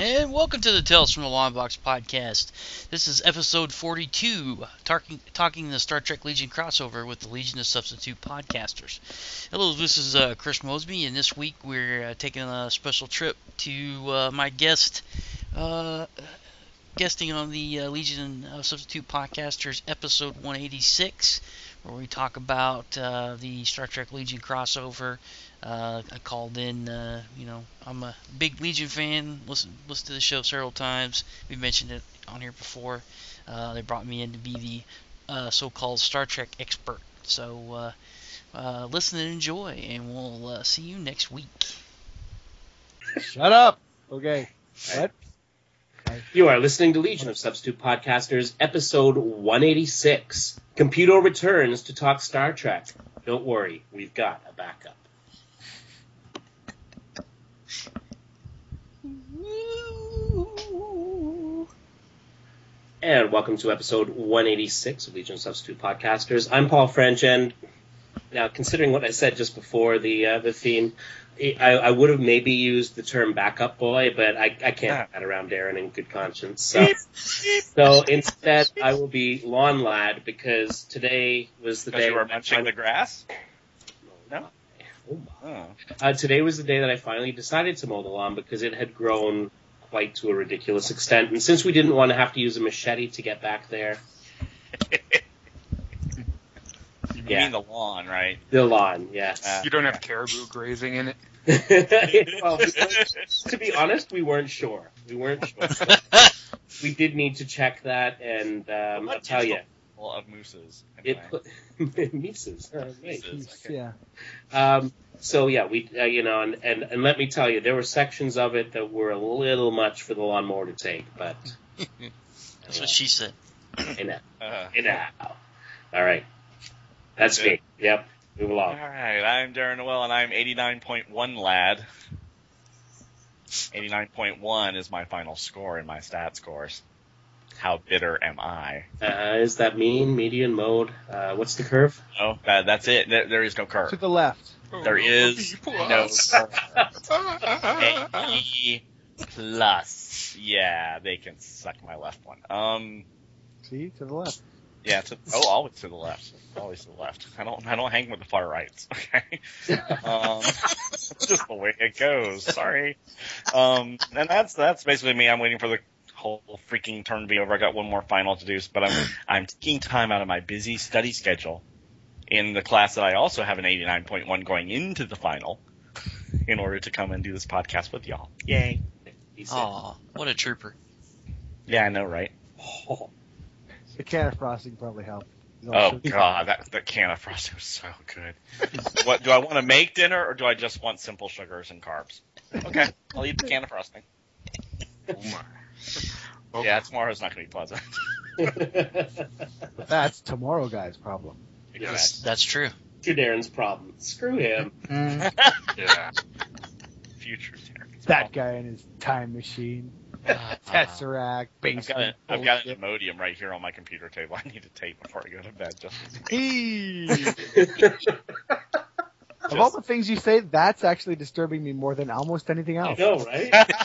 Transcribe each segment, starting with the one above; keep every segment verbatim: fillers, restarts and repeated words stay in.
And welcome to the Tales from the Long Box podcast. This is episode forty-two, talking, talking the Star Trek Legion crossover with the Legion of Substitute podcasters. Hello, this is uh, Chris Mosby, and this week we're uh, taking a special trip to uh, my guest, uh, guesting on the uh, Legion of Substitute podcasters episode one eighty-six, where we talk about uh, the Star Trek Legion crossover. Uh, I called in, uh, you know, I'm a big Legion fan, listen, listen to the show several times. We mentioned it on here before. Uh, they brought me in to be the uh, so-called Star Trek expert. So uh, uh, listen and enjoy, and we'll uh, see you next week. Shut up. Okay. What? You are listening to Legion of Substitute Podcasters, episode one eighty-six. Computer returns to talk Star Trek. Don't worry, we've got a backup. And welcome to episode one eighty-six of Legion of Substitute Podcasters. I'm Paul French, and now considering what I said just before the uh, the theme, I, I would have maybe used the term backup boy, but I, I can't have that around Darren in good conscience. So, so instead, I will be lawn lad, because today was the because day you were munching the grass? No? Oh my. Uh, today was the day that I finally decided to mow the lawn, because it had grown quite to a ridiculous extent. And since we didn't want to have to use a machete to get back there... You yeah. mean the lawn, right? The lawn, yes. Uh, you don't have caribou grazing in it? Well, to be honest, we weren't sure. We weren't sure. We did need to check that, and um, I'll tell you. Of mooses. Anyway. It mooses. Uh, right. Mooses, okay. Yeah. Um, so yeah, we uh, you know, and, and and let me tell you, there were sections of it that were a little much for the lawnmower to take, but That's what she said. You know, Uh, you know. All right, that's Good. me. Yep, move along. All right, I'm Darren Noel, and I'm eighty-nine point one lad. eighty-nine point one is my final score in my stat scores. How bitter am I? Uh, is that mean, median, mode? Uh, what's the curve? No, that, that's it. There, there is no curve. To the left. There is no curve. A plus. Yeah, they can suck my left one. Um, See? To the left. yeah. To, oh, always to the left. Always to the left. I don't. I don't hang with the far rights. Okay. Um, just the way it goes. Sorry. Um, and that's that's basically me. I'm waiting for the whole freaking turn to be over. I got one more final to do, but I'm I'm taking time out of my busy study schedule in the class that I also have an eighty-nine point one going into the final in order to come and do this podcast with y'all. Yay. Aw, what a trooper. Yeah, I know, right? Oh. The can of frosting probably helped. Oh god, that that can of frosting was so good. What do I want to make dinner, or do I just want simple sugars and carbs? Okay, I'll eat the can of frosting. Oh my. Oh. Yeah, tomorrow's not going to be pleasant. But that's tomorrow guy's problem. Yes. That's true. Future Darren's problem. Screw him. Yeah. Future Terrence. That guy in his time machine. Uh, Tesseract, I've basement. got, a, I've got an bullshit. Imodium right here on my computer table. I need to tape before I go to bed. Just Eee. Of all the things you say, that's actually disturbing me more than almost anything I else. know, right?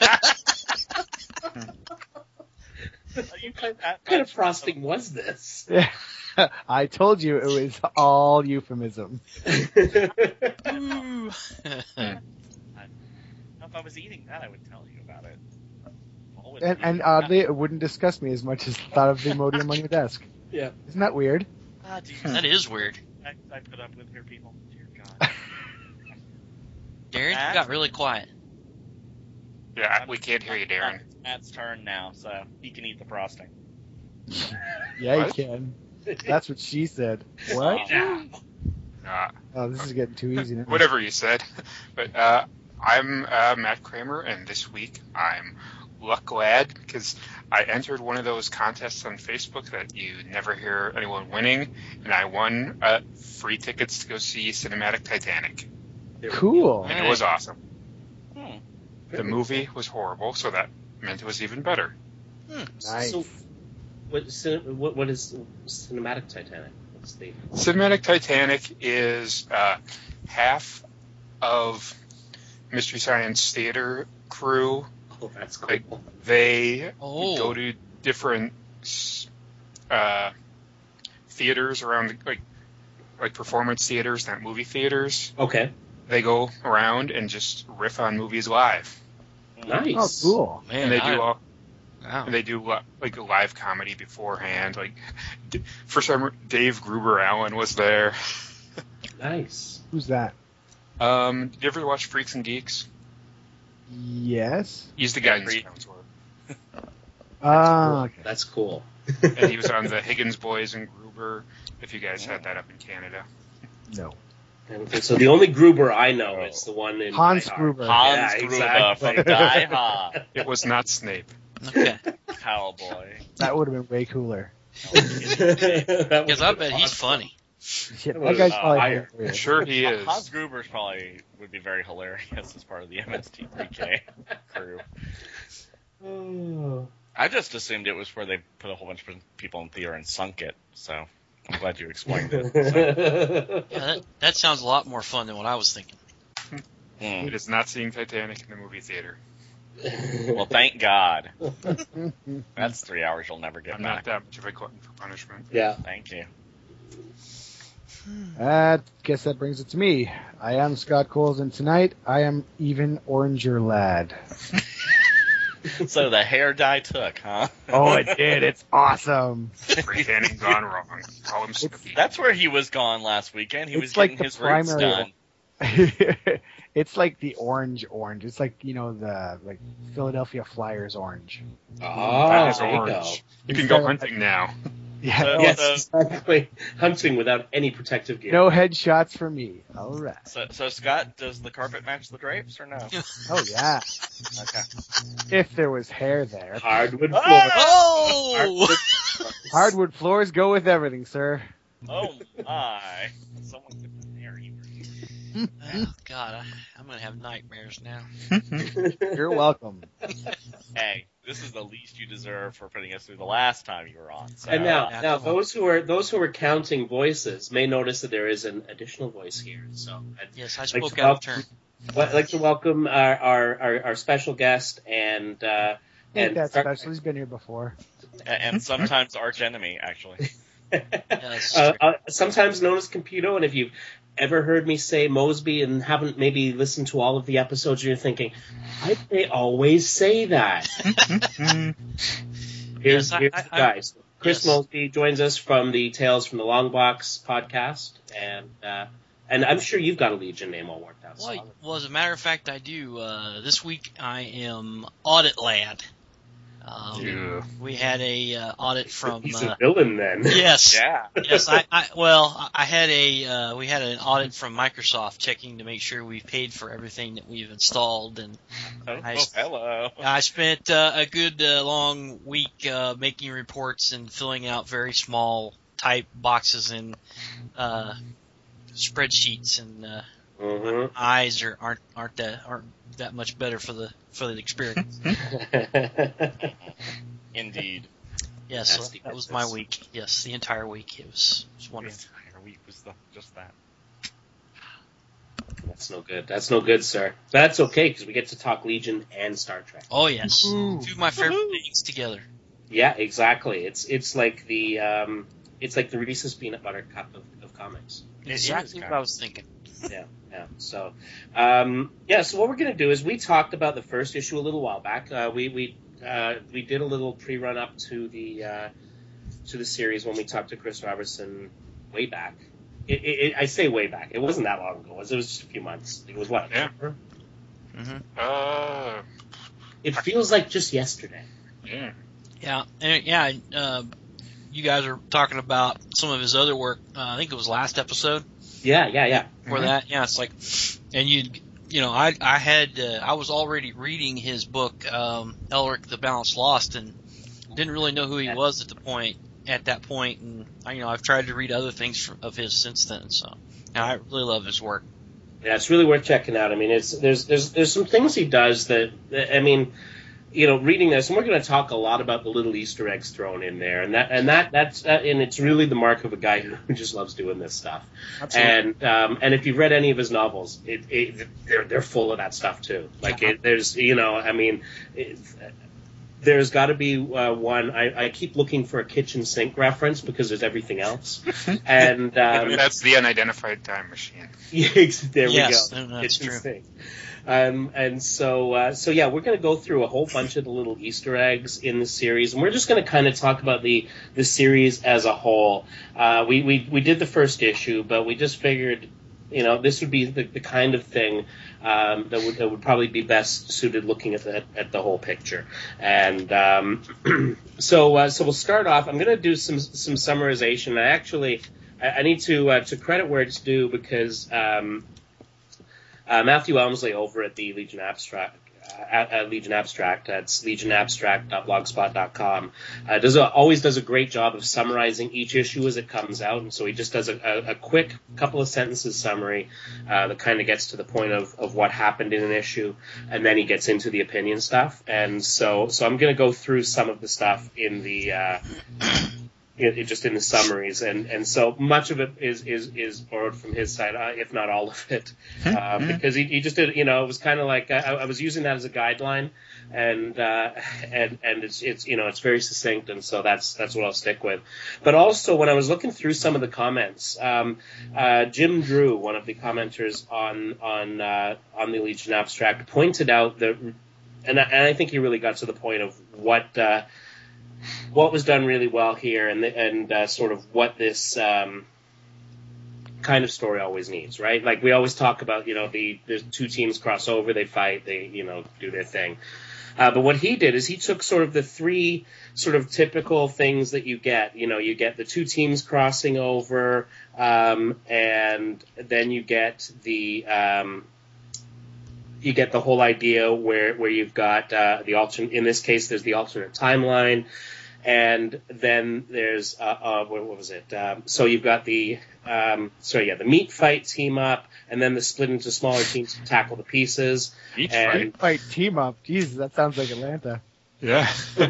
you played that, What kind of frosting was this? Yeah. I told you it was all euphemism. Ooh. If I was eating that, I would tell you about it. Always And, and eating oddly, it wouldn't disgust me as much as the thought of the Imodium on your desk. Yeah. Isn't that weird? that. Ah, dude, That is weird. I, I put up with your people. Dear God. Darren, you got really quiet. Yeah, we can't hear you, Darren. It's Matt's turn now, so he can eat the frosting. Yeah, What? you can. That's what she said. What? Yeah. Uh, Oh, this is getting too easy now. whatever you said. But uh, I'm uh, Matt Kramer, and this week I'm luck lad because I entered one of those contests on Facebook that you never hear anyone winning, and I won uh, free tickets to go see Cinematic Titanic, Cool. and it was awesome. Hmm. The movie was horrible, so that meant it was even better. Nice. So, what, cin- what, what is Cinematic Titanic? What's the... Cinematic Titanic is uh, half of Mystery Science Theater crew Oh, that's cool. Like, they Oh. go to different uh, theaters around, like like performance theaters, not movie theaters. Okay. They go around and just riff on movies live, Nice. Oh, cool. Man, and they I- do all. wow. And they do li- like a live comedy beforehand. Like, d- for some, Dave Gruber Allen was there. Nice. Who's that? Um, did you ever watch Freaks and Geeks? Yes. He's the guy in Freak. Brownsworth. Ah, okay. That's cool. And he was on the Higgins Boys and Gruber, if you guys had that up in Canada. No. And so the only Gruber I know is the one in Hans Die Hard. Gruber. Hans Yeah, Gruber exactly. from Die Hard. It was not Snape. Okay. Cowboy. That would have been way cooler. Because I bet he's funny. Shit, That that was, guy's uh, probably iron. hilarious. Sure he is. Hans Gruber's probably would be very hilarious as part of the M S T three K crew. Oh. I just assumed it was where they put a whole bunch of people in theater and sunk it, so I'm glad you explained it. So, Yeah, that, that sounds a lot more fun than what I was thinking. mm. It is not seeing Titanic in the movie theater. Well, thank God. That's three hours you'll never get I'm back. not that much of a glutton for punishment. Yeah. Thank you. I guess that brings it to me. I am Scott Coles, and tonight I am even oranger lad. So the hair dye took, huh? Oh, it did. It's awesome. Spray tanning gone wrong. Call him Snoopy. That's where he was gone last weekend. He It's was like getting the his roots primary- done. It's like the orange orange. It's like, you know, the like Philadelphia Flyers orange. Oh, That is there you go. orange. You can go hunting now. Yeah. So- Yes, exactly. Hunting without any protective gear. No headshots for me. All right. So, so Scott, does the carpet match the drapes or no? Oh yeah. Okay. If there was hair there. Hardwood Ah! floor. Oh! Hardwood floors go with everything, sir. Oh my! Someone put the hair here. Oh, God, I, I'm going to have nightmares now. You're welcome. Hey, this is the least you deserve for putting us through the last time you were on. So. And now, Yeah, now come on. those who are those who are counting voices may notice that there is an additional voice here. So I'd Yes, I like spoke to out wel- of turn. I'd like to welcome our our, our, our special guest and uh, Ain't and that special? He's been here before. A- and sometimes arch enemy, actually. Yes. uh, uh, sometimes known as Computo. And if you've ever heard me say Mosby and haven't maybe listened to all of the episodes, you're thinking, why do they always say that? Here's, Yes, I- here's I- the I- guys. Chris yes. Mosby joins us from the Tales from the Long Box podcast, and uh, and I'm sure you've got a Legion name all worked out. Well, solid. well, as a matter of fact, I do. Uh, this week I am Audit Lad. Um, Yeah. We had a uh, audit from. He's Uh, a villain then. yes. Yeah. Yes, I, I well, I had a uh, we had an audit from Microsoft checking to make sure we paid for everything that we've installed, and Oh, I- hello. I spent uh, a good uh, long week uh, making reports and filling out very small type boxes in uh, spreadsheets, and uh, Mhm. eyes are aren't aren't that aren't that much better for the for the experience. Indeed. Yes, so Nasty that was my business. week. Yes, the entire week. It was, it was The wonderful. entire week was the, just that. That's no good. That's no good, sir. But that's okay because we get to talk Legion and Star Trek. Oh yes, Ooh. two of my favorite Woohoo. things together. Yeah, exactly. It's it's like the um, it's like the Reese's peanut butter cup of, of comics. It is Exactly kind what I of- was thinking. Yeah, yeah. So, um, yeah. So what we're gonna do is we talked about the first issue a little while back. Uh, we we uh, we did a little pre-run up to the uh, to the series when we talked to Chris Robertson way back. It, it, it, I say way back. It wasn't that long ago. It was, it was just a few months. It was what? Yeah. October? Mm-hmm. Uh, It feels like just yesterday. yeah. Yeah, and yeah. Uh, you guys are talking about some of his other work. Uh, I think it was last episode. Yeah, yeah, yeah. For Mhm. that, yeah, it's like, and you, you know, I, I had, uh, I was already reading his book, um, Elric the Balance Lost, and didn't really know who he was at the point, at that point, and I, you know, I've tried to read other things from, of his since then, so, and I really love his work. Yeah, it's really worth checking out. I mean, it's there's there's there's some things he does that, that I mean, you know, reading this, and we're going to talk a lot about the little Easter eggs thrown in there, and that and that that's uh, and it's really the mark of a guy who just loves doing this stuff. Absolutely. And um, and if you've read any of his novels, it, it they're they're full of that stuff too. Like Yeah. it, there's you know, I mean. It, There's got to be uh, one. I, I keep looking for a kitchen sink reference because there's everything else, and um, That's the unidentified time machine. there Yes, we go. that's Kitchen true. sink. Um, and so, uh, so yeah, we're going to go through a whole bunch of the little Easter eggs in the series, and we're just going to kind of talk about the the series as a whole. Uh, we we we did the first issue, but we just figured, you know, this would be the, the kind of thing um, that would that would probably be best suited looking at the at the whole picture. And um, so uh, so we'll start off. I'm going to do some some summarization. I actually I, I need to uh, to credit where it's due because um, uh, Matthew Elmsley over at the Legion Abstract. At, at Legion Abstract, that's legion abstract dot blogspot dot com. Uh, does a, always does a great job of summarizing each issue as it comes out, and so he just does a, a, a quick couple of sentences summary uh, that kind of gets to the point of, of what happened in an issue, and then he gets into the opinion stuff. And so, so I'm going to go through some of the stuff in the. Uh, It, it just in the summaries, and, and so much of it is, is, is borrowed from his side, uh, if not all of it, uh, because he, he just did, you know, it was kind of like I, I was using that as a guideline, and uh, and and it's it's you know it's very succinct, and so that's that's what I'll stick with. But also when I was looking through some of the comments, um, uh, Jim Drew, one of the commenters on on uh, on the Legion Abstract, pointed out that, and I, and I think he really got to the point of what. Uh, What was done really well here, and and uh, sort of what this um, kind of story always needs, right? Like we always talk about, you know, the the two teams cross over, they fight, they you know do their thing. Uh, but what he did is he took sort of the three sort of typical things that you get. You know, you get the two teams crossing over, um, and then you get the um, you get the whole idea where where you've got uh, the alternate. In this case, there's the alternate timeline. And then there's, uh, uh, what, what was it? Um, so you've got the, um, sorry, yeah, the meat fight team up, and then the split into smaller teams to tackle the pieces. Each and, Great fight team up. Jesus, that sounds like Atlanta. Yeah.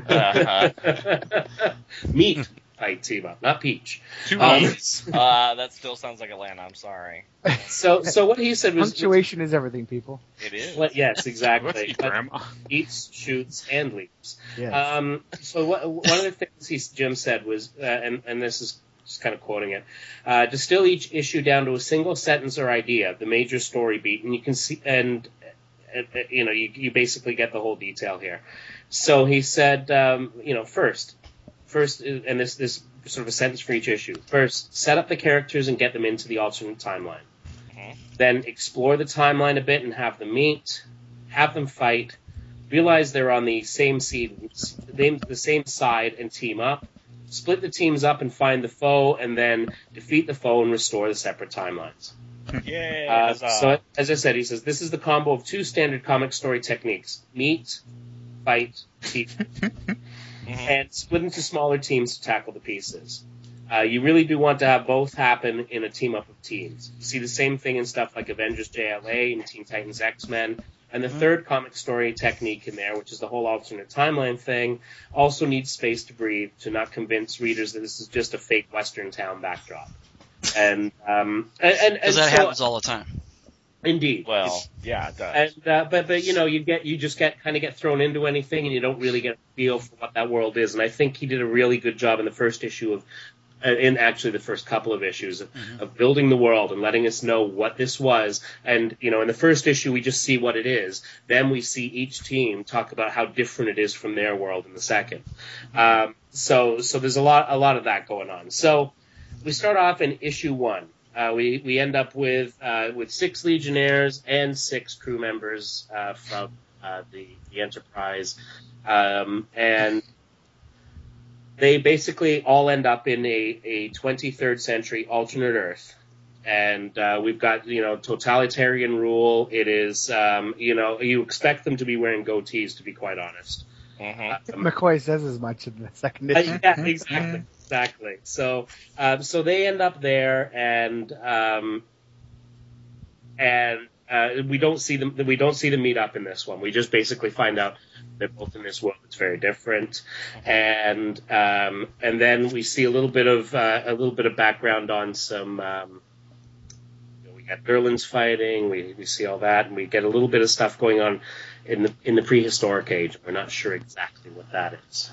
Uh-huh. Meat fight team up, not peach. Two Um, weeks. Uh, that still sounds like Atlanta. I'm sorry. So, so what he said was, Punctuation is everything, people. It is. well, yes, What's exactly. he, But Grandma? eats, shoots, and leaps. Yes. Um, so what, one of the things he, Jim said was, uh, and, and this is just kind of quoting it, uh, distill each issue down to a single sentence or idea, the major story beat, and you can see, and, and you know, you, you basically get the whole detail here. So he said, um, you know, first, first, and this this sort of a sentence for each issue. First, set up the characters and get them into the alternate timeline. Mhm. Then explore the timeline a bit and have them meet, have them fight, realize they're on the same seed, the same side, and team up. Split the teams up and find the foe, and then defeat the foe and restore the separate timelines. Yay. Uh, huzzah. so, as I said, he says this is the combo of two standard comic story techniques: meet, fight, team, Mhm. and split into smaller teams to tackle the pieces. Uh, you really do want to have both happen in a team up of teams. You see the same thing in stuff like Avengers J L A and Teen Titans X-Men. And the third comic story technique in there, which is the whole alternate timeline thing, also needs space to breathe to not convince readers that this is just a fake Western town backdrop. And um, and, and, and Because that so, happens all the time. indeed. Well, yeah, it does. And uh, but but you know you get you just get kind of get thrown into anything and you don't really get a feel for what that world is. And I think he did a really good job in the first issue of, uh, in actually the first couple of issues of, Mhm. of building the world and letting us know what this was. And you know in the first issue we just see what it is. Then we see each team talk about how different it is from their world in the second. Um, so so there's a lot a lot of that going on. So we start off in issue one. Uh, we we end up with uh, with six Legionnaires and six crew members uh, from uh, the the Enterprise, um, and they basically all end up in a, a twenty-third century alternate Earth. And uh, we've got you know totalitarian rule. It is um, you know you expect them to be wearing goatees, to be quite honest. Mhm. Um, McCoy says as much in the second uh, issue. yeah, exactly, exactly. So, um, so they end up there, and um, and uh, we don't see them. We don't see them meet up in this one. We just basically find out they're both in this world. It's very different, and um, and then we see a little bit of uh, a little bit of background on some. Um, you know, we got Nerlens fighting. We we see all that, and we get a little bit of stuff going on in the in the prehistoric age. We're not sure exactly what that is.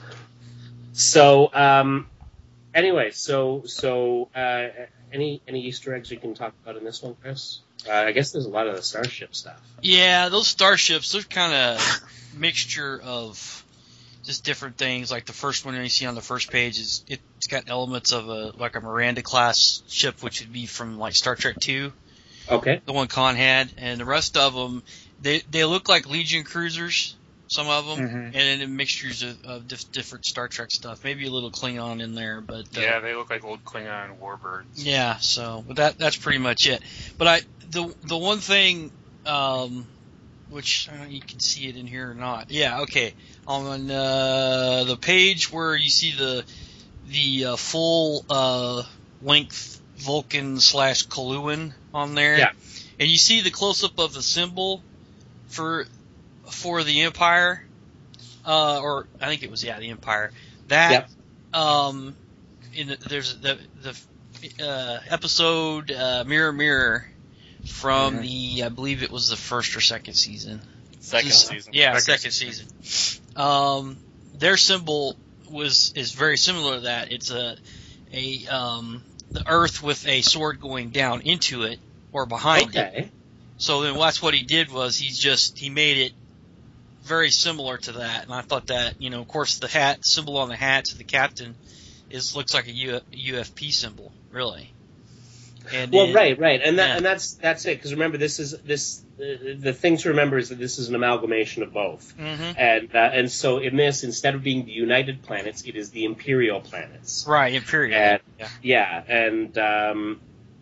So um, anyway, so so uh, any any Easter eggs you can talk about in this one, Chris? Uh, I guess there's a lot of the Starship stuff. Yeah, those starships, they're kind of mixture of just different things. Like the first one you see on the first page is it's got elements of a like a Miranda class ship, which would be from like Star Trek two. Okay. The one Khan had, and the rest of them they they look like Legion cruisers. Some of them, Mm-hmm. and then mixtures of, of dif- different Star Trek stuff. Maybe a little Klingon in there, but uh, Yeah, they look like old Klingon warbirds. yeah. So, but that that's pretty much it. But I the the one thing, um, which I don't know, you can see it in here or not. Yeah, okay. On uh, the page where you see the the uh, full uh, length Vulcan slash Kaluan on there, Yeah. and you see the close up of the symbol for. For the Empire, uh, or I think it was yeah the Empire. That Yep. um, in the, there's the the uh, episode uh, Mirror Mirror from Mhm. the I believe it was the first or second season. Second Just- season. Yeah, Second second season. Um, their symbol was is very similar to that. It's a a um, the Earth with a sword going down into it or behind it. Okay. So then that's what he did was he just he made it very similar to that, and I thought that you know of course the hat symbol on the hat to the captain is looks like a U, U F P symbol really. And Well, then- right, right, and that yeah. and that's that's it. Because remember, this is this uh, the thing to remember is that this is an amalgamation of both, Mhm. and uh, and so in this, instead of being the United Planets, it is the Imperial Planets. Right, Imperial. And, yeah. yeah, and um,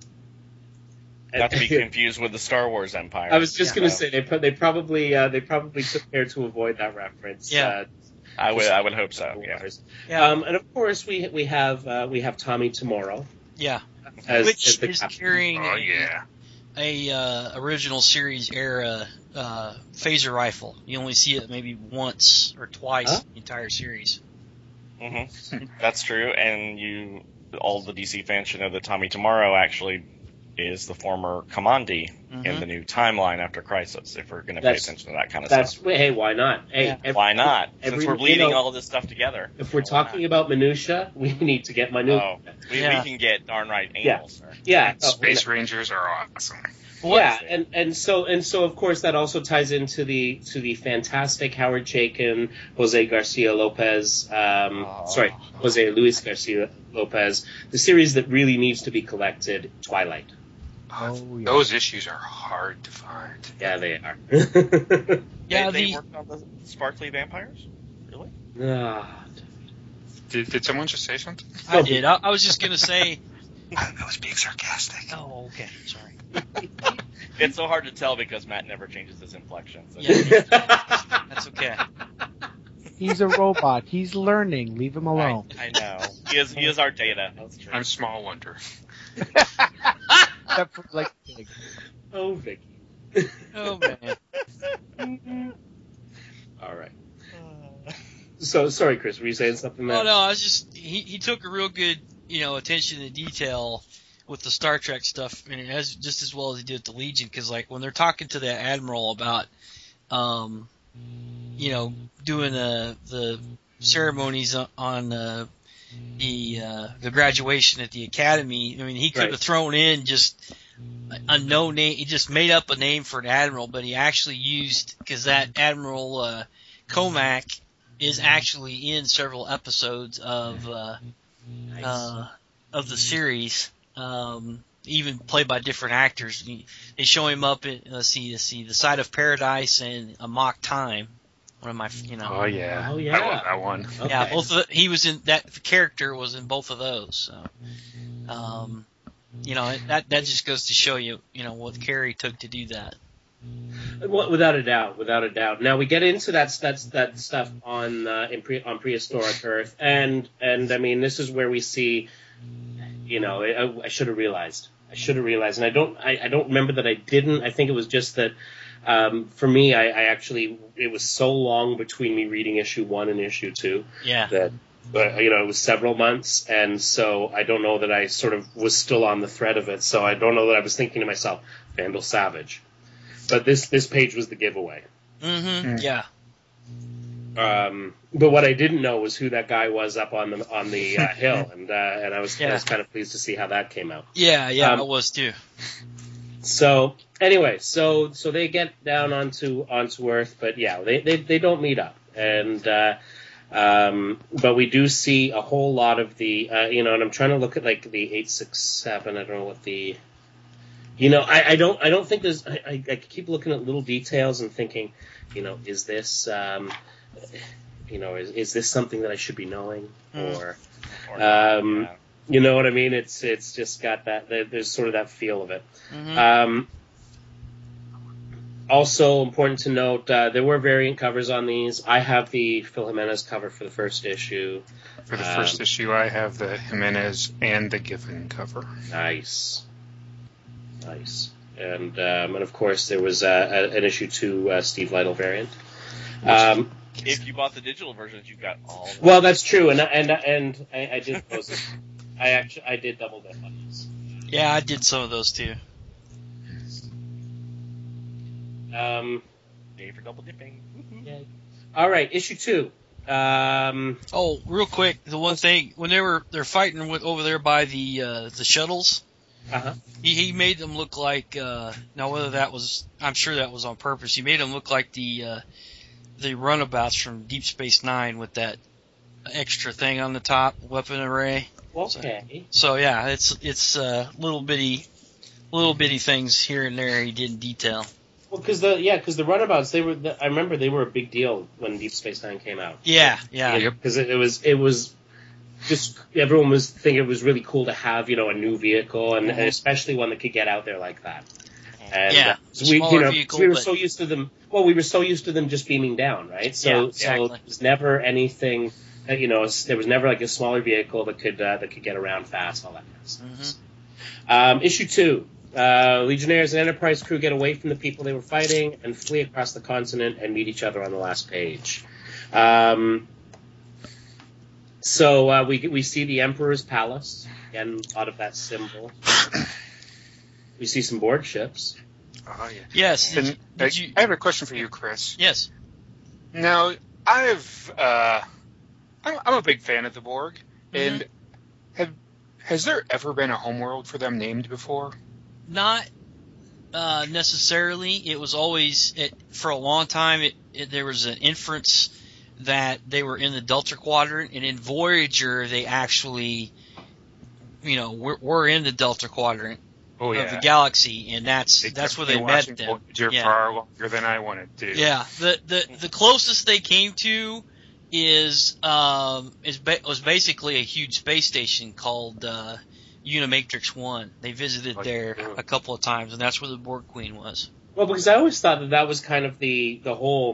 Not to be confused with the Star Wars Empire. I was just Yeah. going to say they pro- they probably uh, they probably took care to avoid that reference. Yeah. Uh, I would, I would hope so. Yeah. Yeah. Um, and of course we we have uh, we have Tommy Tomorrow Yeah. as, Which as the is captain. carrying Oh yeah. a uh, original series era uh, phaser rifle. You only see it maybe once or twice Huh? in the entire series. hmm That's true, and you, all the D C fans should know that Tommy Tomorrow actually is the former Commandi in Mhm. the new timeline after Crisis. If we're going to pay That's- attention to that kind of That's stuff, hey, why not? Hey, Yeah. ev- why not? every- Since we're you bleeding know, all of this stuff together. If we're Why talking not? about minutia, we need to get minutia. Oh, we, Yeah. we can get darn right anal, Yeah. sir. Yeah, oh, Space Rangers are awesome. yeah, and, and so and so of course that also ties into the to the fantastic Howard Chaykin, Jose Garcia Lopez, um, Oh. sorry, Jose Luis Garcia Lopez, the series that really needs to be collected, Twilight. Oh, yeah. Those issues are hard to find. Yeah, they are. Yeah, they, they the worked on the sparkly vampires. Really? Ah, Did, did someone just say something? I did. I, I was just gonna say. I, I was being sarcastic. Oh, okay. Sorry. It's so hard to tell because Matt never changes his inflection. So. Yeah. That's okay. He's a robot. He's learning. Leave him I, alone. I know. He is, he is our data. That's true. I'm small wonder. Except for like pig. Oh, Vicky. Oh man. All right. So sorry, Chris. Were you saying something? Oh Matt? no, I was just he, he took a real good you know attention to detail with the Star Trek stuff, and as just as well as he did with the Legion, because like when they're talking to the Admiral about um you know doing the the ceremonies on, on uh, the uh, the graduation at the academy, I mean he could have Right. thrown in just a no name. He just made up a name for an admiral, but he actually used because that Admiral uh, Comac is actually in several episodes of uh, Nice. uh, of the series, um, even played by different actors. He- They show him up in let's see, let's see, The Side of Paradise and A Mock Time. One of my, you know, Oh yeah. Oh, yeah. I love that one. Okay. yeah, both of the, he was in that the character was in both of those. So, um, you know, that that just goes to show you, you know, what Carey took to do that. Well, without a doubt, without a doubt. Now we get into that that that stuff on uh, in pre, on prehistoric Earth, and and I mean this is where we see, you know, I, I should have realized I should have realized, and I don't I, I don't remember that I didn't. I think it was just that um, for me, I, I actually it was so long between me reading issue one and issue two Yeah. that. But, you know, it was several months, and so I don't know that I sort of was still on the thread of it, so I don't know that I was thinking to myself, Vandal Savage. But this, this page was the giveaway. Mm-hmm. Yeah. Um, but what I didn't know was who that guy was up on the on the uh, hill, and uh, and I was, Yeah. I was kind of pleased to see how that came out. Yeah, yeah, Um, I was too. So anyway, so so they get down onto onto Earth, but yeah, they they, they don't meet up, and uh, um, but we do see a whole lot of the uh, you know, and I'm trying to look at like the eight six seven. I don't know what the you know, I, I don't I don't think there's I, I, I keep looking at little details and thinking, you know, is this um, you know, is is this something that I should be knowing Mm. or Or um, not, you know what I mean? It's it's just got that there's sort of that feel of it. Mm-hmm. Um, also important to note, uh, there were variant covers on these. I have the Phil Jimenez cover for the first issue. For the Um, first issue, I have the Jimenez and the Giffen cover. Nice, nice, and um, and of course there was uh, a, an issue two uh, Steve Lytle variant. Um, if you bought the digital versions, you got all. Of well, that's true, and and and I, I did those. I actually I did double dip on these. Yeah, I did some of those too. Um, Day for double dipping. Woohoo. yeah. All right, issue two. Um, Oh, real quick, the one thing when they were they're fighting with over there by the uh, the shuttles, uh-huh. he, he made them look like uh, now whether that was I'm sure that was on purpose. He made them look like the uh, the runabouts from Deep Space Nine with that extra thing on the top weapon array. Okay. So yeah, it's it's uh, little bitty little bitty things here and there he did in detail. Well, because the yeah, because the runabouts they were. The, I remember they were a big deal when Deep Space Nine came out. Yeah, yeah. Yep. Because it, it was it was just everyone was thinking it was really cool to have you know a new vehicle and, Mhm. and especially one that could get out there like that. And Yeah, uh, so we smaller you know vehicle, we were but- so used to them. Well, we were so used to them just beaming down, right? So Yeah, so exactly. it was never anything. uh, You know, there was never like a smaller vehicle that could uh, that could get around fast, all that kind of stuff. Mhm. Um, issue two. Uh, Legionnaires and Enterprise crew get away from the people they were fighting and flee across the continent and meet each other on the last page. Um, so uh, we we see the Emperor's Palace, again, a lot of that symbol. We see some board ships. Oh, yeah. Yes. Did, And, you- uh, did you? I have a question for you, Chris. Yes. Now, I've uh, I'm, I'm a big fan of the Borg, and have has there ever been a homeworld for them named before? Not uh, necessarily. It was always it, for a long time. It, it there was an inference that they were in the Delta Quadrant, and in Voyager they actually, you know, were, were in the Delta Quadrant Oh of the galaxy, and that's They that's where kept they me met watching them. Voyager Yeah. far longer than I wanted to. Yeah, the the the closest they came to is um is ba- was basically a huge space station called uh, Unimatrix One. They visited Oh, there yeah. a couple of times, and that's where the Borg Queen was. Well, because I always thought that that was kind of the the whole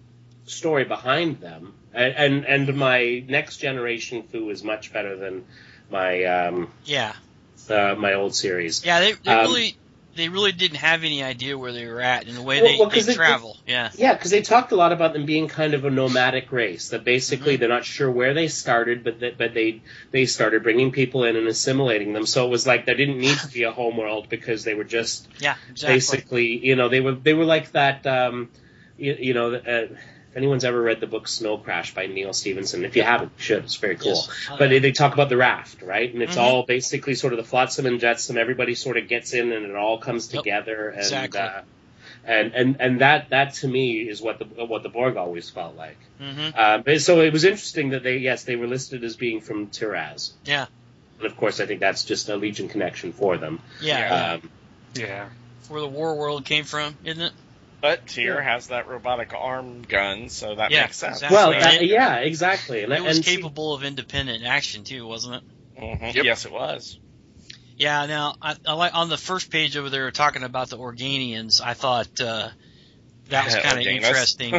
story behind them, and and, and my Next Generation Foo is much better than my um, Yeah, uh, my old series. yeah. They, they Um, really they really didn't have any idea where they were at and the way Well, they, well, 'cause they they- travel. Yeah, Yeah, because they talked a lot about them being kind of a nomadic race. That basically Mm-hmm. they're not sure where they started, but that but they they started bringing people in and assimilating them. So it was like there didn't need to be a homeworld because they were just yeah, exactly. basically, you know, they were they were like that. Um, you, you know, uh, if anyone's ever read the book Snow Crash by Neil Stevenson, if you haven't, you should. It's very cool. Yes. Oh, But yeah. they, they talk about the raft, right? And it's Mhm. all basically sort of the flotsam and jetsam. Everybody sort of gets in, and it all comes Yep. together. And, Exactly. uh, and and and that that to me is what the what the Borg always felt like. hmm Uh, but so it was interesting that they yes they were listed as being from Tiraz, Yeah, and of course I think that's just a Legion connection for them. yeah, yeah. Um, Yeah. Where the War World came from, isn't it? But Tyr has that robotic arm gun, so that Yeah, makes sense. exactly. well, And uh, it- yeah, exactly. And, It was and capable of independent action too, wasn't it? Mhm. Yep. Yes, it was. Yeah. Now, I, I like on the first page over there talking about the Organians. I thought uh, that was kind of Organos. interesting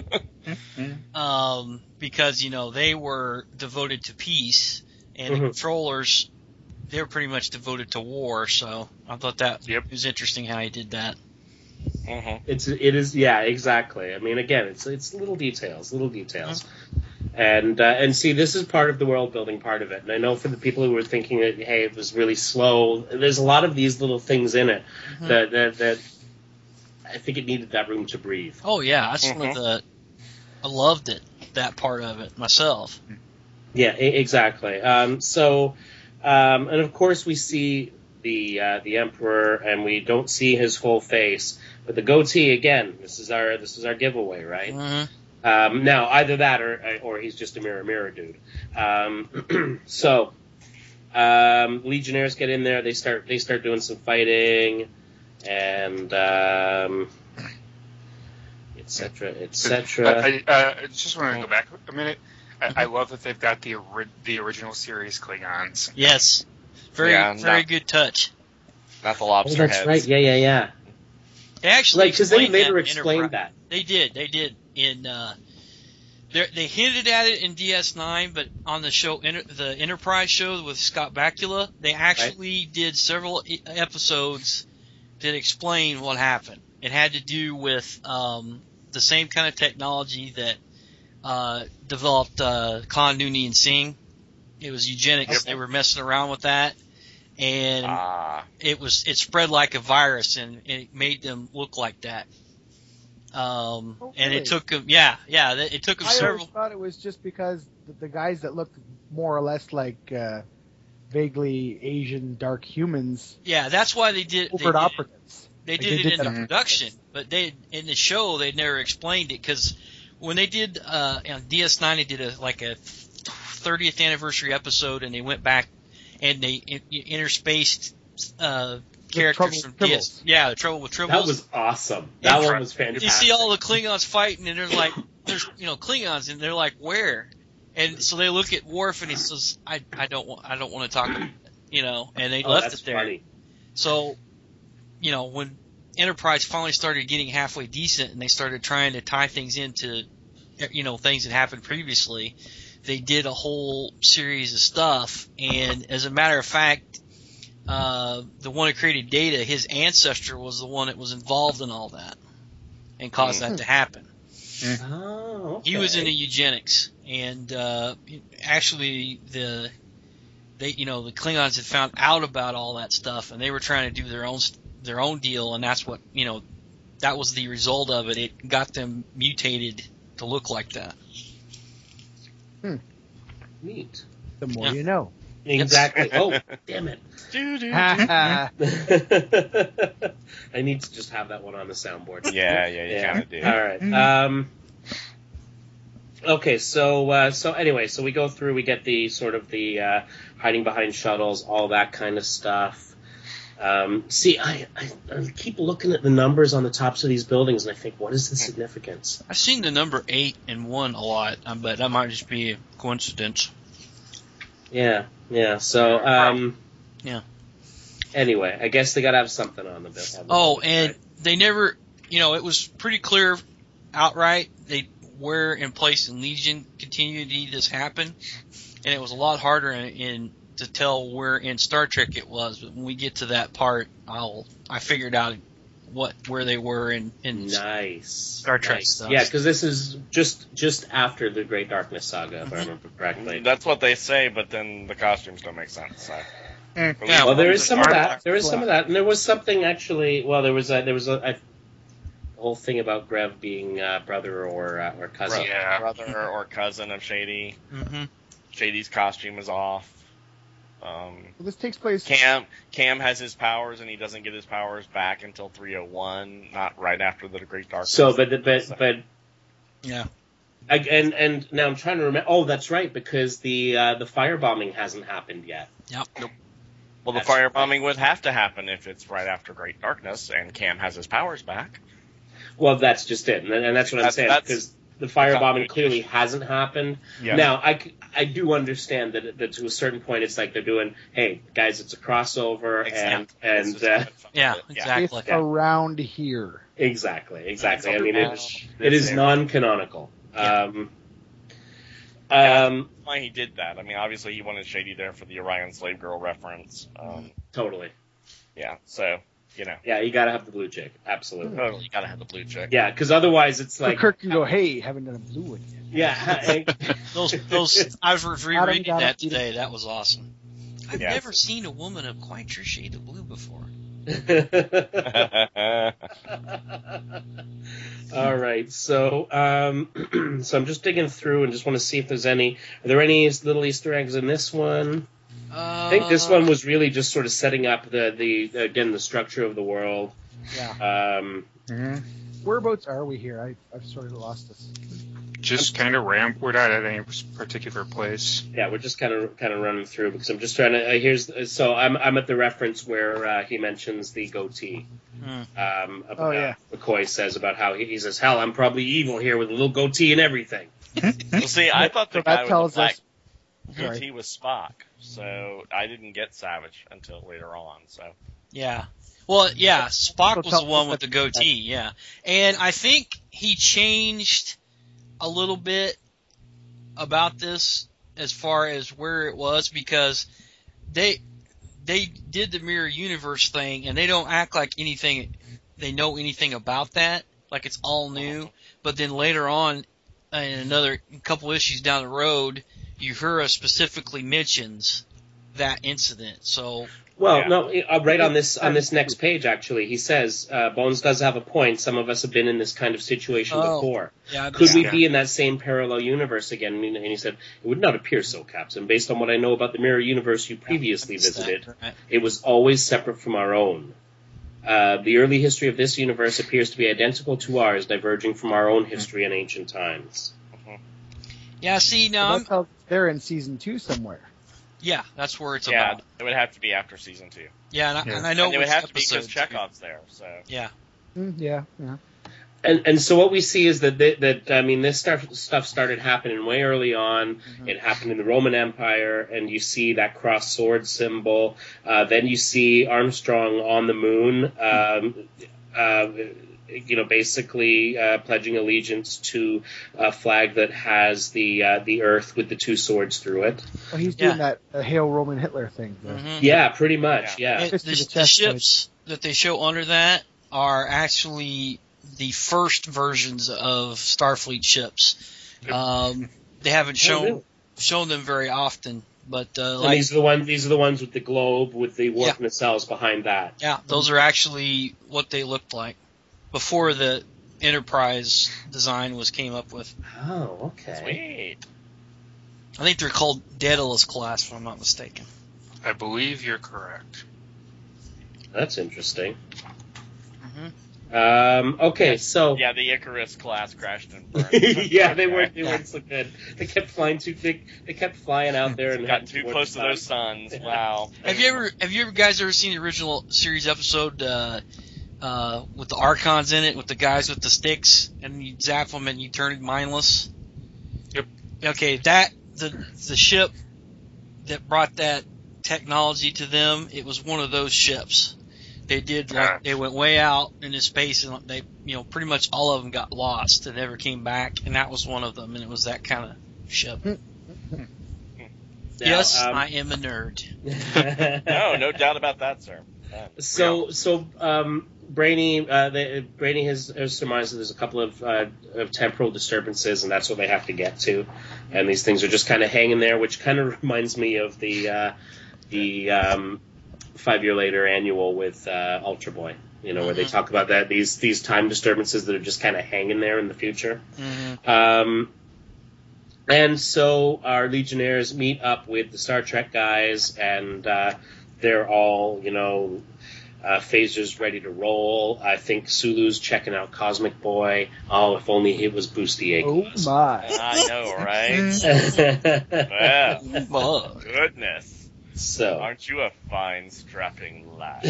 Mhm. um, because you know they were devoted to peace, and the Mhm. controllers they were pretty much devoted to war. So I thought that Yep. was interesting how he did that. Mm-hmm. It's it is yeah, exactly. I mean, again, it's it's little details, little details, and uh, and see, this is part of the world building part of it. And I know for the people who were thinking that hey, it was really slow, there's a lot of these little things in it Mm-hmm. that, that that I think it needed that room to breathe. Oh yeah, that's one of Mhm. the. I loved it, that part of it myself. Yeah, e- exactly. Um, so, um, and of course, we see the uh, the emperor, and we don't see his whole face, but the goatee again. This is our this is our giveaway, right? Mm-hmm. Um, now, either that or or he's just a mirror mirror dude. Um, so, um, legionnaires get in there. They start they start doing some fighting, and um, et cetera, et cetera. I, I, uh, I just want to go back a minute. I, I love that they've got the ori- the original series Klingons. Yes, very Yeah, very not- good touch. Not the Oh, lobster that's heads. right. Yeah, yeah, yeah. They actually Like, because they explained later that in explained Enterprise. that. They did. They did in. Uh, they they hinted at it in D S nine, but on the show, Enter, the Enterprise show with Scott Bakula, they actually did several e- episodes that explain what happened. It had to do with um, the same kind of technology that uh, developed uh, Khan Nooney and Singh. It was eugenics. Yep. They were messing around with that, and Ah, it was it spread like a virus, and it made them look like that. Um, Oh, and really? it took them, yeah, yeah, it took them I several. always thought it was just because the, the guys that looked more or less like uh, vaguely Asian dark humans, Yeah, that's why they did. They overt did, operatives. they Like, did they it did in that the on production, but they in the show they never explained it because when they did uh, on D S nine they did a like a thirtieth anniversary episode, and they went back and they in, interspaced uh, characters Trouble from with D S. Tribbles. Yeah, the Trouble with Tribbles. That was awesome. That Yeah. one was fantastic. You see all the Klingons fighting, and there's like, there's you know Klingons, and they're like, where? And so they look at Worf, and he says, I, I don't want, I don't want to talk, about it, you know, and they Oh, left that's it there. funny. So, you know, when Enterprise finally started getting halfway decent, and they started trying to tie things into, you know, things that happened previously, they did a whole series of stuff, and as a matter of fact, uh, the one that created Data, his ancestor was the one that was involved in all that and caused that to happen. Oh, okay. He was into eugenics, and uh, actually the they you know the Klingons had found out about all that stuff, and they were trying to do their own their own deal, and that's what you know that was the result of it. It got them mutated to look like that. Neat. The more Yeah. you know. Exactly. Oh, damn it. yeah, I need to just have that one on the soundboard. yeah, yeah, you Yeah. kind of do. All right. Um, okay. So, uh, so anyway, so we go through. We get the sort of the uh, hiding behind shuttles, all that kind of stuff. Um, see, I, I, I keep looking at the numbers on the tops of these buildings, and I think, what is the significance? I've seen the number eight and one a lot, um, but that might just be a coincidence. Yeah. Yeah. So, um, Yeah. Anyway, I guess they got to have something on the bill. on the Oh, building, and right? they never, you know, it was pretty clear outright they where and place in Legion continuity this happened, and it was a lot harder in, in to tell where in Star Trek it was. But when we get to that part, I'll I figured out what where they were in in Nice. Star Trek nice. stuff. Yeah, because this is just just after the Great Darkness saga, if I remember correctly. That's what they say, but then the costumes don't make sense. So. Mm. At least Yeah, Well, there one's is a some of dark that. black. There is some of that, and there was something actually. Well, there was a, there was a, a whole thing about Grev being uh, brother or uh, or cousin. Bro- Yeah. brother or cousin of Shady. hmm Shady's costume is off. Um, well, this takes place. Cam Cam has his powers, and he doesn't get his powers back until three oh one, not right after the Great Darkness. So, but the- but So- but Yeah. I, and and now I'm trying to remember. Oh, that's right, because the uh, the firebombing hasn't happened yet. Yep. well, the that's- firebombing would have to happen if it's right after Great Darkness, and Cam has his powers back. Well, that's just it, and, and that's what I'm That's- saying, that's- because the firebombing That's- clearly hasn't happened. Yeah. Now, I, c- I do understand that, that to a certain point, it's like they're doing, hey, guys, it's a crossover, and and This is uh, good fun. Yeah. Yeah. Exactly. It's around here. exactly, exactly. I It's mean, around it, this it is area. non-canonical. Yeah. Um, Um, Why he did that? I mean, obviously he wanted Shady there for the Orion slave girl reference. Um, totally. yeah, so you know, Yeah, you gotta have the blue chick. Absolutely. totally, you gotta have the blue chick. Yeah, because otherwise it's So like Kirk can go, hey, haven't done a blue one yet. yeah. Those, those. I was rereading Adam, that Adam, today. That was awesome. I've Yes. never seen a woman of quite your shade of blue before. All right, so um, so I'm just digging through and just want to see if there's any. Are there any little Easter eggs in this one? Uh, I think this one was really just sort of setting up the the again the structure of the world. Yeah. Um, Mhm. Whereabouts are we here? I, I've sort of lost us. Just kind of ramp. We're not at any particular place. yeah, we're just kind of kind of running through because I'm just trying to. Uh, here's so I'm I'm at the reference where uh, he mentions the goatee. Hmm. Um, about, Oh, yeah. McCoy says about how he, he says, "Hell, I'm probably evil here with a little goatee and everything." Well, see, I thought the So guy that with tells the black us. Sorry. goatee was Spock, so I didn't get Savage until later on. So Yeah. Well, yeah, Spock So was tell the one us with the that- goatee, yeah. And I think he changed a little bit about this as far as where it was because they they did the mirror universe thing and they don't act like anything they know anything about that, like it's all new. But then later on, in another couple issues down the road, Uhura specifically mentions that incident. So Well, Yeah. no, uh, right on this on this next page, actually, he says uh, Bones does have a point. Some of us have been in this kind of situation Oh. before. yeah, Could we Yeah. be in that same parallel universe again? And he- and he said, it would not appear so, Captain. Based on what I know about the mirror universe you previously visited, Right. it was always separate from our own. Uh, the early history of this universe appears to be identical to ours, diverging from our own history in ancient times. Yeah, see So now I'm, that's how they're in season two somewhere. yeah, that's where it's yeah, about. it would have to be after season two. Yeah, and I, Yeah. and I know And it would which have to be because episode. Chekhov's there. So Yeah. Mm, yeah, yeah. And and so what we see is that th- that I mean this stuff stuff started happening way early on. Mhm. It happened in the Roman Empire, and you see that cross sword symbol. Uh, then you see Armstrong on the moon. Um, uh, you know, basically uh, pledging allegiance to a flag that has the uh, the Earth with the two swords through it. Well, he's Yeah. doing that uh, Hail Roman Hitler thing. the- Mhm. Yeah, pretty much. Yeah. It- Fist to the, the the chest, ships that they show under that are actually the first versions of Starfleet ships. Um, they haven't shown Oh, really? shown them very often, but uh, And like these are the ones. These are the ones with the globe with the warp Yeah. nacelles behind that. yeah, those are actually what they looked like before the Enterprise design was came up with. Oh, okay. sweet. I think they're called Daedalus class, if I'm not mistaken. I believe you're correct. That's interesting. Mhm. Um, okay, so Yeah, the Icarus class crashed and burned. yeah, they weren't they Yeah. weren't so good. They kept flying too big. They kept flying out there and Got heading too towards close the to those sun. suns. Wow. Have you ever have you ever guys ever seen the original series episode uh, uh, with the Archons in it, with the guys with the sticks, and you zap them and you turn it mindless? Yep. Okay, that the the ship that brought that technology to them, it was one of those ships. They did like Ah. they went way out into space and they you know pretty much all of them got lost and never came back, and that was one of them, and it was that kind of ship. Now, yes, um, I am a nerd. No, no doubt about that, sir. Uh, So, so um, Brainy, uh, they, Brainy has, has surmised that there's a couple of, uh, of temporal disturbances, and that's what they have to get to. And these things are just kind of hanging there, which kind of reminds me of the uh, the um, five year later annual with uh, Ultra Boy. You know, where they Mhm. talk about that these these time disturbances that are just kind of hanging there in the future. Mhm. Um, and so our Legionnaires meet up with the Star Trek guys, and uh, they're all, you know, uh, phasers ready to roll. I think Sulu's checking out Cosmic Boy. Oh, if only it was Bustier. Oh my! I know, right? Well, Well, goodness. So. Aren't you a fine, strapping lad?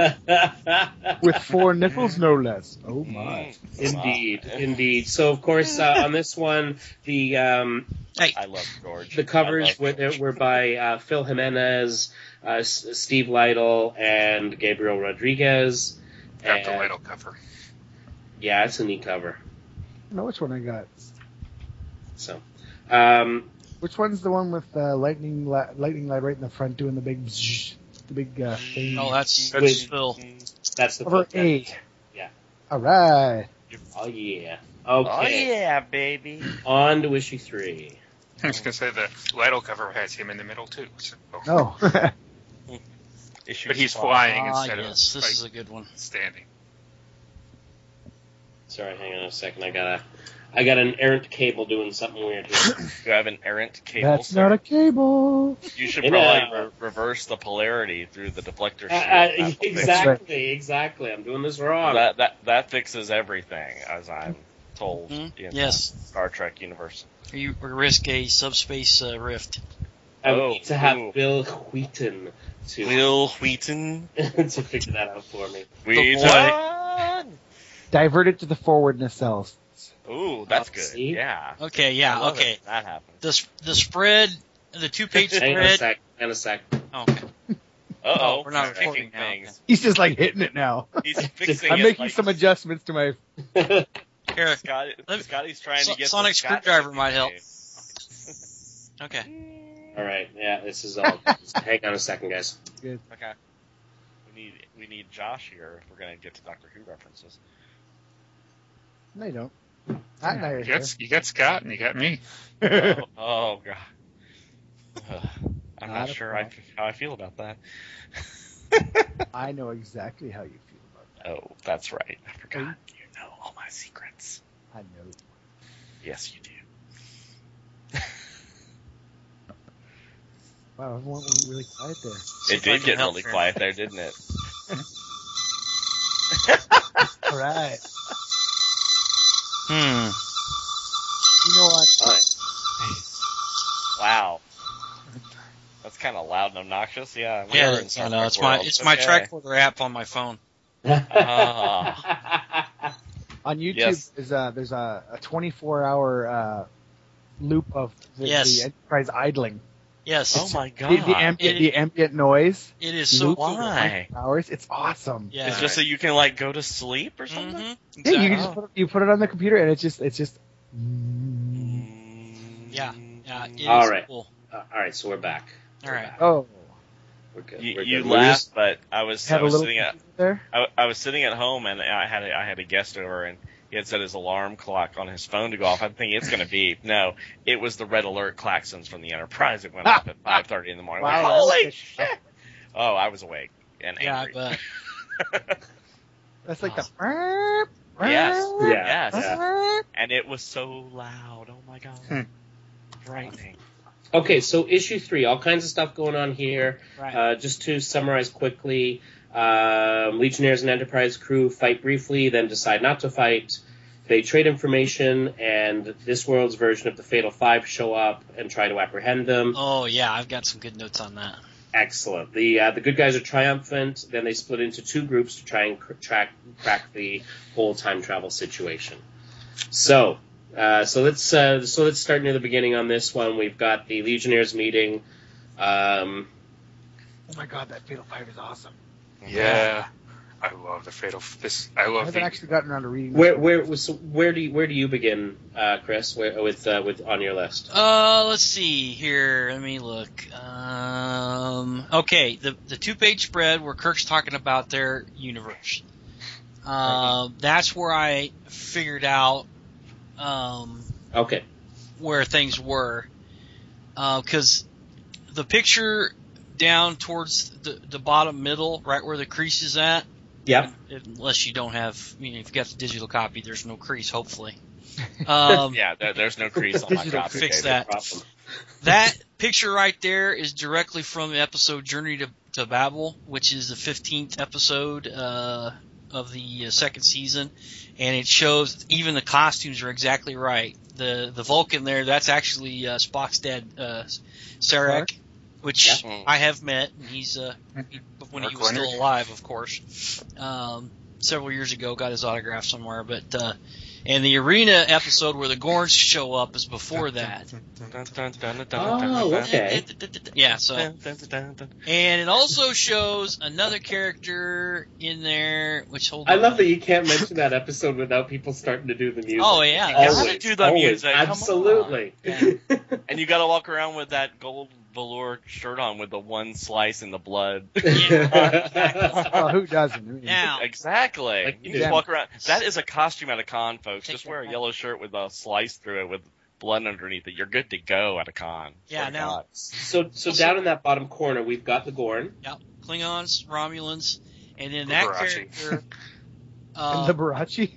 With four nipples, no less. Oh my! Mm. Indeed, Wow. indeed. So, of course, uh, on this one, the um, I love George. the I covers love were, George. were by uh, Phil Jimenez, uh, S- Steve Lytle, and Gabriel Rodriguez. Got the And- Lytle cover. Yeah, it's a neat cover. I don't know which one I got. So, um, Which one's the one with uh, lightning la- lightning lad right in the front doing the big bzzz, the big uh, thing? Oh, that's Wait. that's Phil. That's the Over book. A. Yeah. All right. Oh yeah. Oh Okay. yeah, baby. On to issue three. I was going to say the Lytle cover has him in the middle, too. So. Oh. Issue But he's five. flying Ah, instead yes, of this is like, a good one. standing. Sorry, hang on a second. I got a, I got an errant cable doing something weird here. You have an errant cable. That's sir? not a cable. You should You probably know. re- reverse the polarity through the deflector Uh, sheet. uh, That will fix it. exactly, exactly. I'm doing this wrong. That that that fixes everything, as I'm told. Hmm? In Yes. the Star Trek universe. Or you or risk a subspace uh, rift. I Oh, need to have ooh. Bill Wheaton to Will Wheaton. to figure that out for me. Wheaton. Divert it to the forward nacelles. Ooh, that's Oh, good. see? Yeah. Okay, I yeah, love okay. it. That happened. The s- the spread, the two page Hang on a spread. sec. Hang on a sec. Oh, Uh Oh, oh, we're not he's recording kicking now, things. He's just like hitting it now. He's fixing I'm it making like some adjustments to my. here. Scotty, Let me- Scotty's trying So- to get sonic the Scotty screwdriver might help. game. Okay. All right. Yeah, this is all. Hang on a second, guys. Okay. We need we need Josh here if we're gonna get to Doctor Who references. No, you don't. Not You neither. got, you got Scott and you got me. Oh, oh god. Ugh, I'm Not not a sure I, problem. how I feel about that. I know exactly how you feel about that. Oh, that's right. I forgot. Oh. You know all my secrets. I know. Yes, you do. Wow, everyone went really quiet there. It if I did can get help really here. quiet there, didn't it? All right. Hmm. You know what? All right. Wow. That's kind of loud and obnoxious. Yeah. we Yeah, are in it's, Star I know. Trek It's my world. it's my Okay. Trackfolder app on my phone. Ah. On YouTube, Yes. there's a there's a, a twenty-four hour uh, loop of the, Yes. the Enterprise idling. Yes. Oh my god. The, the, ambient, It- the ambient noise. It is so loop cool. of Why? hours. It's awesome. Yeah. It's just so you can like go to sleep or something. Mhm. Yeah, you can Exactly. just put it, you put it on the computer and it's just it's just. Yeah. Yeah. It is All right. cool. Uh, all right. So we're back. All right. Oh, We're good. You, we're you good. We're laughed, just- but I was had I a was little sitting at confusion there. I, I was sitting at home and I had a, I had a guest over and he had set his alarm clock on his phone to go off. I'm thinking it's going to beep. No, it was the red alert klaxons from the Enterprise that went off at five thirty in the morning. Wow, Like, holy that's- shit! Oh, I was awake and Yeah, angry. but That's like the. Yes. Yeah. Yes. Yeah. And it was so loud. Oh my god, Hmm. frightening. Okay, so issue three, all kinds of stuff going on here. right. Uh, just to summarize quickly, um, Legionnaires and Enterprise crew fight briefly, then decide not to fight. They trade information, and this world's version of the Fatal Five show up and try to apprehend them. oh yeah, I've got some good notes on that. Excellent. The uh, the good guys are triumphant. Then they split into two groups to try and cr- track, crack the whole time travel situation. So, uh, so let's uh, so let's start near the beginning on this one. We've got the Legionnaires meeting. Um, Oh my god, that Fatal Five is awesome. Yeah. I love the Fatal. This I I love haven't the. actually gotten around to reading. this where one. where so where do you, where do you begin, uh, Chris? Where, with uh, with on your list? Uh, let's see here. Let me look. Um, okay, the the two page spread where Kirk's talking about their universe. Um, that's where I figured out um, Okay. where things were, because the picture down towards the the bottom middle, right where the crease is at. Yep. Unless you don't have, I mean, if you've got the digital copy, there's no crease. Hopefully. Um, Yeah, there, there's no crease on my Digital copy. fix David. that. Problem. That picture right there is directly from the episode Journey to, to Babel, which is the fifteenth episode uh, of the uh, second season, and it shows even the costumes are exactly right. The the Vulcan there, that's actually uh, Spock's dad, uh, Sarek, which Yeah. I have met. And he's uh, he, when he Mark was still Leonard. alive, of course. Um, several years ago, got his autograph somewhere, but. Uh, And the arena episode where the Gorns show up is before that. Dun, dun, dun, dun, dun, Oh, dun, dun, okay. Yeah, so. dun, dun, dun, dun. And it also shows another character in there, which hold I on. love that you can't mention that episode without people starting to do the music. Oh, yeah. You gotta Always, do the always, music, come on. absolutely. Yeah. And And you got to walk around with that gold velour shirt on with the one slice in the blood. Well, who doesn't? I mean, Now, Exactly. Like you you just do. walk around. That is a costume at a con, folks. Take Just that wear a back. yellow shirt with a slice through it with blood underneath it. You're good to go at a con. Yeah, Swear to now- God. so so Also- down in that bottom corner, we've got the Gorn. yep, Klingons, Romulans, and then that Liberace. character. and Uh, Liberace.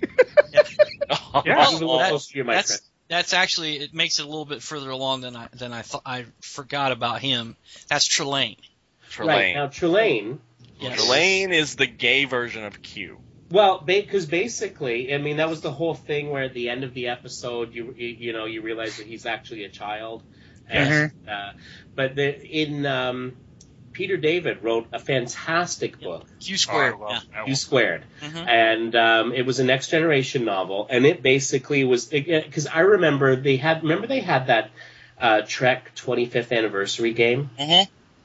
Yeah. Move a little that- closer to your mic, that's Chris. that's actually it makes it a little bit further along than I than I thought. I forgot about him. That's Trelane. Right Trelane. now, Trelane. Yes. Trelane is the gay version of Q. Well, because basically, I mean, that was the whole thing where at the end of the episode, you you, you know, you realize that he's actually a child. And, uh, but the, in um, Peter David wrote a fantastic book, Q Oh, I squared. love yeah. that Q one. Squared, Mhm. and um, it was a next generation novel, and it basically was because I remember they had remember they had that uh, Trek twenty-fifth anniversary game. Mhm.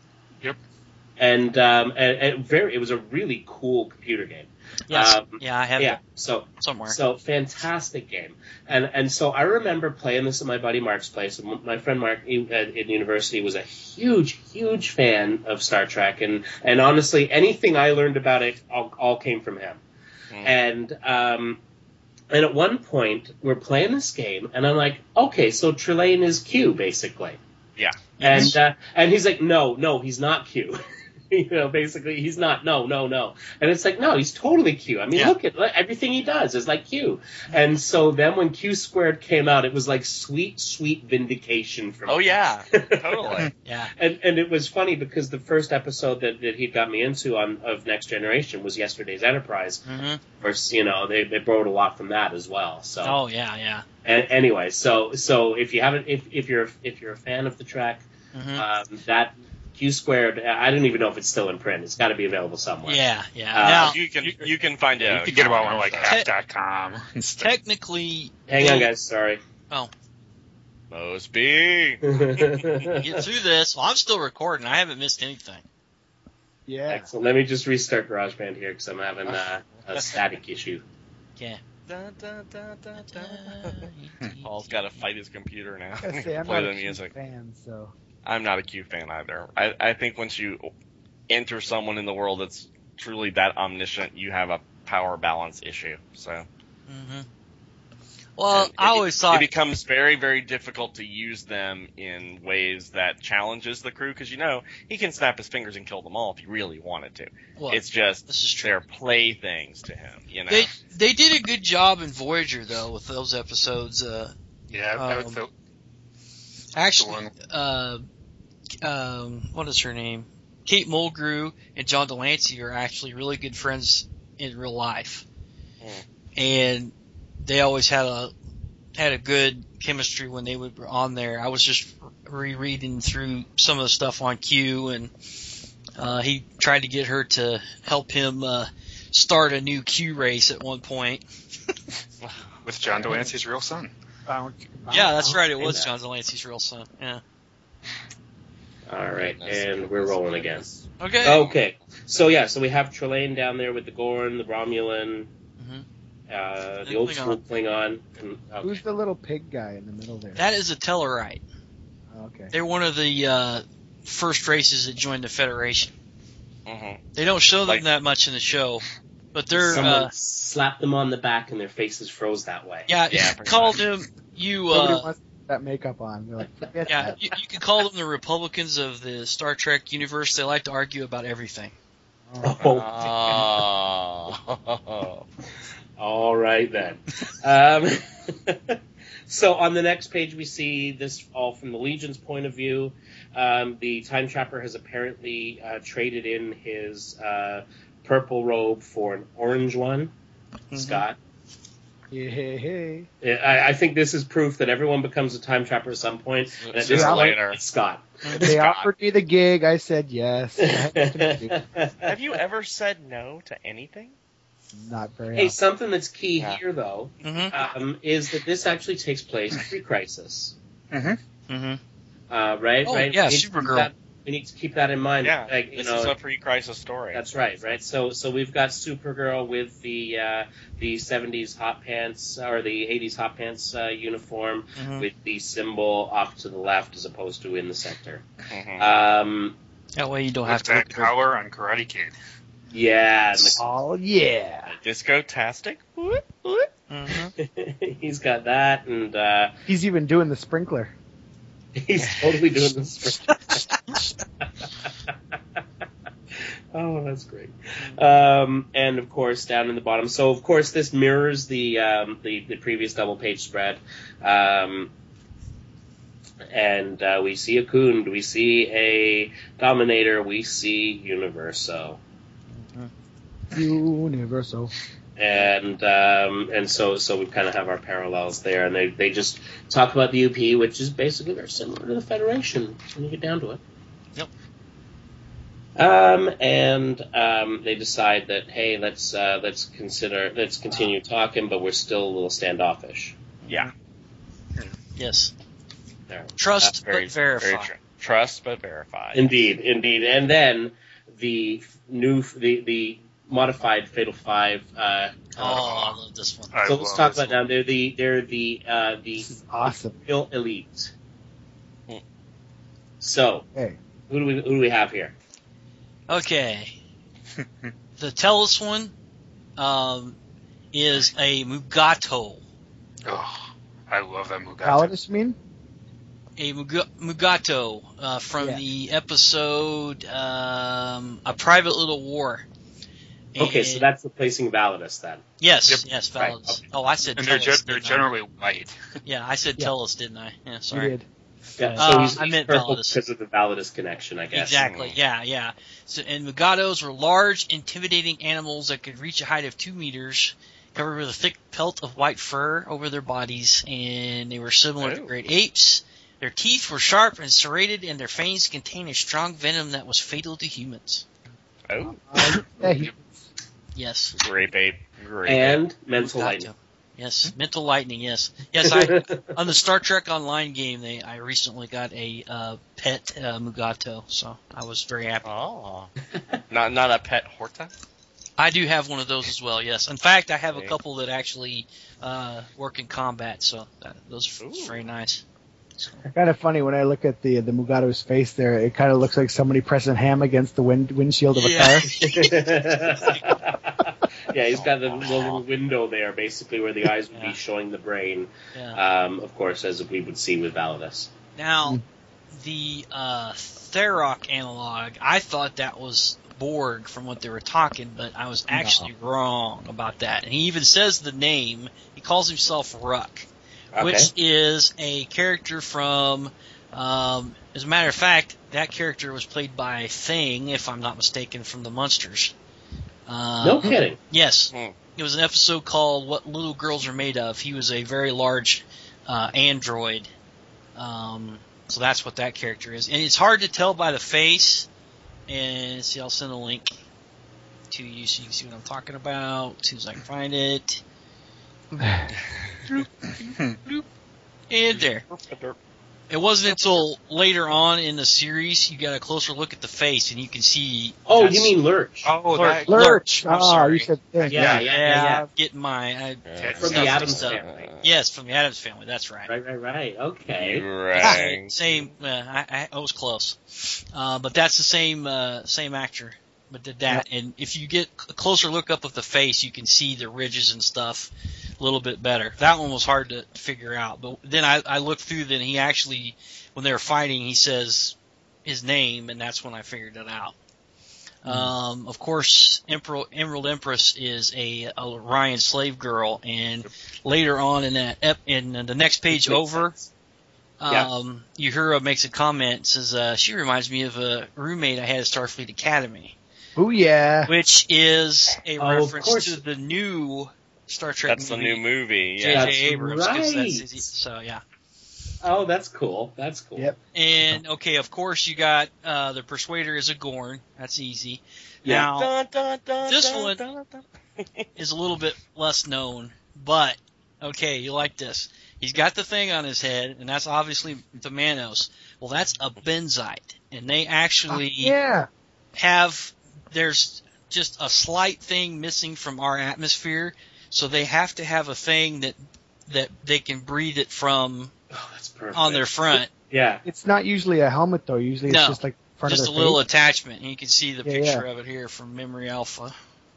And, um, and, and very, it was a really cool computer game. Yes. Um, yeah, I have yeah, it so somewhere. so fantastic game, and and so I remember playing this at my buddy Mark's place. And my friend Mark he, at, in university was a huge, huge fan of Star Trek, and and honestly, anything I learned about it all, all came from him. Mm. And um, and at one point we're playing this game, and I'm like, okay, so Trelane is Q basically. Yeah. And uh, and he's like, no, no, he's not Q. You know, basically, he's not. No, no, no. And it's like, no, he's totally Q. I mean, Yeah. look at look, everything he does is like Q. And so then when Q Squared came out, it was like sweet, sweet vindication from. Oh, yeah. Totally. Yeah. And and it was funny because the first episode that, that he got me into on of Next Generation was Yesterday's Enterprise. hmm Of course, you know, they they borrowed a lot from that as well. So. Oh yeah, yeah. And anyway, so so if you haven't, if if you're if you're a fan of the track, hmm um, that Q Squared, I don't even know if it's still in print. It's got to be available somewhere. Yeah, yeah. Uh, now, you can you can find it. You can get them on like half dot com and stuff. technically, Hang on, guys. Sorry. Mosby. get through this. Well, I'm still recording. I haven't missed anything. Yeah. Excellent. Let me just restart GarageBand here because I'm having uh, a static issue. Yeah. Dun, dun, dun, dun, dun. Paul's got to fight his computer now. I say, I'm Play not the a Q music. fan, so I'm not a Q fan either. I, I think once you enter someone in the world that's truly that omniscient, you have a power balance issue. So hmm Well, and I it- always thought. it becomes very, very difficult to use them in ways that challenges the crew because you know he can snap his fingers and kill them all if he really wanted to. well, It's just this is true. they're playthings to him. You know. They they did a good job in Voyager though with those episodes. Uh, Yeah, that was Um, the, actually, one. uh, um, what is her name? Kate Mulgrew and John Delancey are actually really good friends in real life, Mm. and they always had a had a good chemistry when they were on there. I was just rereading through some of the stuff on Q, and uh, he tried to get her to help him uh, start a new Q race at one point. with John Delancey's real son. Yeah, that's right. It was that. John Delancey's real son. Yeah. All right, and we're rolling again. Okay. Okay. So yeah, so we have Trelane down there with the Gorn, the Romulan, Mhm. uh, And the old Klingon. school Klingon. And, okay. who's the little pig guy in the middle there? That is a Tellarite. Okay. They're one of the uh, first races that joined the Federation. Mhm. They don't show them Like- that much in the show, but they're Someone uh, slapped them on the back and their faces froze that way. yeah. Yeah, You pretty called much. them you. Nobody Uh, wants that makeup on. They're like, forget yeah, that. you, you could call them the Republicans of the Star Trek universe. They like to argue about everything. Oh. Oh. All right then. Um, so on the next page, we see this all from the Legion's point of view. Um, the Time Trapper has apparently uh, traded in his uh, purple robe for an orange one. Mm-hmm. Scott, Yeah, hey, hey. I, I think this is proof that everyone becomes a Time Trapper at some point. And at Sooner this or point, later. it's Scott. They Scott. offered me the gig. I said yes. Have you ever said no to anything? Not very Hey, often. something that's key Yeah. here, though, Mm-hmm. um, is that this actually takes place pre-crisis. Mm-hmm. Mm-hmm. Uh, right? Oh, right? yeah, It- Supergirl. That, we need to keep that in mind. Yeah, like, you this know, is a pre-crisis story. That's right, right. So, so we've got Supergirl with the uh, the seventies hot pants or the eighties hot pants uh, uniform Mhm. with the symbol off to the left as opposed to in the center. Mhm. Um, That way you don't have With to look that at her. collar on Karate Kid. yeah, and the- Oh yeah. Disco-tastic. Mhm. he's got that, and uh, He's even doing the sprinkler. he's totally doing this. Oh, that's great. Um, and of course, down in the bottom. So, of course, this mirrors the um, the, the previous double page spread. Um, and uh, we see a Kund, we see a Dominator, we see Universo. Universal. And um, and so so we kind of have our parallels there, and they, they just talk about the U P, which is basically very similar to the Federation when you get down to it. Yep. Um, and um, they decide that hey, let's uh, let's consider let's continue talking, but we're still a little standoffish. Yeah. Yes. There. Trust Very, but verify. very true. Trust but verify. Indeed, indeed, and then the new the the modified Fatal Five. Uh, Oh, I love this one. I so let's love talk this about one. now. They're the they're the uh, the This is awesome. real elite. Hmm. So Hey. who do we who do we have here? Okay. The Tellus one um, is a Mugato. Oh, I love that Mugato. Validus, you mean? A Muga- Mugato uh, from Yeah. the episode um, A Private Little War. Okay, so And- that's replacing Validus then. Yes, Yep. yes, Right, Validus. okay. Oh, I said And they're, Tellus. ge- they're didn't I? generally white. Yeah, I said Yeah. Tellus, didn't I? Yeah, You sorry. did. Yeah, Uh, so he's, I he's meant purple Validus. because of the Validus connection, I guess. Exactly. Yeah, yeah. So, and Mugatos were large, intimidating animals that could reach a height of two meters, covered with a thick pelt of white fur over their bodies, and they were similar to Oh. great apes. Their teeth were sharp and serrated, and their fangs contained a strong venom that was fatal to humans. Oh, Uh, yeah, he, Yes. great ape. Great ape. And mental Mugato. lightning. Yes, mental lightning. Yes, yes. I on the Star Trek Online game, they I recently got a uh, pet uh, Mugato, so I was very happy. Oh. not not a pet Horta? I do have one of those as well. Yes, in fact, I have a Okay. couple that actually uh, work in combat, so that, those are Ooh. very nice. kind of funny when I look at the the Mugato's face there. It kind of looks like somebody pressing ham against the wind, windshield of a Yeah. car. Yeah, he's got the little window there, basically, where the eyes would Yeah. be showing the brain, Yeah. um, of course, as we would see with Validus. Now, the uh, Tharok analog, I thought that was Borg from what they were talking, but I was actually wrong about that. And he even says the name. He calls himself Ruck, Okay. which is a character from. Um, as a matter of fact, that character was played by Thing, if I'm not mistaken, from the Munsters. Uh, No kidding. Yes. Hmm. It was an episode called What Little Girls Are Made Of. He was a very large uh, android. Um, so that's what that character is. And it's hard to tell by the face. And see, I'll send a link to you so you can see what I'm talking about. As soon as I can find it. And there. It wasn't until later on in the series you got a closer look at the face and you can see. Oh, that's- you mean Lurch? Oh, Lurch. that, Lurch. I'm Oh, sorry. you said thing. Yeah, yeah, Yeah, yeah, yeah. I'm getting my. I, Yeah. From stuff the Adams mixed up. family. Yes, from the Adams Family. That's right. Right, right, right. Okay. Right. Same. Uh, I, I, I was close, uh, but that's the same uh, same actor. But did that, and if you get a closer look up of the face, you can see the ridges and stuff a little bit better. That one was hard to figure out, but then I, I looked through. Then he actually, when they were fighting, he says his name, and that's when I figured it out. Um, of course, Emerald, Emerald Empress is a, a Orion slave girl, and later on in that ep, in the next page Makes over. sense. Yeah. Um, Uhura makes a comment, says, uh, she reminds me of a roommate I had at Starfleet Academy, Oh yeah. which is a Oh, of reference course. to the new Star Trek That's the movie. new movie. J J Yeah. That's Abrams. 'cause right. That's easy. So, yeah. Oh, that's cool. That's cool. Yep. And, okay, of course, you got uh, the Persuader is a Gorn. That's easy. Yeah. Now, Dun, dun, dun, this dun, one- dun, dun. is a little bit less known, but, okay, you like this. He's got the thing on his head, and that's obviously the Manos. Well, that's a benzite, and they actually Yeah. have, there's just a slight thing missing from our atmosphere, so they have to have a thing that that they can breathe it from Oh, that's perfect. on their front. Yeah. It's not usually a helmet though. Usually it's No, just like front Just a of their little face. attachment, and you can see the Yeah, picture yeah. of it here from Memory Alpha.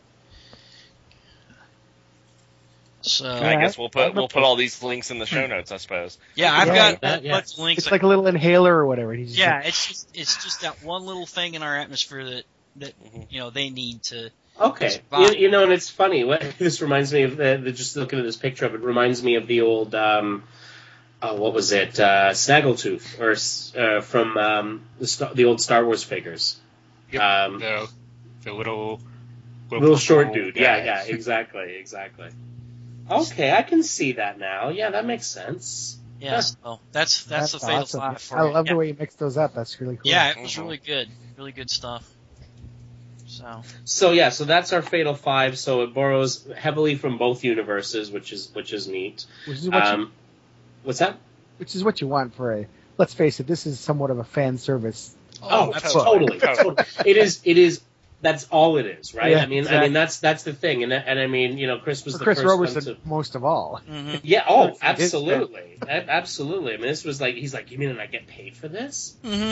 So I Yeah, guess we'll put we'll put all these links in the show notes, I suppose. yeah, I've Yeah, got that, a yeah. bunch of links. It's like a little inhaler or whatever. He's just yeah, like, it's just it's just that one little thing in our atmosphere that that Mhm. you know they need to. Okay. Spot. You, you know, and it's funny. What, this reminds me of the, the just looking at this picture of it reminds me of the old. Um, oh, what was it? Uh, Snaggletooth, or uh, from um, the Star, the old Star Wars figures. Yep. Um, The the little little short purple dude. guy. Yeah, yeah, exactly, exactly. Okay, I can see that now. Yeah, that makes sense. Yeah, Huh. so that's that's, the fatal awesome. five for I you. love yeah. the way you mix those up. That's really cool. Yeah, it was Mhm. really good, really good stuff. So So yeah, so that's our Fatal Five. So it borrows heavily from both universes, which is which is neat. Which is what you, Um, what's that? which is what you want for a. Let's face it. This is somewhat of a fan service. Oh, absolutely. totally, totally. It is. It is. That's all it is, right? Yeah, I mean, I exactly. mean, that's that's the thing, and and I mean, you know, Chris was For the Chris first Robertson, one to. most of all. hmm Yeah. Oh, It's- it's- absolutely, A- absolutely. I mean, this was like he's like, you mean I get paid for this? hmm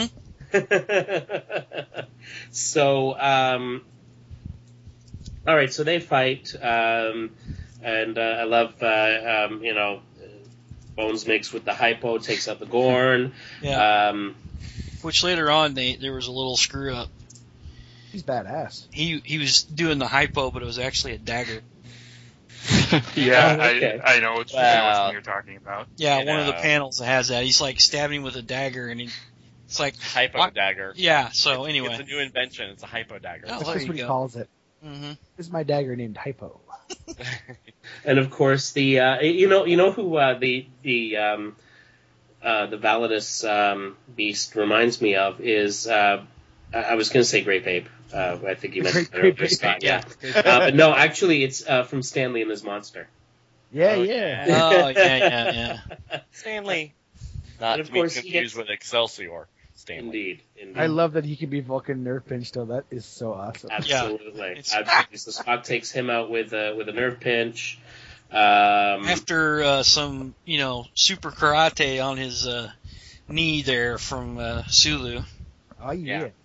so, um, all right. So they fight, um, and uh, I love, uh, um, you know, Bones mixed with the hypo, takes out the Gorn. yeah. Um, Which later on they there was a little screw up. He's badass. He he was doing the hypo, but it was actually a dagger. Yeah, Oh, okay. I, I know which Wow. one you're talking about. Yeah, You one of the know. panels that has that. He's like stabbing him with a dagger, and he, it's like Hypo what? dagger. Yeah. So It's anyway. a new invention. It's a hypo dagger. Oh, That's there just you what he go. calls it. hmm This is my dagger named Hypo. And of course, the uh, you know you know who uh, the the um, uh, the Validus um, beast reminds me of is uh, I I was going to say Grape Ape. Uh, I think you mentioned Grape- that earlier, Grape Scott. Yeah. Yeah, uh, but no, actually, it's uh, from Stanley and his monster. Yeah, Oh, yeah. Oh yeah, yeah, yeah. Stanley. Not And of to be course he confused gets- with Excelsior. Stanley. Indeed, indeed. I love that he can be Vulcan nerve pinch though. That is so awesome. Absolutely, It's- absolutely. So Spock takes him out with uh, with a nerve pinch. Um, After uh, some, you know, super karate on his uh, knee there from uh, Sulu. Oh yeah. Yeah.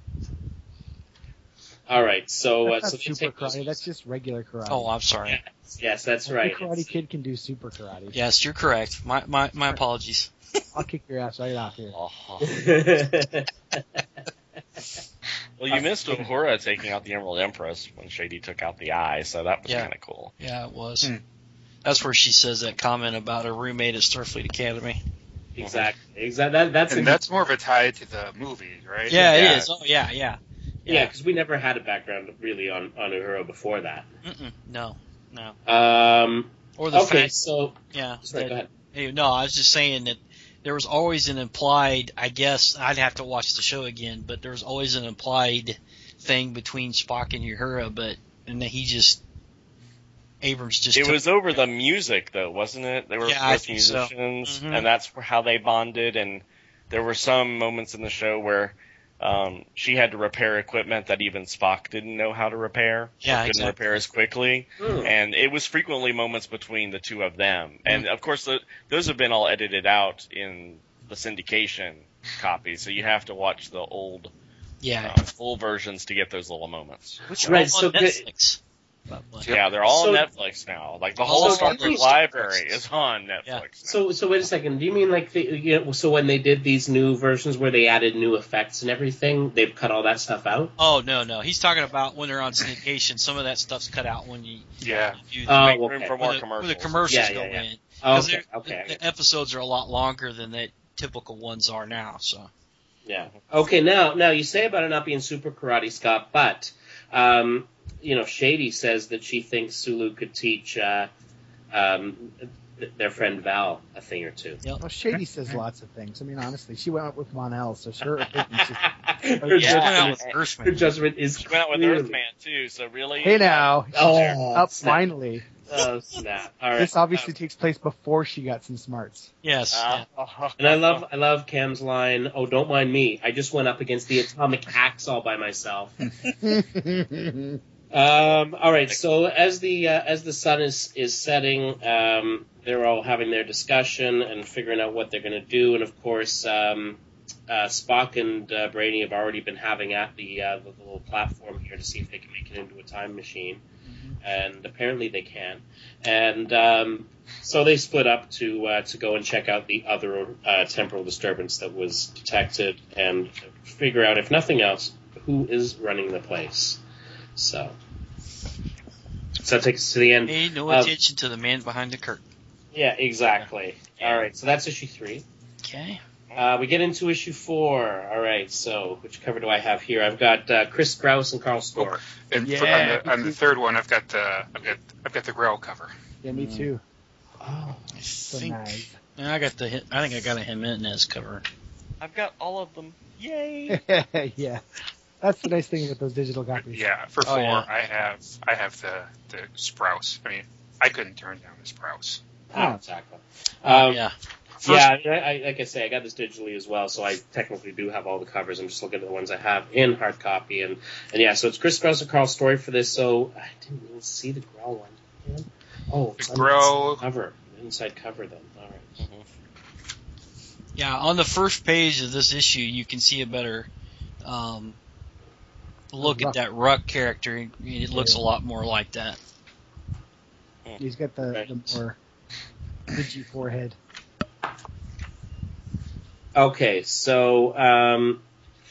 all right, so uh, That's so not they super take those- karate. That's just regular karate. Oh, I'm sorry. yes, yes, that's Every right. Karate Kid can do super karate. Yes, you're correct. My my my apologies. I'll kick your ass right off here. Oh. Well, you missed Uhura taking out the Emerald Empress when Shady took out the eye, so that was Yeah. kind of cool. Yeah, it was. Hmm. That's where she says that comment about her roommate at Starfleet Academy. exactly, exactly. That, that's And a, that's more of a tie to the movie, right? Yeah, Yeah. it is. Oh, yeah, yeah. yeah, because we never had a background really on on Uhura before that. Mm-mm, no, no. Um, Or the okay, fact, so yeah. sorry, that- go ahead. Hey, no, I was just saying that there was always an implied, I guess, I'd have to watch the show again, but there was always an implied thing between Spock and Uhura, but, and that he just, Abrams just It took- was over the music, though, wasn't it? They were Yeah, I both think so. musicians, Mhm. and that's wh- how they bonded. And there were some moments in the show where um, she had to repair equipment that even Spock didn't know how to repair. or Yeah, couldn't exactly. repair as quickly. Hmm. And it was frequently moments between the two of them. And of course, the, those have been all edited out in the syndication copy, so you have to watch the old yeah, uh, full versions to get those little moments. which are Right, all so on the- Netflix. But, but- Yep. Yeah, they're all So- on Netflix now. Like the Oh, whole so Star at Trek least- library is on Netflix. Yeah. now. So so wait a second. Do you mean like the, you know, so when they did these new versions where they added new effects and everything, they've cut all that stuff out? Oh, no, no. He's talking about when they're on syndication, some of that stuff's cut out when you, Yeah. you Oh, Make okay. room for when, more the, when commercials. the commercials Yeah, go yeah, yeah. in. Oh, 'Cause okay, they're- okay, I the, get the episodes are a lot longer than the typical ones are now, so. Yeah. Okay. Now, now you say about it not being super karate, Scott, but um, you know, Shady says that she thinks Sulu could teach uh, um, th- their friend Val a thing or two. Well, Shady says lots of things. I mean, honestly, she went out with Mon-El, so her opinion is- her, Yeah, judgment, out is- with her Earthman. judgment is She went out with clearly- Earthman too, so really. Hey now, Oh, up snap. finally. Oh, snap. All right. This obviously Um, takes place before she got some smarts. Yes. Uh, yeah. and I love I love Cam's line, oh, don't mind me. I just went up against the atomic axe all by myself. Um, all right, so as the uh, as the sun is is setting, um, they're all having their discussion and figuring out what they're going to do. And of course, um, uh, Spock and uh, Brady have already been having at the, uh, the little platform here to see if they can make it into a time machine. And apparently they can. And um, so they split up to uh, to go and check out the other uh, temporal disturbance that was detected and figure out, if nothing else, who is running the place. So, so that takes us to the end. Pay no Uh, attention to the man behind the curtain. Yeah, exactly. All right, so that's issue three. Okay. Uh, we get into issue four. All right, so which cover do I have here? I've got uh, Chris Sprouse and Carl Storr. And for, Yeah. on, the, on the third one, I've got the I've got I've got the Grail cover. Yeah, me too. Oh, I So think nice. I got the. I think I got a Jimenez cover. I've got all of them. Yay! Yeah. That's the nice thing with those digital copies. Yeah, for Oh, four, yeah. I have I have the the Sprouse. I mean, I couldn't turn down the Sprouse. oh exactly. Um, yeah. Yeah, I, I, like I say, I got this digitally as well, so I technically do have all the covers. I'm just looking at the ones I have in hard copy, and, and yeah, so it's Chris Sprouse and Carl Story for this. So I didn't even see the Growl one. Yeah. Oh, it's The on the Growl- inside cover, inside cover then. All right. Yeah. On the first page of this issue, you can see a better um, look Ruck. at that Ruck character. It looks a lot more like that. He's got the, Right. the more digi forehead. Okay, so um,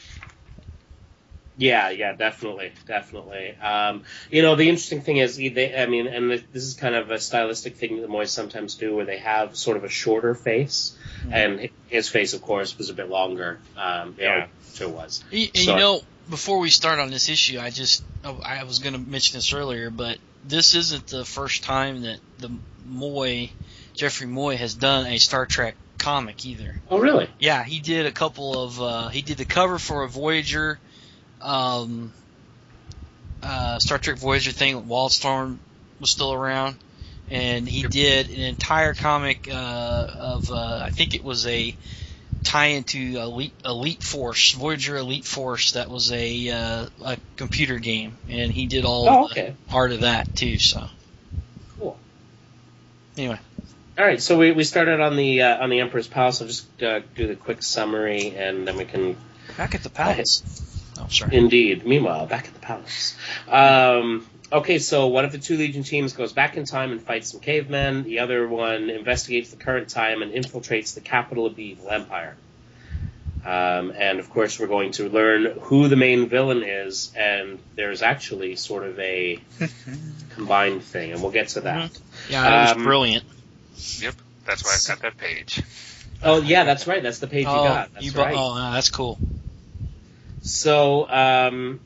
yeah, yeah, definitely, definitely. Um, you know, the interesting thing is, they, I mean, and this is kind of a stylistic thing that the Moys sometimes do, where they have sort of a shorter face, Mm-hmm. and his face, of course, was a bit longer. Um, you know, Yeah. sure was. And, and So- you know, before we start on this issue, I just I was going to mention this earlier, but this isn't the first time that the Moy, Jeffrey Moy, has done a Star Trek comic either. Oh, really? Yeah, he did a couple of. Uh, he did the cover for a Voyager, um, uh, Star Trek Voyager thing when Wildstorm was still around, and he did an entire comic uh, of. Uh, I think it was a tie into Elite, Elite Force, Voyager Elite Force. That was a uh, a computer game, and he did all Oh, the okay. art of that too. So Cool. anyway, All right, so we, we started on the uh, on the Emperor's Palace. I'll just uh, do the quick summary, and then we can. back at the palace. Oh, sorry. Indeed. Meanwhile, back at the palace. Um, okay, so one of the two Legion teams goes back in time and fights some cavemen. The other one investigates the current time and infiltrates the capital of the evil empire. Um, and of course, we're going to learn who the main villain is, and there's actually sort of a combined thing, and we'll get to that. Yeah, it was Um, brilliant. Yep, that's why I've got that page. Oh, yeah, that's right. That's the page you oh, got. That's you bu- right. oh, no, that's cool. So, um,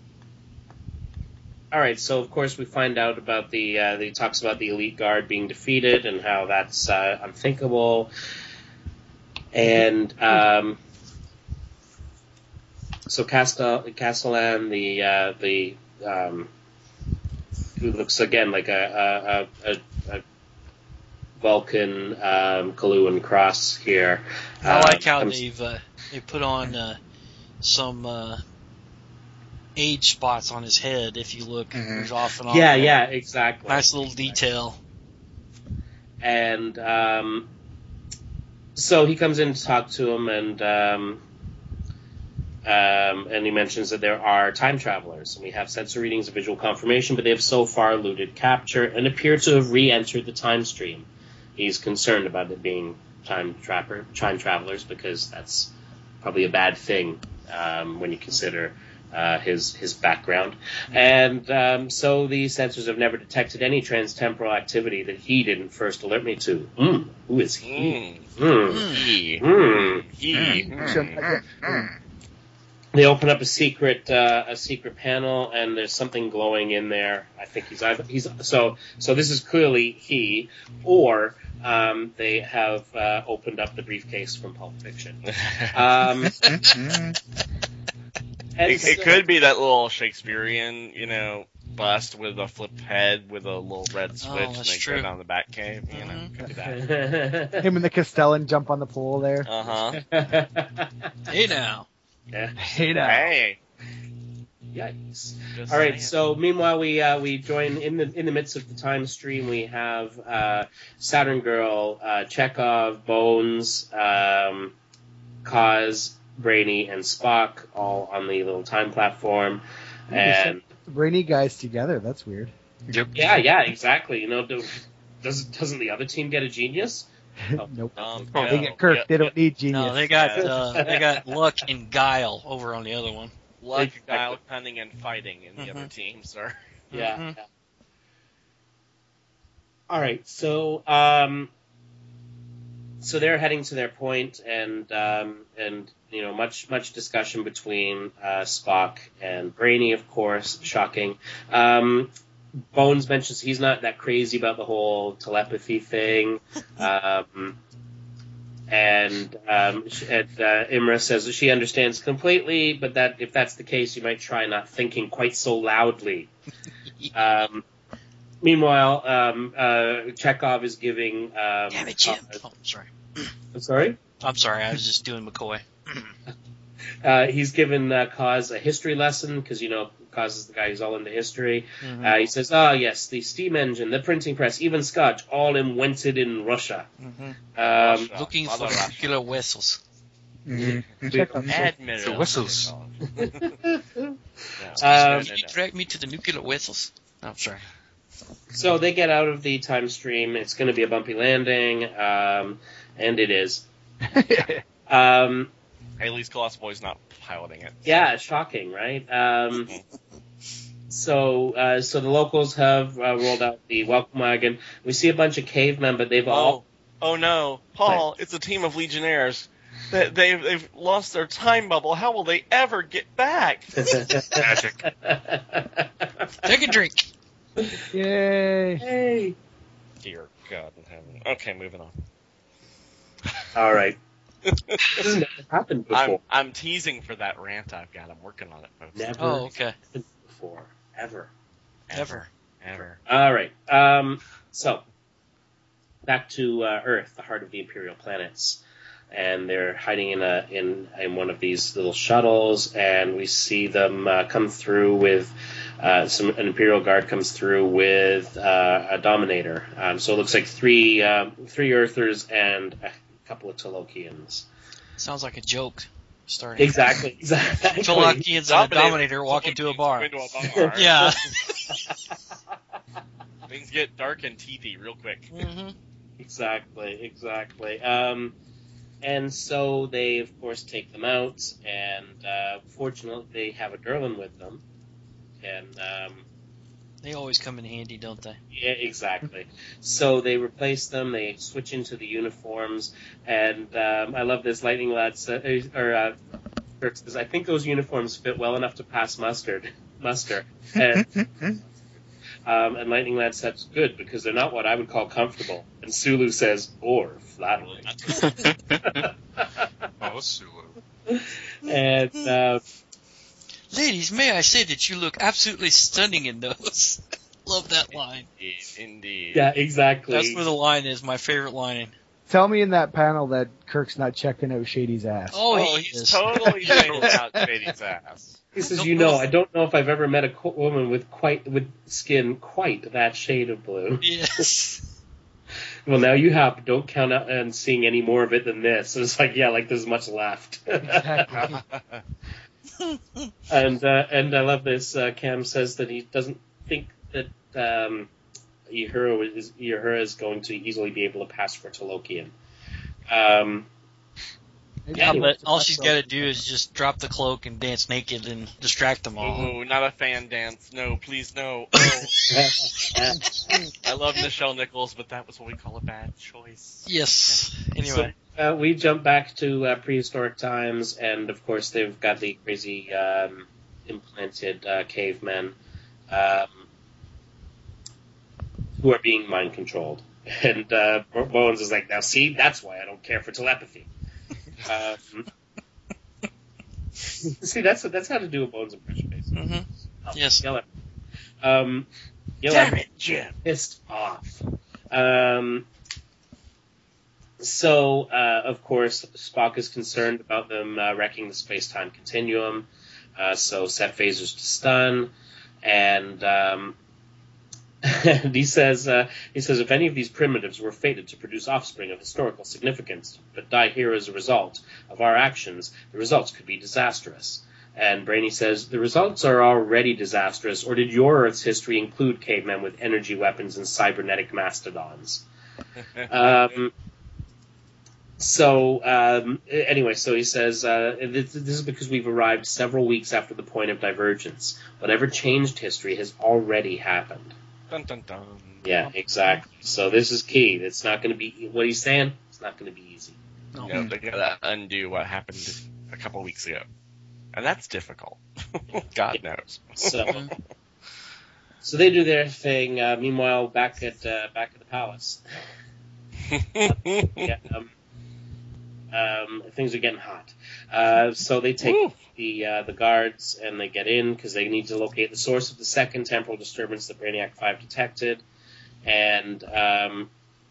all right. So, of course, we find out about the. Uh, he talks about the elite guard being defeated and how that's uh, unthinkable. And um, so, Castel, Castellan, the uh, the um, who looks again like a a, a, a Vulcan um, Kaluan cross here. I like uh, how comes- they've uh, they put on uh, some uh, age spots on his head. If you look, Mhm. there's off and on. Yeah, there. yeah, exactly. Nice little detail. And um, so he comes in to talk to him, and um, um, and he mentions that there are time travelers, and we have sensor readings of visual confirmation, but they have so far eluded capture and appear to have re-entered the time stream. He's concerned about it being time trapper, time travelers, because that's probably a bad thing um, when you consider uh, his his background. And um, so the sensors have never detected any transtemporal activity that he didn't first alert me to. Mm, who is he? Mm. Mm. He. Mm. He. They open up a secret uh, a secret panel, and there's something glowing in there. I think he's either he's so so. This is clearly he, or um, they have uh, opened up the briefcase from Pulp Fiction. Um, and It, it so- could be that little Shakespearean, you know, bust with a flip head with a little red switch, and that's they true. go down the back cave. You know, Mhm. could do that. Him and the Castellan jump on the pole there. Uh huh. Hey now. Yeah. Hey now. Hey. Yikes. Just All right. saying. So meanwhile, we uh, we join in the in the midst of the time stream. We have uh, Saturn Girl, uh, Chekhov, Bones, um, Kaz, Brainy, and Spock all on the little time platform. Ooh, And The brainy guys together. That's weird. Yep. yeah, yeah, exactly. You know, do, does doesn't the other team get a genius? Oh. Nope. Um, Oh, They no, get Kirk. yeah, They don't need genius. No, they got uh, they got Luck and Guile over on the other one. Luck, Exactly. guile, cunning, and fighting in the Mhm. other teams, sir. Yeah. Mhm. yeah. All right. So, um, so they're heading to their point, and um, and you know, much much discussion between uh, Spock and Brainy, of course. Shocking. Um, Bones mentions he's not that crazy about the whole telepathy thing. Um, and um, sh- and uh, Imra says that she understands completely, but that if that's the case, you might try not thinking quite so loudly. Um, meanwhile, um, uh, Chekhov is giving. Um, Damn it, Jim. Kaz- Oh, I'm sorry. I'm sorry. I'm sorry. I was just doing McCoy. Uh, he's given uh, Kaz a history lesson because you know Kaz is the guy who's all into history. Mhm. Uh, he says, "Ah, yes, the steam engine, the printing press, even Scotch, all invented in Russia." Mhm. Um, Russia. Looking Mother for Russia. nuclear vessels. Mm-hmm. Chekhov. Admiral. The whistles. Yeah. Um, No, Can no, you no. direct me to the nuclear vessels? Oh, sorry. So they get out of the time stream. It's going to be a bumpy landing, um, and it is. Um, Haley's Colosboy's not piloting it. yeah, it's shocking, right? Um, so, uh, so the locals have uh, rolled out the welcome wagon. We see a bunch of cavemen, but they've all. Oh, oh no, Paul! It's a team of Legionnaires. They, they've they've lost their time bubble. How will they ever get back? Magic. Take a drink. Yay. Hey. Dear God in heaven. Okay, moving on. All right. This has never happened before. I'm I'm teasing for that rant I've got. I'm working on it, folks. Never Oh, okay. happened before, ever. Ever. Ever. All right. Um, so back to uh, Earth, the heart of the Imperial planets, and they're hiding in a in in one of these little shuttles, and we see them uh, come through with uh, some an Imperial guard comes through with uh, a Dominator. Um, so it looks like three uh, three Earthers and a couple of Talokians. Sounds like a joke. Starting. Exactly. Exactly. Talokians and a Dominator walk into a bar. Into a bar. Yeah. Things get dark and teethy real quick. Mm-hmm. Exactly, exactly. Um, and so they, of course, take them out, and uh, fortunately, they have a Durlan with them. And um, They always come in handy, don't they? yeah, exactly. So they replace them. They switch into the uniforms, and um, I love this. Lightning Lad sa- or uh, Kirk says, "I think those uniforms fit well enough to pass mustard, muster." And Um, and Lightning Lad says, "Good, because they're not what I would call comfortable." And Sulu says, "Or flattering." Oh, Sulu. and uh, Ladies, may I say that you look absolutely stunning in those. Love that line. Indeed. Indeed. yeah, exactly. That's where the line is, my favorite line. Tell me in that panel that Kirk's not checking out Shady's ass. Oh, Oh, he he's is. totally checking out Shady's ass. He says, Don't "You know, know. I don't know if I've ever met a qu- woman with quite with skin quite that shade of blue." Yes. Well, now you have. Don't count out on seeing any more of it than this. And it's like, yeah, like there's much left. Exactly. and uh, and I love this. Uh, Cam says that he doesn't think that um, Uhura is Uhura is going to easily be able to pass for Talokian. Um, Maybe Yeah, he but wants to all pass she's up. got to do is just drop the cloak and dance naked and distract them all. Ooh, not a fan dance. No, please no. Oh. I love Nichelle Nichols, but that was what we call a bad choice. Yes. Anyway. So, uh, we jump back to uh, prehistoric times, and of course they've got the crazy um, implanted uh, cavemen um, who are being mind controlled. And uh, Bones is like, "Now see, that's why I don't care for telepathy." um, see, that's that's how to do a Bones impression, basically. hmm Oh, Yes. yell at- Um, you know, Damn I'm it, Jim. pissed off. Um, so, uh, of course, Spock is concerned about them uh, wrecking the space-time continuum. Uh, so set phasers to stun, and um, and he says uh, he says if any of these primitives were fated to produce offspring of historical significance, but die here as a result of our actions, the results could be disastrous. And Brainy says the results are already disastrous. Or did your Earth's history include cavemen with energy weapons and cybernetic mastodons? um, So, um, anyway, so he says, uh, this, this is because we've arrived several weeks after the point of divergence. Whatever changed history has already happened. Dun, dun, dun. Yeah, exactly. So this is key. It's not going to be, what he's saying, it's not going to be easy. No. You know, they gotta undo what happened a couple weeks ago. And that's difficult. God knows. So, so they do their thing. Uh, meanwhile, back at, uh, back at the palace. yeah, um, Um, things are getting hot. Uh, so they take Woo. the uh, the guards and they get in because they need to locate the source of the second temporal disturbance that Brainiac five detected, and um,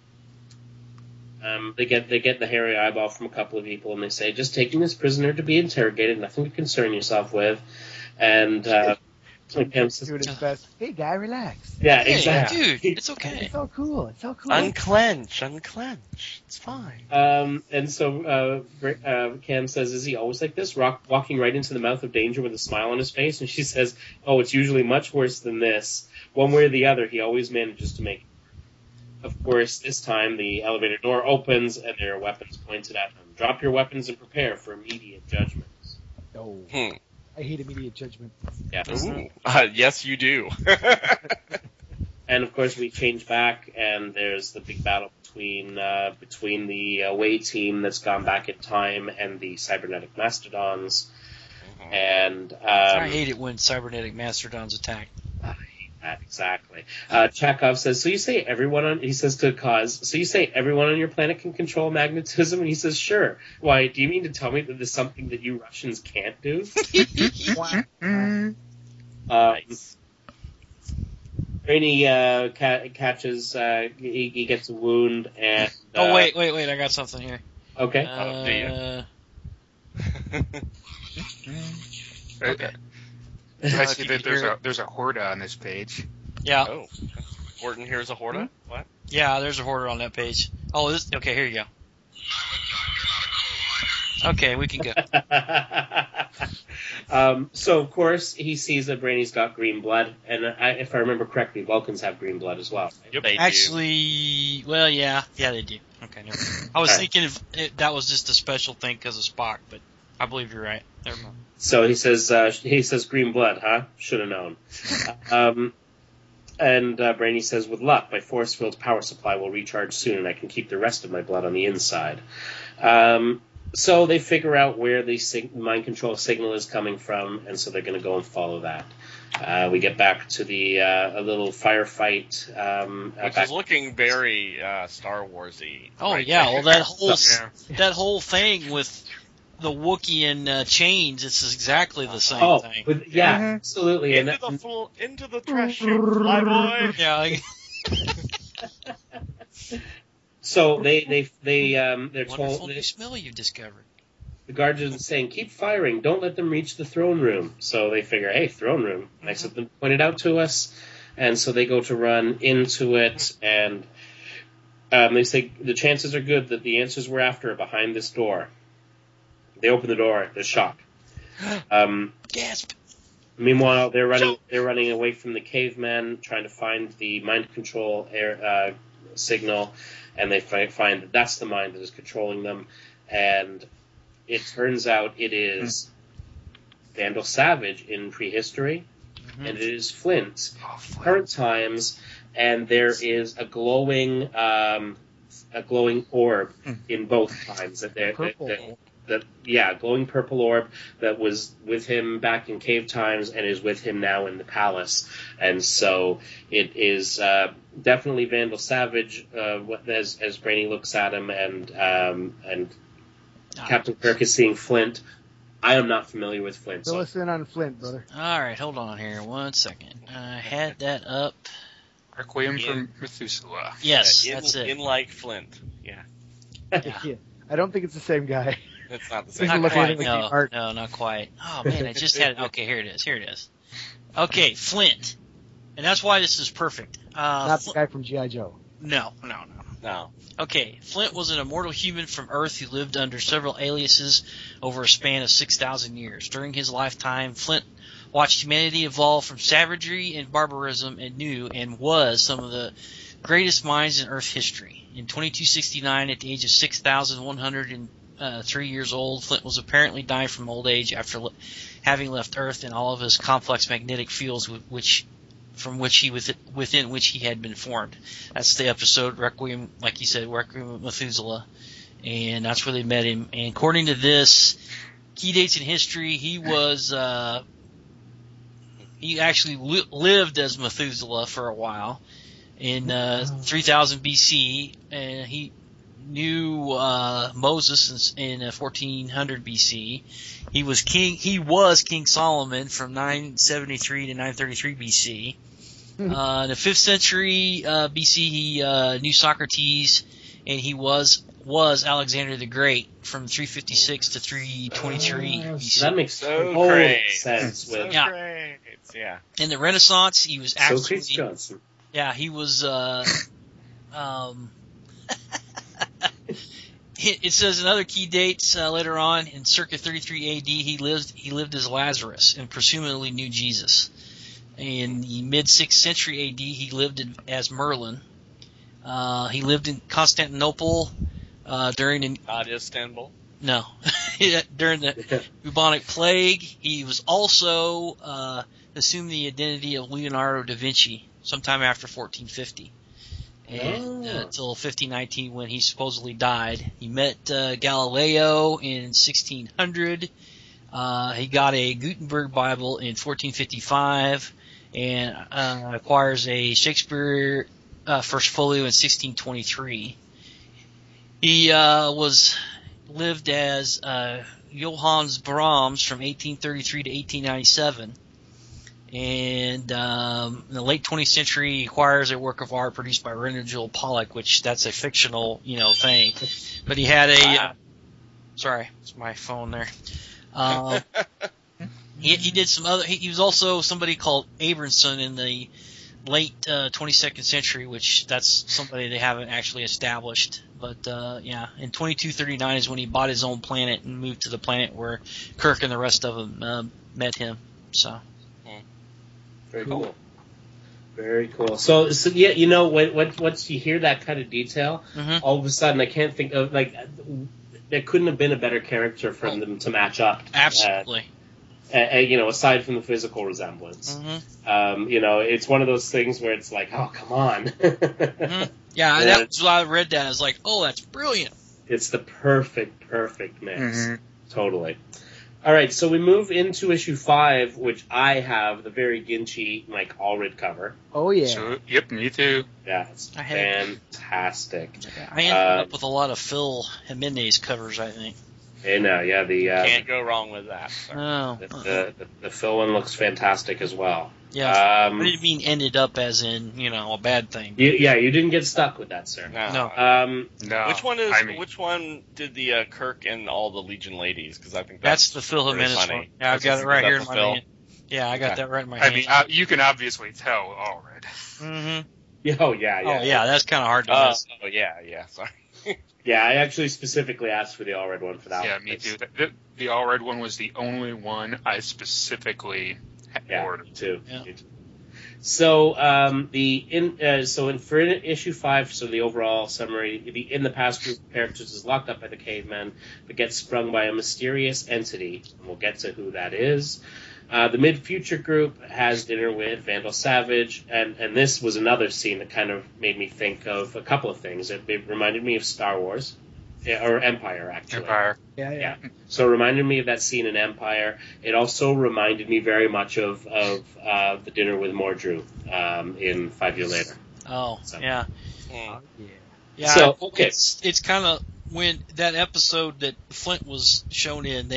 um, they get they get the hairy eyeball from a couple of people, and they say, "Just taking this prisoner to be interrogated, nothing to concern yourself with." And uh, Cam says, Doing his best. Hey, guy, relax. "Yeah, Hey, exactly." dude, it's okay. It's all cool. It's all cool. Unclench, unclench. It's fine. Um, and so uh, Bra- uh, Cam says, "Is he always like this, rock, walking right into the mouth of danger with a smile on his face?" And she says, "Oh, it's usually much worse than this. One way or the other, he always manages to make it." Of course, this time the elevator door opens and there are weapons pointed at them. Drop your weapons and prepare for immediate judgments. No. Hmm. I hate immediate judgment. Yeah. Ooh. Uh, yes, you do. And of course, we change back, and there's the big battle between uh, between the away team that's gone back in time and the cybernetic mastodons. Mhm. And um, I hate it when cybernetic mastodons attack. I hate that exactly. Uh, Chekhov says, "So you say everyone on?" He says to Kaz, "So you say everyone on your planet can control magnetism?" And he says, "Sure. Why? Do you mean to tell me that there's something that you Russians can't do?" Mm. Um, Nice. Brainy uh, ca- catches, uh, he, he gets a wound, and uh, Oh wait, wait, wait! I got something here. okay. Oh, do you? Uh, Okay. I see that there's a there's a Horda on this page. yeah, Oh. Horton here's a Horda? What? yeah. There's a hoarder on that page. Oh, this. Okay, here you go. Okay, we can go. um, so, of course, he sees that Brainy's got green blood, and I, if I remember correctly, Vulcans have green blood as well. Yep. They do. Actually, well, yeah, yeah, they do. Okay, never mind. I was Alright. thinking if it, that was just a special thing because of Spock, but I believe you're right. Never mind. So he says, uh, he says, green blood, huh? Should have known. um, and uh, Brainy says, with luck, my force-filled power supply will recharge soon, and I can keep the rest of my blood on the inside. Um, so they figure out where the sig- mind control signal is coming from, and so they're going to go and follow that. Uh, we get back to the uh, a little firefight. Um, uh, Which back- is looking very uh, Star Wars-y. Oh right yeah, there. well that whole s Yeah. that whole thing with the Wookiee and uh, chains, it's exactly the same oh, thing. with, yeah, Mhm. absolutely. And Into that, the full, into the trash chute, fly boy. Yeah, like, so they they they um, they're wonderful told new they, smell you've discovered. the guardian is saying, keep firing, don't let them reach the throne room. So they figure, hey, throne room, nice of them to point it out to us. And so they go to run into it, and um, they say the chances are good that the answers we're after are behind this door. They open the door, they're shocked. Um, Gasp! meanwhile, they're running they're running away from the cavemen, trying to find the mind control air, uh, signal, and they fi- find that that's the mind that is controlling them. And it turns out it is Vandal Savage in prehistory, Mhm. and it is Flint Oh, Flint. current times, and there is a glowing um, a glowing orb in both times. That they're, that, Purple. that, that yeah, glowing purple orb that was with him back in cave times and is with him now in the palace. And so it is uh, definitely Vandal Savage uh, as as Brainy looks at him, and um, and Ah. Captain Kirk is seeing Flint. I am not familiar with Flint. Fill So us in on Flint, brother. All right, hold on here one second. I had that up. Requiem Yeah. from Methuselah. Yes, in, that's it. In like Flint. Yeah, Yeah. Yeah. I don't think it's the same guy. it's not the Doesn't same. Not look quite. anything like the No, art. no, not quite. Oh man, I just had it. Okay, here it is. Here it is. Okay, Flint, and that's why this is perfect. Uh, Not Fl- the guy from G I. Joe. no, no, no. No. Okay, Flint was an immortal human from Earth who lived under several aliases over a span of six thousand years. During his lifetime, Flint watched humanity evolve from savagery and barbarism and knew and was some of the greatest minds in Earth history. In twenty-two sixty-nine, at the age of six thousand one hundred three years old, Flint was apparently dying from old age after le- having left Earth and all of his complex magnetic fields with which from which he was within which he had been formed. That's the episode Requiem, like you said, Requiem of Methuselah, and that's where they met him. And according to this, key dates in history, he was uh, he actually li- lived as Methuselah for a while in uh, three thousand B C, and he knew uh, Moses in, in uh, fourteen hundred B C. He was king. He was King Solomon from nine seventy-three to nine thirty-three B C. Uh, in the fifth century uh, B C, he uh, knew Socrates, and he was was Alexander the Great from three fifty-six to three twenty-three Uh, B C. that makes So total great. sense. So With Yeah. great. Yeah. In the Renaissance, he was actually Socrates Johnson. yeah, he was. Uh, um, it it says in other key dates uh, later on in circa thirty-three A D, he lived he lived as Lazarus and presumably knew Jesus. In the mid sixth century A D, he lived in, as Merlin. Uh, he lived in Constantinople uh, during the Not Istanbul. no during the bubonic plague. He was also uh, assumed the identity of Leonardo da Vinci sometime after fourteen fifty. And uh, Oh. until fifteen nineteen when he supposedly died. He met uh, Galileo in sixteen hundred. Uh, he got a Gutenberg Bible in fourteen fifty-five and uh, acquires a Shakespeare uh, First Folio in sixteen twenty-three. He uh, was lived as uh, Johannes Brahms from eighteen thirty-three to eighteen ninety-seven. And um, in the late twentieth century, he acquires a work of art produced by Renegil Pollock, which that's a fictional, you know, thing. But he had a uh, sorry, it's my phone there. Um, he, he did some other. He, he was also somebody called Abramson in the late uh, twenty-second century, which that's somebody they haven't actually established. But uh, yeah, in twenty-two thirty-nine is when he bought his own planet and moved to the planet where Kirk and the rest of them uh, met him. So. Very cool. Very cool. So, so yeah, you know, when, when, once you hear that kind of detail, Mhm. all of a sudden I can't think of, like, there couldn't have been a better character for them to match up. Absolutely. Uh, uh, you know, aside from the physical resemblance. Mm-hmm. Um, you know, it's one of those things where it's like, oh, come on. Mm-hmm. Yeah, Yeah. that's why I read that. I was like, oh, that's brilliant. It's the perfect, perfect mix. Mhm. Totally. All right, so we move into issue five, which I have the very Ginchi, like, Allred cover. Oh yeah. So, yep, me too. Yeah, it's I have- fantastic. I ended Uh, up with a lot of Phil Jimenez covers, I think. And uh, yeah, the, uh, Can't go wrong with that. sir. Oh, the, uh-uh. the, the, the Phil one looks fantastic as well. yeah. Um, I didn't mean ended up as in, you know, a bad thing. you, yeah, you didn't get stuck with that, sir. No. No. Um, No. Which one is? I mean, Which one did the uh, Kirk and all the Legion ladies? Because I think That's that's, the Phil really Jimenez funny. one. Yeah, I've Is got that- it right is that here in the my Phil? hand. Yeah, I got Okay. that right in my I hand. mean, uh, you can obviously tell Allred. mm-hmm. yeah, oh, yeah, yeah. Oh, yeah, that's kind of hard to Oh, miss. oh yeah, yeah. Sorry. Yeah, I actually specifically asked for the Allred one for that Yeah, one. me It's- too. The, the, the Allred one was the only one I specifically had Yeah, me ordered. too. Yeah. Me too. So um, the in uh, so in for issue five, so the overall summary: the in the past group of characters is locked up by the cavemen, but gets sprung by a mysterious entity. And we'll get to who that is. Uh, the mid-future group has dinner with Vandal Savage, and, and this was another scene that kind of made me think of a couple of things. It, it reminded me of Star Wars, yeah, or Empire, actually. Empire. Yeah, yeah. Yeah. So it reminded me of that scene in Empire. It also reminded me very much of, of uh, the dinner with Mordru um, in Five Year Later. Oh, So- yeah. Mm. Yeah. Yeah, So, okay. it's it's kind of when that episode that Flint was shown in, they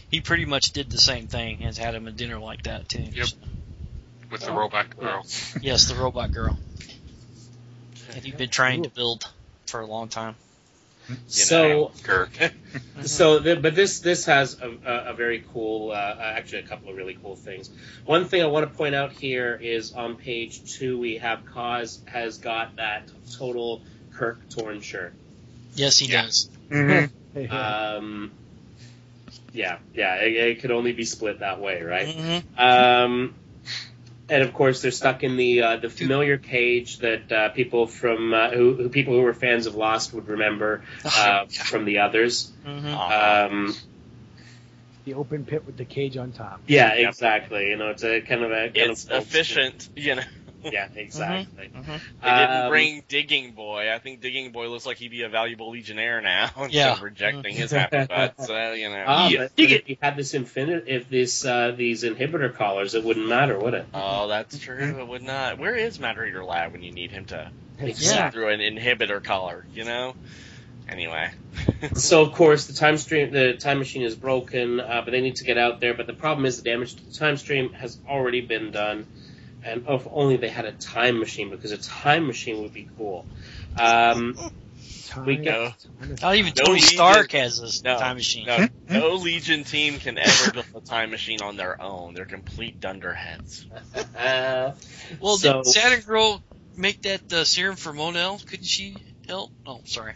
he pretty much did the same thing. Has had him a dinner like that too. Yep. With the robot girl. Yes, the robot girl. And he'd been trying to build for a long time. You So, know. Kirk. so, the, but this this has a, a, a very cool, uh, actually a couple of really cool things. One thing I want to point out here is on page two we have Kaz has got that total Kirk torn shirt. Yes, he Yeah. does. Mm-hmm. Um, yeah, yeah, it, it could only be split that way, right? Mm-hmm. Um, and of course, they're stuck in the uh, the familiar cage that uh, people from uh, who, who people who were fans of Lost would remember uh, from the others. Mm-hmm. Uh, Um, The open pit with the cage on top. yeah, Yep. exactly. You know, it's a kind of a kind It's of old efficient, you know. school- Yeah, exactly. Mm-hmm. They didn't Um, bring Digging Boy. I think Digging Boy looks like he'd be a valuable Legionnaire now instead Yeah. of rejecting his happy butts. So, you know. Ah, Yeah, but dig if you had this infinite, if this uh, these inhibitor collars, it wouldn't matter, would it? Oh, that's true. It would not. Where is Matt Reader Lab when you need him to Yeah. through an inhibitor collar? You know. Anyway. So of course the time stream, the time machine is broken, uh, but they need to get out there. But the problem is the damage to the time stream has already been done, and oh, if only they had a time machine, because a time machine would be cool. Um, Time, We go. time is- Not even No Tony Legion- Stark has this No, time machine. No, no Legion team can ever build a time machine on their own. They're complete dunderheads. uh, Well, so, did Saturn Girl make that uh, serum for Monel? Couldn't she help? Oh, sorry.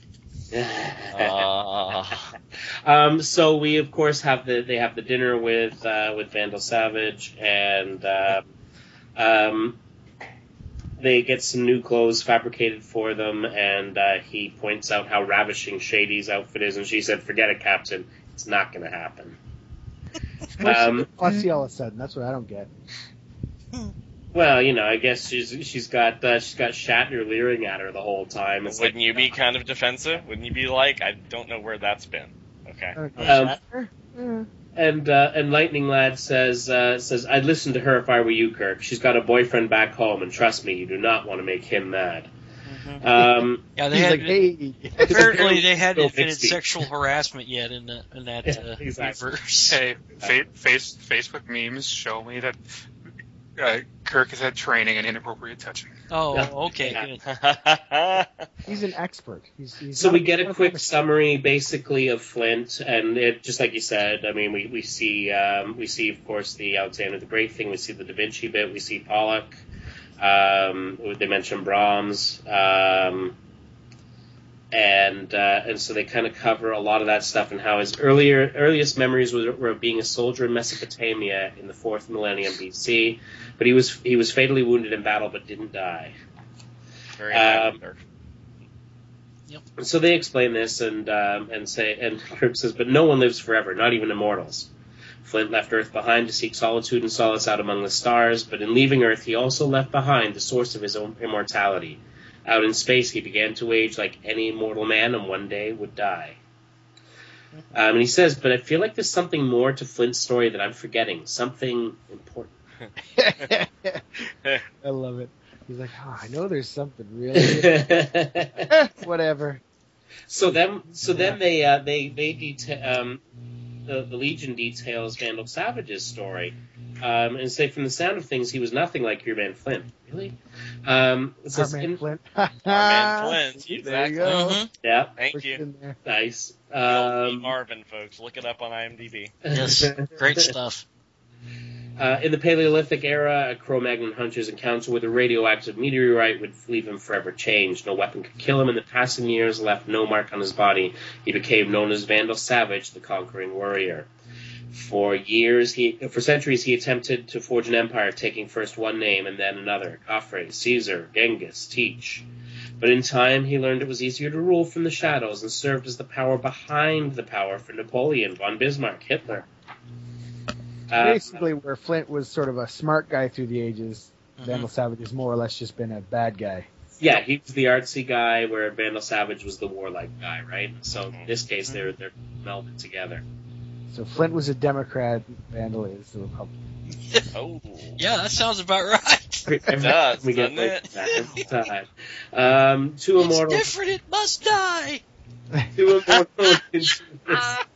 Uh, um, so we of course have the they have the dinner with uh, with Vandal Savage, and uh, um, they get some new clothes fabricated for them, and uh, he points out how ravishing Shady's outfit is, and she said, "Forget it, Captain. It's not going to happen." um, Fussy all of a sudden. That's what I don't get. well, you know, I guess she's she's got uh, she's got Shatner leering at her the whole time. It's wouldn't like, you be kind of defensive? Wouldn't you be like, I don't know where that's been? Okay. Um, Yeah. And uh, and Lightning Lad says uh, says I'd listen to her if I were you, Kirk. She's got a boyfriend back home, and trust me, you do not want to make him mad. Mm-hmm. Um, Yeah, they He's had like, hey. apparently they hadn't Bill invented Bixby. sexual harassment yet in that in that Yeah, uh, exactly. universe. Hey, fa- face, Facebook memes show me that uh, Kirk has had training in inappropriate touching. Oh, okay. Yeah. Good. He's an expert. He's, he's so not we get a not quick a- summary, basically, of Flint, and it, just like you said, I mean, we we see um, we see, of course, the Alexander the Great thing. We see the Da Vinci bit. We see Pollock. Um, they mention Brahms. Um, and uh, and so they kind of cover a lot of that stuff and how his earlier earliest memories were, were of being a soldier in Mesopotamia in the fourth millennium B C, but he was he was fatally wounded in battle but didn't die. Very Um, Highlander. And so they explain this and um, and say and Kirk says, but no one lives forever, not even immortals. Flint left Earth behind to seek solitude and solace out among the stars, but in leaving Earth he also left behind the source of his own immortality. Out in space, he began to age like any mortal man and one day would die. Um, and he says, but I feel like there's something more to Flint's story that I'm forgetting, something important. I love it. He's like, oh, I know there's something really. Eh, whatever. so then, so then they uh, they they detail um, the, the Legion details Vandal Savage's story, um, and say from the sound of things he was nothing like your man Flint. Really? Um, it Our says, man in- Flint. Our man Flint. There Exactly. you go. Mhm. yeah, Thank Pushed you. in there. nice. Um, Um, Marvin, folks, look it up on IMDb. Yes, great stuff. Uh, in the Paleolithic era, a Cro-Magnon hunter's encounter with a radioactive meteorite would leave him forever changed. No weapon could kill him, and the passing years left no mark on his body. He became known as Vandal Savage, the conquering warrior. For years, he, for centuries, he attempted to forge an empire, taking first one name and then another: Khafre, Caesar, Genghis, Teach. But in time, he learned it was easier to rule from the shadows and served as the power behind the power for Napoleon, von Bismarck, Hitler. Uh, Basically, where Flint was sort of a smart guy through the ages, Mhm. Vandal Savage has more or less just been a bad guy. Yeah, he was the artsy guy, where Vandal Savage was the warlike guy, right? So in this case, they're they're melded together. So Flint was a Democrat, Vandal is a Republican. Oh. Yeah, that sounds about right. It does, we get doesn't like it? that every time. Um, two It's immortal, different. It must die. two immortal, indigenous,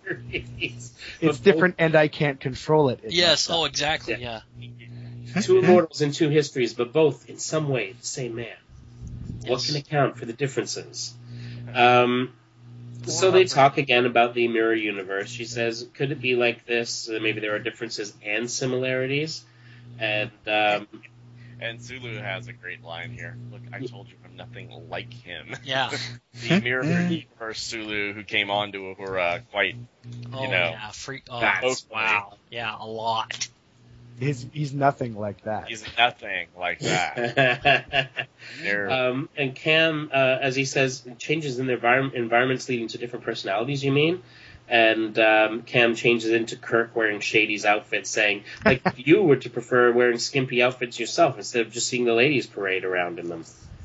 It's, It's different, and I can't control it. It's Yes. like Oh, exactly. Yeah. two immortals in two histories, but both in some way the same man. What Yes. can account for the differences? Um, so they talk again about the mirror universe. She says, could it be like this? Uh, maybe there are differences and similarities. And um, And Sulu has a great line here. Look, I told you I'm nothing like him. Yeah. The mirror universe Sulu who came onto Uhura quite, Oh, you know. yeah. Freak. Oh, That's wow. Yeah, a lot. He's he's nothing like that. He's nothing like that. They're- um, and Cam, uh, as he says, changes in their envir- environments leading to different personalities, you mean? And um, Cam changes into Kirk wearing Shady's outfit, saying, like, if you were to prefer wearing skimpy outfits yourself instead of just seeing the ladies parade around in them.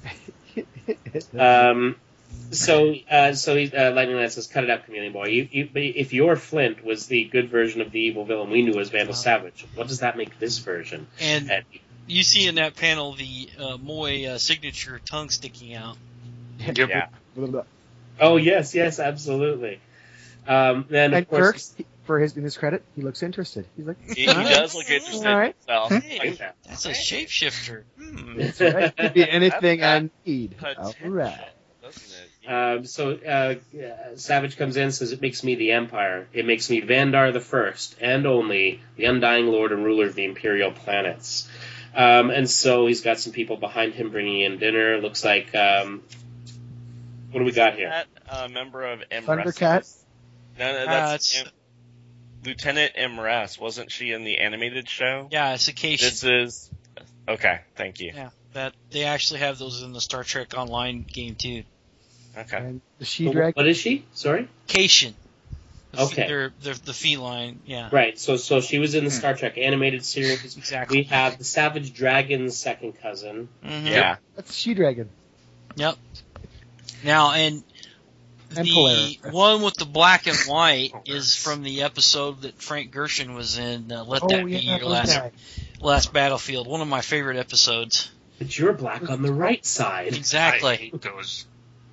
Um, so, uh, so he, uh, Lightning Lance says, "Cut it out, Chameleon Boy. You, you, if your Flint was the good version of the evil villain we knew as Vandal Savage, what does that make this version?" And And you see in that panel the uh, Moy uh, signature tongue sticking out. yeah. oh yes, yes, absolutely. Um, then And of course, Kirk, he- for his in his credit, he looks interested. He's like, He, he "All right, does look interested all right. himself. Hey, Like, that's a shapeshifter. Hmm. That's right. Could be anything I That's need. All potential, right. doesn't it? Um, so uh, Savage comes in and says, "It makes me the Empire. It makes me Vandar the First and only, the undying Lord and ruler of the Imperial planets." Um, and so he's got some people behind him bringing in dinner. Looks like, um, what do we got here? That uh, member of M. Thundercat? No, no, Uh, that's it's- M- Lieutenant Imress. Wasn't she in the animated show? Yeah, it's a Cation. This is okay. Thank you. Yeah, that they actually have those in the Star Trek Online game too. Okay. And the she-dragon. What is she? Sorry? Cation. The Okay. Fe- they're, they're the feline. Yeah. Right, so so she was in the Star Trek animated series. Exactly. We have the Savage Dragon's second cousin. Mhm. Yeah. That's she-dragon. Yep. Now, and And the Polaris. one with the black and white is from the episode that Frank Gershon was in. Uh, Let Oh that be yeah, your last okay. last battlefield. One of my favorite episodes. But you're black on the right side. I Exactly. hate those.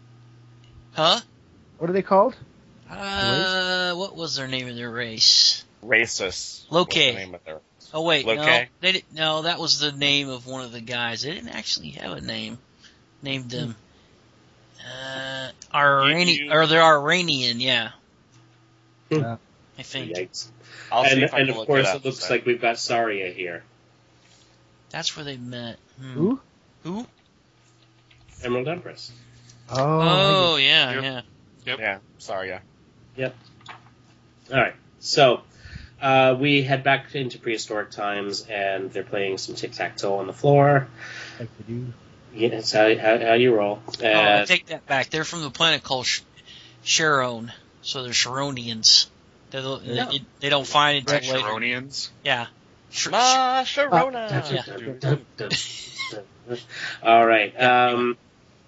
Huh? What are they called? Uh, what was their name of their race? Racist. Loke. was the name of their- Oh wait, no, Loke? they didn't. No, that was the name of one of the guys. They didn't actually have a name. Named them. Uh, Iranian, you- or they're Iranian, yeah. Yeah. I think Yikes. I'll see And, if I and can of look course, it, it, up looks instead. like we've got Saria here. that's where they met. Hmm. Who? Who? Emerald Empress. Oh. Oh, yeah, Yep. yeah. Yeah. Sorry. Yeah. All right. So uh, we head back into prehistoric times, and they're playing some tic-tac-toe on the floor. Like we do. Yeah, that's how, how, how you roll. Oh, I Uh, take that back. They're from the planet called Sh- Sharon, so they're Sharonians. They're the, Yeah. they, they don't find it Red until later. Sharonians. Yeah. Sh- Ma Sharona. that's Yeah. All right. Um,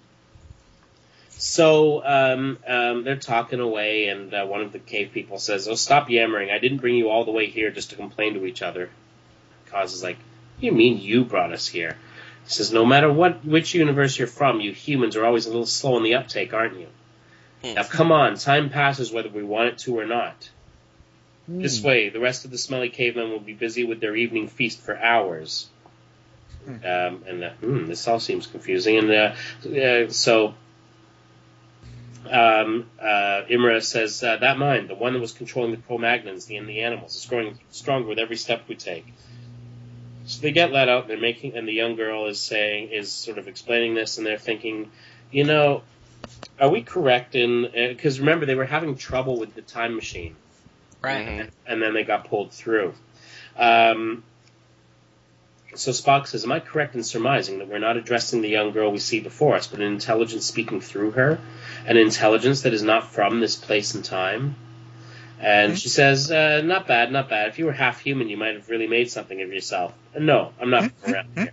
so um, um, they're talking away, and uh, one of the cave people says, "Oh, stop yammering! I didn't bring you all the way here just to complain to each other." Kaz is like, "What do you mean you brought us here?" He says, "No matter what which universe you're from, you humans are always a little slow in the uptake, aren't you? Hmm. Now, come on, time passes whether we want it to or not. Hmm. This way, the rest of the smelly cavemen will be busy with their evening feast for hours." Hmm. Um, and uh, hmm, this all seems confusing. And uh, uh, so um, uh, Imra says, uh, "That mind, the one that was controlling the Cro-Magnons, the, and the animals, is growing stronger with every step we take." So they get let out, and they're making, and the young girl is saying, is sort of explaining this, and they're thinking, you know, are we correct in? Because remember, they were having trouble with the time machine, Right. Mhm. and, and then they got pulled through. Um, so Spock says, "Am I correct in surmising that we're not addressing the young girl we see before us, but an intelligence speaking through her, an intelligence that is not from this place and time?" And she says, uh, "Not bad, not bad. If you were half human, you might have really made something of yourself." And no, I'm not around here.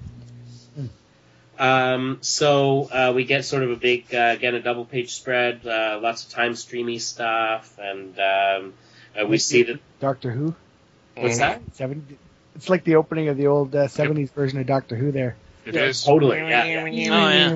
Um, so uh, we get sort of a big, uh, again, a double-page spread, uh, lots of time streamy stuff, and um, uh, we see that. Doctor Who. What's that? Seven. It's like the opening of the old uh, seventies version of Doctor Who. There. It Yeah, is. totally. Yeah, yeah. Oh, yeah.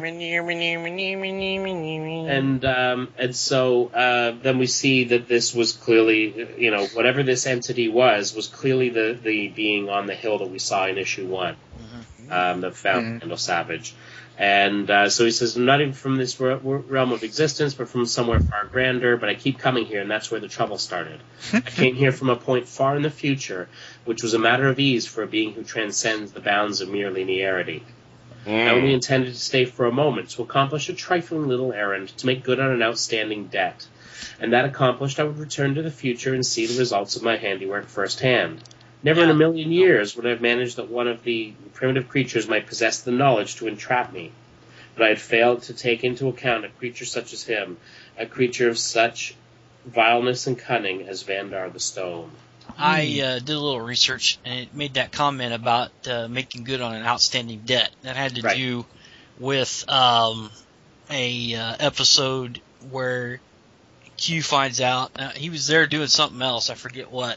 And um, and so uh, then we see that this was clearly, you know, whatever this entity was, was clearly the, the being on the hill that we saw in issue one, Mhm. um, that found Mhm. Randall Savage. And uh, so he says, I'm not even from this re- realm of existence, but from somewhere far grander, but I keep coming here, and that's where the trouble started. I came here from a point far in the future, which was a matter of ease for a being who transcends the bounds of mere linearity. I only intended to stay for a moment to accomplish a trifling little errand, to make good on an outstanding debt. And that accomplished, I would return to the future and see the results of my handiwork firsthand. Never in Yeah. a million years would I have managed that one of the primitive creatures might possess the knowledge to entrap me. But I had failed to take into account a creature such as him, a creature of such vileness and cunning as Vandar the Stone. I uh, did a little research, and it made that comment about uh, making good on an outstanding debt. That had to Right. do with um, a uh, episode where Q finds out uh, he was there doing something else. I forget what.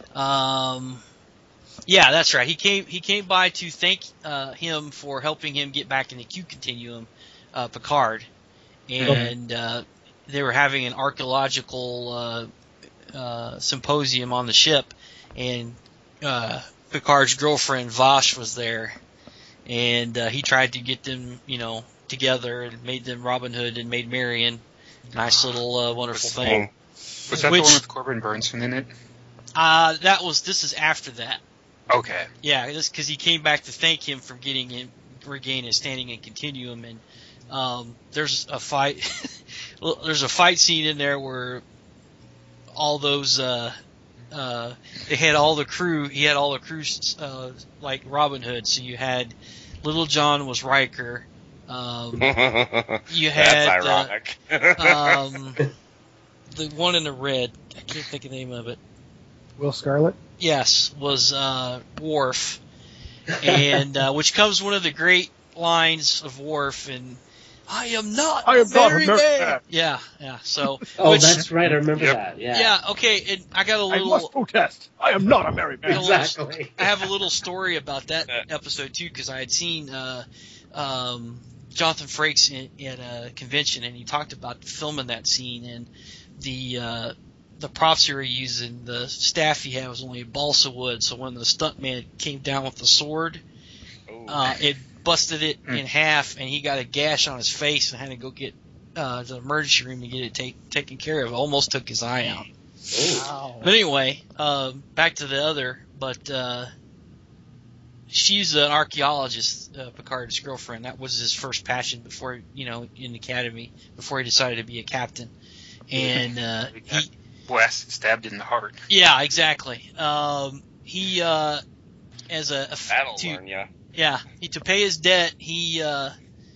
Um, yeah, that's right. He came he came by to thank uh, him for helping him get back in the Q continuum, uh, Picard, and uh, they were having an archaeological uh, uh, symposium on the ship, and uh, Picard's girlfriend Vash was there, and uh, he tried to get them, you know, together and made them Robin Hood and Maid Marian. Nice little uh, wonderful thing. Was that Which- the one with Corbin Burnson in it? Uh, that was this is after that. Okay. Yeah, this because he came back to thank him for getting him regain his standing in Continuum, and um, there's a fight. well, there's a fight scene in there where all those uh, uh, they had all the crew. He had all the crew uh, like Robin Hood. So you had Little John was Riker. Um, you had That's ironic. Uh, um, the one in the red. I can't think of the name of it. Will Scarlet? Yes, was uh, Worf, and uh, which comes one of the great lines of Worf, and I am not. I am not Mary American. May." Yeah, yeah. So, Oh, which, that's right. I remember Yep. that. Yeah. yeah. Okay, and I got a I little. must protest. I am not a Mary May. Exactly. I have a little story about that episode too, because I had seen uh, um, Jonathan Frakes in, at a convention, and he talked about filming that scene, and the uh, the props he were using, the staff he had was only balsa wood, so when the stuntman came down with the sword, Ooh. uh, it busted it Mm. in half, and he got a gash on his face and had to go get uh, to the emergency room to get it take, taken care of. It almost took his eye out. Ooh. Wow. But anyway, uh, back to the other. But uh, she's an archaeologist, uh, Picard's girlfriend. That was his first passion before, you know, in the academy, before he decided to be a captain. And uh, he, Blast stabbed in the heart. yeah, exactly. Um, he, uh, as a, a That'll to, learn ya. yeah, he, to pay his debt, he. Uh,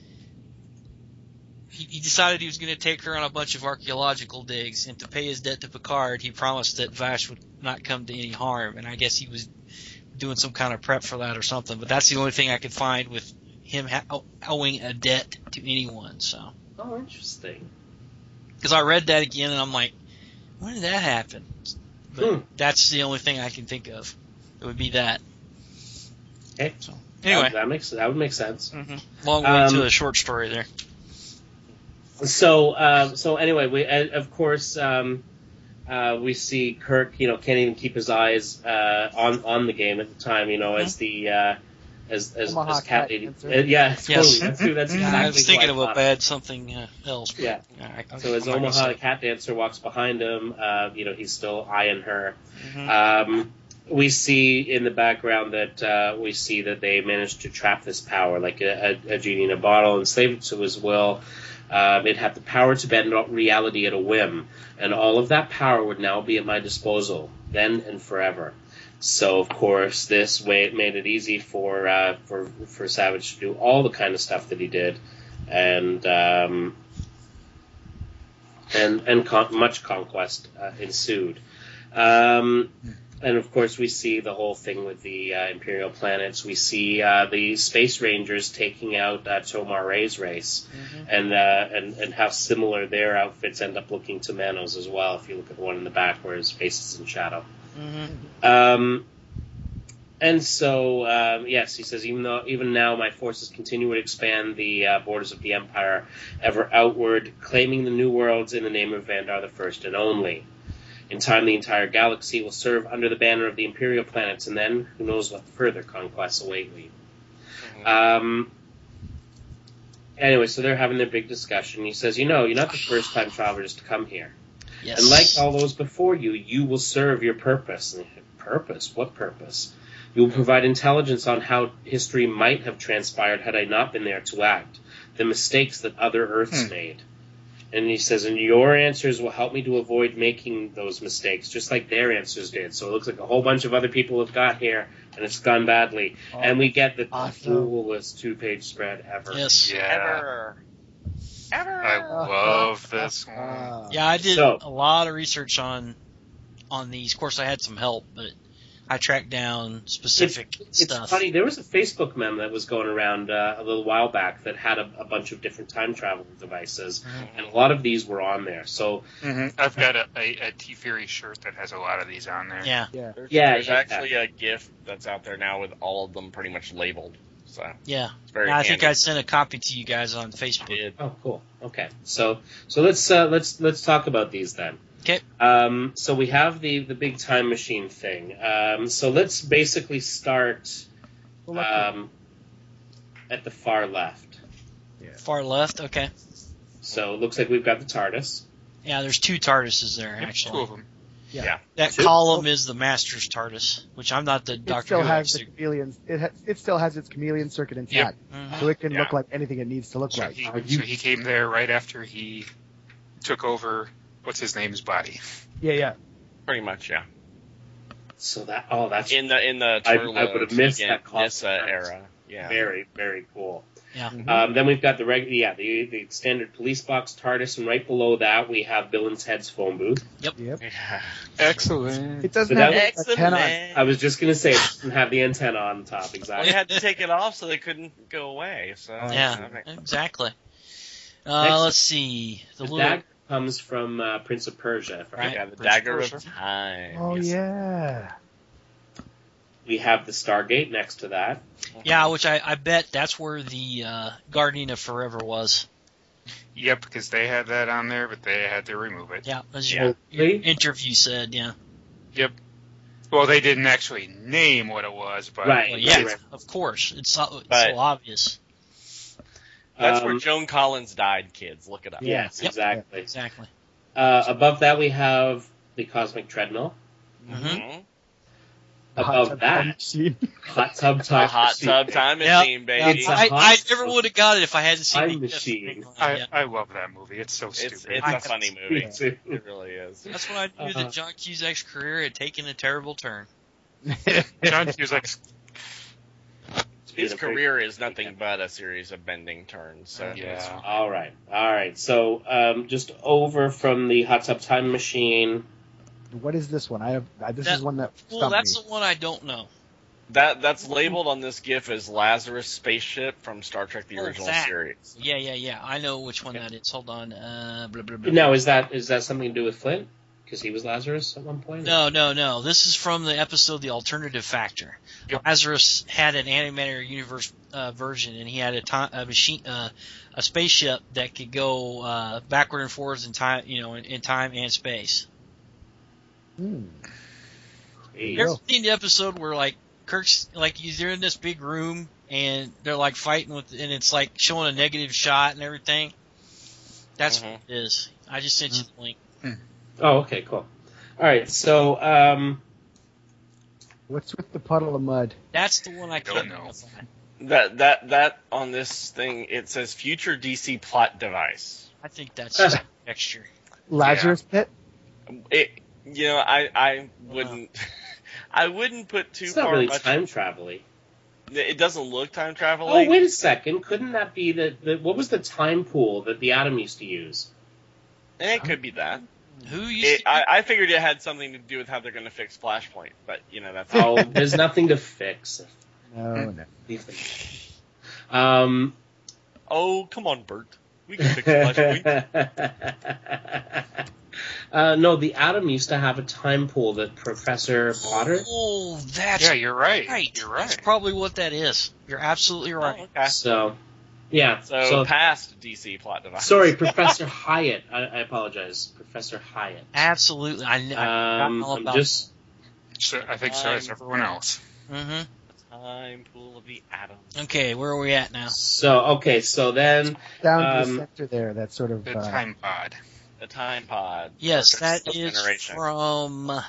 He, he decided he was going to take her on a bunch of archaeological digs, and to pay his debt to Picard, he promised that Vash would not come to any harm. And I guess he was doing some kind of prep for that or something. But that's the only thing I could find with him ha- owing a debt to anyone. So, Oh, interesting. because I read that again, and I'm like, when did that happen? But Hmm. that's the only thing I can think of. It would be that. Okay. So Anyway, anyway, that makes that would make sense. hmm long way Um, to a short story there. So, uh, so anyway, we uh, of course um, uh, we see Kirk. You know, can't even keep his eyes uh, on on the game at the time. You know, as the uh, as as, Omaha as Cat cat lady. dancer. Uh, yeah, totally. Yes. That's true. That's Yeah, exactly. I was thinking of who I a thought. bad something uh, else. but, Yeah. I- I- So as I'm not gonna Omaha say the cat dancer walks behind him, uh, you know, he's still eyeing her. Mhm. Um, we see in the background that uh, we see that they managed to trap this power, like a, a, a genie in a bottle, and slave it to his will. Um, it had the power to bend reality at a whim, and all of that power would now be at my disposal, then and forever. So, of course, this way it made it easy for uh, for for Savage to do all the kind of stuff that he did, and um, and and con- much conquest uh, ensued. Um, and of course, we see the whole thing with the uh, Imperial planets. We see uh, the Space Rangers taking out uh, Tomar Ray's race, Mhm. and uh, and and how similar their outfits end up looking to Manos as well. If you look at the one in the back where his face is in shadow. Mhm. Um, And so, um, yes, he says, even though even now my forces continue to expand the uh, borders of the Empire ever outward, claiming the new worlds in the name of Vandar the First and only. In time, the entire galaxy will serve under the banner of the Imperial planets, and then who knows what further conquests await me. Mm-hmm. Um. Anyway, so they're having their big discussion. He says, you know, you're not the first time travelers to come here. Yes. And like all those before you, you will serve your purpose. And purpose? What purpose? You will provide intelligence on how history might have transpired had I not been there to act. The mistakes that other Earths hmm. made. And he says, and your answers will help me to avoid making those mistakes, just like their answers did. So it looks like a whole bunch of other people have got here, and it's gone badly. Oh, and we get the awesome. coolest two-page spread ever. Yes. Yeah. Ever. Ever. I love this one. Yeah, I did so, a lot of research on on these. Of course, I had some help, but I tracked down specific it's, stuff. It's funny. There was a Facebook meme that was going around uh, a little while back that had a, a bunch of different time travel devices, mm-hmm. and a lot of these were on there. So mm-hmm. I've got a, a, a T-Fury shirt that has a lot of these on there. Yeah, yeah. There's, yeah, there's yeah, actually yeah. a GIF that's out there now with all of them pretty much labeled. So yeah, it's very yeah I think handy. I sent a copy to you guys on Facebook. Oh, cool. Okay, so so let's uh, let's let's talk about these then. Okay. Um, so we have the, the big time machine thing. Um, so let's basically start um, at the far left. Yeah. Far left, okay. So it looks like we've got the TARDIS. Yeah, there's two TARDISes there, Yep, actually. two of them. Yeah. Yeah. That Two? column is the Master's TARDIS, which I'm not the It Doctor still Who has the expert. chameleon. It ha- it still has its chameleon circuit intact, Mhm. so it can Yeah. look like anything it needs to look So like. he, Are you- so he came there right after he took over, what's his name's body. Yeah, yeah. Pretty much, yeah. So that oh, that's In the in the I- I Turlo, would've missed Tegan, that concept. Nissa era. Yeah. very very cool. Yeah. Mhm. Um, then we've got the reg- yeah the the standard police box TARDIS, and right below that we have Bill and Ted's phone booth. Yep. Yeah. Excellent. It doesn't So have that- a antenna on. I was just gonna say it doesn't have the antenna on top Well, exactly. you had to take it off so they couldn't go away. So Yeah, I mean, exactly. Uh, Next- let's see. The, The little dagger comes from uh, Prince of Persia. If I Right. yeah, the Prince dagger Persia. of time. Oh Yes. yeah. We have the Stargate next to that. Yeah, which I, I bet that's where the uh, Guardian of Forever was. Yep, because they had that on there, but they had to remove it. Yeah, as Yeah. your, your Really? interview said, yeah. Yep. Well, they didn't actually name what it was, but Right. Well, yeah, right. of course. It's so, it's But- so obvious. That's Um, where Joan Collins died, kids. Look it up. Yes, Yep. exactly. Exactly. Uh, above that we have the Cosmic Treadmill. Mm-hmm. Mhm. The hot Above tub that, machine. hot tub A time hot machine. tub time Yeah. machine, baby. It's a I, hot I never tub would have got it if I hadn't seen time it. machine. I, Yeah. I love that movie. It's so It's stupid. it's a funny movie. Me too. It really is. That's when I knew Uh-huh. that John Cusack's career had taken a terrible turn. John Hughes like His career is nothing but a series of bending turns. So Yeah. All right, all right. So um, just over from the hot tub time machine. What is this one? I have. uh, This That- is one that Well, stumped that's me. the one I don't know. that that's labeled on this GIF as Lazarus spaceship from Star Trek: The Oh, Original that. Series. Yeah, yeah, yeah. I know which one that is. Hold on. Uh, blah, blah, blah. Now, is that is that something to do with Flint? Because he was Lazarus at one point. No, no, no. This is from the episode The Alternative Factor. Yep. Lazarus had an animated universe uh, version, and he had a, time, a machine, uh, a spaceship that could go uh, backward and forwards in time, you know, in, in time and space. Hmm. Hey, You ever seen the episode where like Kirk's like they're in this big room and they're like fighting with, and it's like showing a negative shot and everything? That's Mhm. what it is. I just sent you the link. Oh, okay, cool. All right, so um, What's with the puddle of mud? That's the one I Don't can't know. identify. That that that on this thing it says future D C plot device. I think that's just a texture. Lazarus pit. It you know I I wouldn't I wouldn't put too it's far not really much. time travel-y. It doesn't look time travel. Oh, wait a second. Couldn't that be the, the what was the time pool that the Atom used to use? It could be that. Who used It, to I, I figured it had something to do with how they're going to fix Flashpoint, but you know that's Oh, there's nothing to fix. No, no. Um. Oh, come on, Bert. We can fix Flashpoint. Uh, no, the Atom used to have a time pool that Professor Potter. Oh, that's Yeah, you're right. right. You're right. That's probably what that is. You're absolutely right. Oh, okay. So, yeah. So, So, past D C plot device. sorry, Professor Hyatt. I, I apologize, Professor Hyatt. Absolutely. I, I Um, all I'm about just. So, I think so is everyone else. Mm-hmm. Time pool of the atom. Okay, where are we at now? So, okay, so then. Down to Um, the center there, that sort of. The Uh, time pod. The time pod. Yes, Star Trek that is Generation. from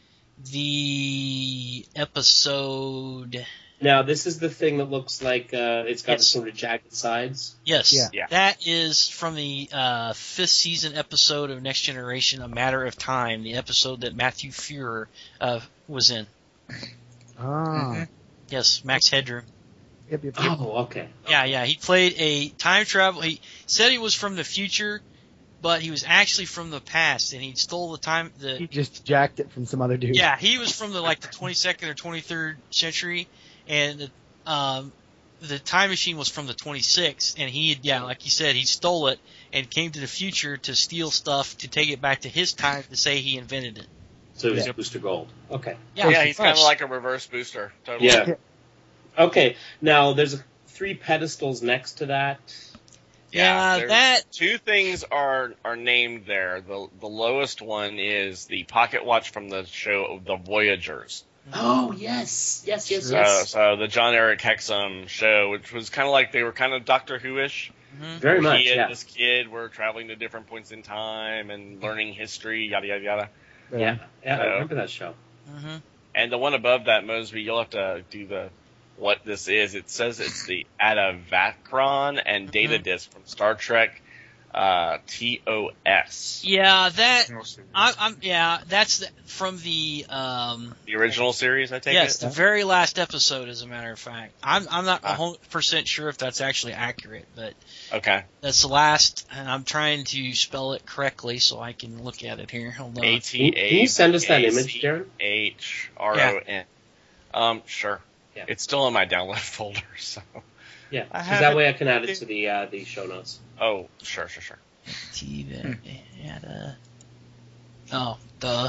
the episode. Now, this is the thing that looks like uh, it's got Yes. sort of jagged sides. Yes, Yeah. Yeah. that is from the uh, fifth season episode of Next Generation, A Matter of Time, the episode that Matthew Fuhrer uh, was in. ah. Mhm. Yes, Max Headroom. Yep, yep, yep. Oh, okay. Yeah, yeah, he played a time travel. He said he was from the future, but he was actually from the past, and he stole the time. The He just jacked it from some other dude. yeah, he was from the like the twenty-second or twenty-third century, and the, um, the time machine was from the twenty-sixth, and he had, yeah, like you said, he stole it and came to the future to steal stuff to take it back to his time to say he invented it. So it was Yeah. Booster Gold. Okay. Yeah, Yeah, he's kind of much. like a reverse booster. Totally. Yeah. Okay. Now there's a, three pedestals next to that. Yeah, there's that- two things are are named there. The the lowest one is the pocket watch from the show The Voyagers. Oh yes, yes, yes, So, yes. so the John Eric Hexum show, which was kind of like they were kind of Doctor Who-ish. Mhm. Very where much. He and Yeah. this kid were traveling to different points in time and learning history, yada yada yada. Yeah. Yeah. I So- remember that show. Mhm. And the one above that, Mosby, you'll have to do the what this is. It says it's the Atavachron and data Mhm. disk from Star Trek uh, T O S. Yeah, that Most of it. I, I'm yeah, that's the, from the um. The original series, I take Yes, it? the very last episode, as a matter of fact. I'm I'm not Ah. one hundred percent sure if that's actually accurate, but Okay. that's the last, and I'm trying to spell it correctly so I can look at it here. Hold on. A Can T you, can A you send us that A image, C Darren? H R O N. Um, sure. Yeah. It's still in my download folder, so. Yeah. I 'Cause have that it. way I can add it to the uh, the show notes. Oh, sure, sure, sure. T at a oh the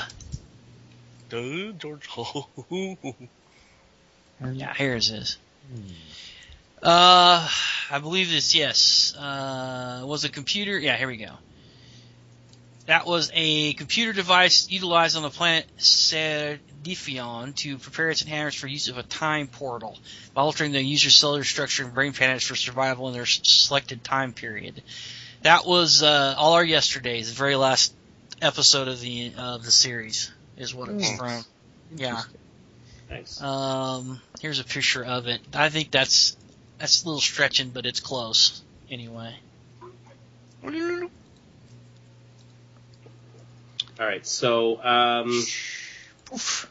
Duh, George. And- yeah here's this. Hmm. Uh, I believe this. Yes. Uh, was a computer. Yeah, here we go. That was a computer device utilized on the planet Serdiphion to prepare its inhabitants for use of a time portal by altering the user's cellular structure and brain patterns for survival in their s- selected time period. That was uh, all our yesterdays. The very last episode of the of the series is what it was Hmm. from. Yeah. Interesting. Nice. Um, here's a picture of it. I think that's that's a little stretching, but it's close anyway. All right. So um, Oof.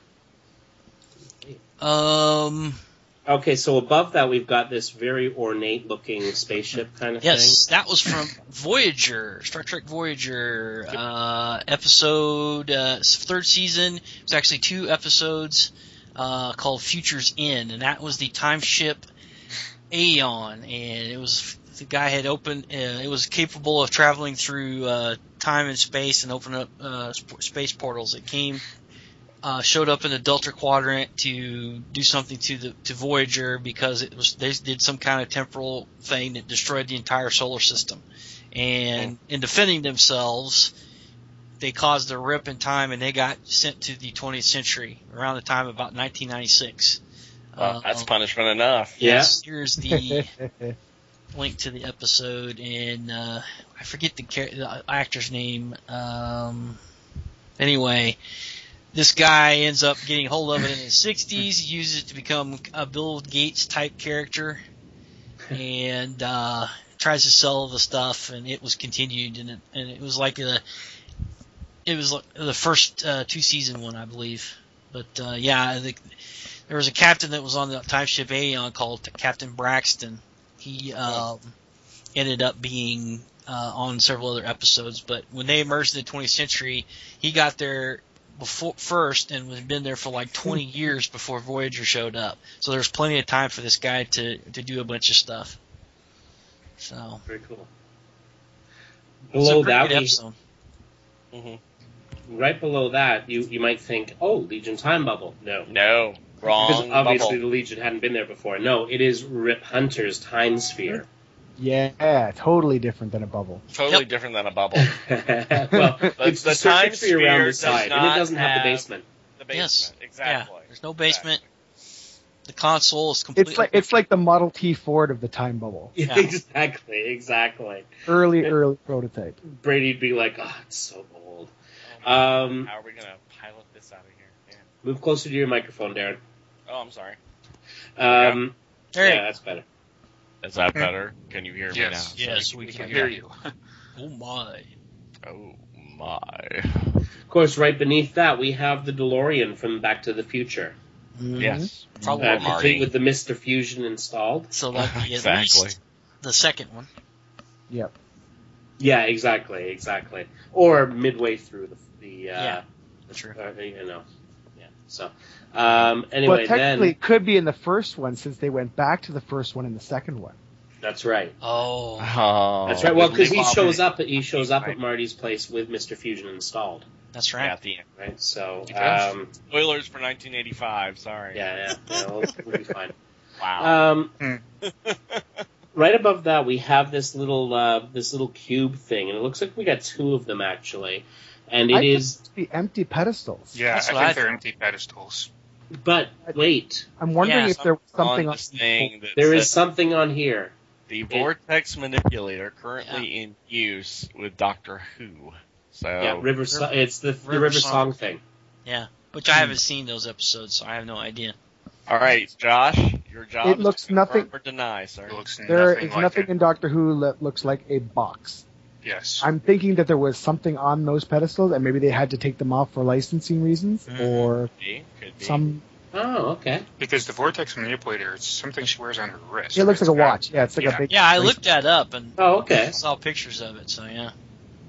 Um, okay. So above that we've got this very ornate looking spaceship kind of yes, that was from Voyager, Star Trek Voyager, uh, episode uh, third season. It was actually two episodes uh, called Future's End, and that was the time ship Aeon, and it was the guy had opened. Uh, it was capable of traveling through uh, time and space and opening up uh, sp- space portals. It came, uh, showed up in the Delta Quadrant to do something to the to Voyager because it was they did some kind of temporal thing that destroyed the entire solar system, and in defending themselves, they caused a rip in time and they got sent to the twentieth century around the time of about nineteen ninety-six. Well, that's Uh, punishment enough. Yeah. Yes, here's the link to the episode, and uh, I forget the, char- the actor's name. Um, anyway, this guy ends up getting hold of it in his sixties, uses it to become a Bill Gates type character, and uh, tries to sell the stuff, and it was continued, and it, and it was like a, it was like the first uh, two season one, I believe. But uh, yeah, the, there was a captain that was on the time ship Aeon called Captain Braxton. He um, ended up being uh, on several other episodes, but when they emerged in the twentieth century, he got there before first and was been there for like twenty years before Voyager showed up. So there was plenty of time for this guy to, to do a bunch of stuff. So Very cool. it's a Below pretty that good we episode. hmm right below that, you, you might think, oh, Legion Time Bubble. No. No, wrong. Because obviously bubble. the Legion hadn't been there before. No, it is Rip Hunter's Time Sphere. Yeah, totally different than a bubble. Totally Yep. different than a bubble. Well, it's the the Time circuitry around Sphere the does side, and not it doesn't have, have- the basement. The Yes. basement, exactly. Yeah, there's no basement. The console is completely. It's like it's like the Model T Ford of the time bubble. Yeah. Exactly, exactly. Early, early prototype. Brady'd be like, oh, it's so old. Oh, Um, How are we gonna pilot this out of here? Yeah. Move closer to your microphone, Darren. Oh, I'm sorry. Um, There you yeah, that's better. Is that better? Can you hear Yes. me now? Yes, we We can. can hear you. Oh my. Oh my. Of course, right beneath that, we have the DeLorean from Back to the Future, Mhm. Yes. Probably uh, Marty. complete with the Mister Fusion installed. So that'd be at Exactly. least the second one. Yep. Yeah, exactly, exactly. Or midway through the, the uh, Yeah, true. uh, you know, yeah. So, um, anyway, Well, technically, then it could be in the first one since they went back to the first one in the second one. that's right. Oh. Oh, That's right. Well, with because he Lee shows Bob- up. He shows up Right. at Marty's place with Mister Fusion installed. That's Yeah, right. at the end. Right. So, He does. um, Spoilers for nineteen eighty-five. Sorry. yeah, yeah, yeah we'll, we'll be fine. Wow. Um, Hmm. right above that, we have this little uh, this little cube thing, and it looks like we got two of them actually, and it I is. think it's the empty pedestals. Yeah, That's I what think I they're thought. empty pedestals. But wait, I'm wondering Yeah, if there was something on on this thing that there is says something on here. the vortex manipulator currently in use with Doctor Who. So Yeah, River. So- it's the, the River River Song. Song thing. Yeah. Which I haven't seen those episodes, so I have no idea. all right, Josh, your job. It is looks to confirm nothing- or deny, sir. It looks There nothing is like nothing it. in Doctor Who that looks like a box. Yes. I'm thinking that there was something on those pedestals, and maybe they had to take them off for licensing reasons, Mhm. or Could be, could be. some. Oh, okay. Because the vortex manipulator, it's something she wears on her wrist. It looks like It's a not- watch. Yeah, it's like yeah. a big. Yeah, I bracelet. looked that up and Oh, okay. saw pictures of it, so yeah.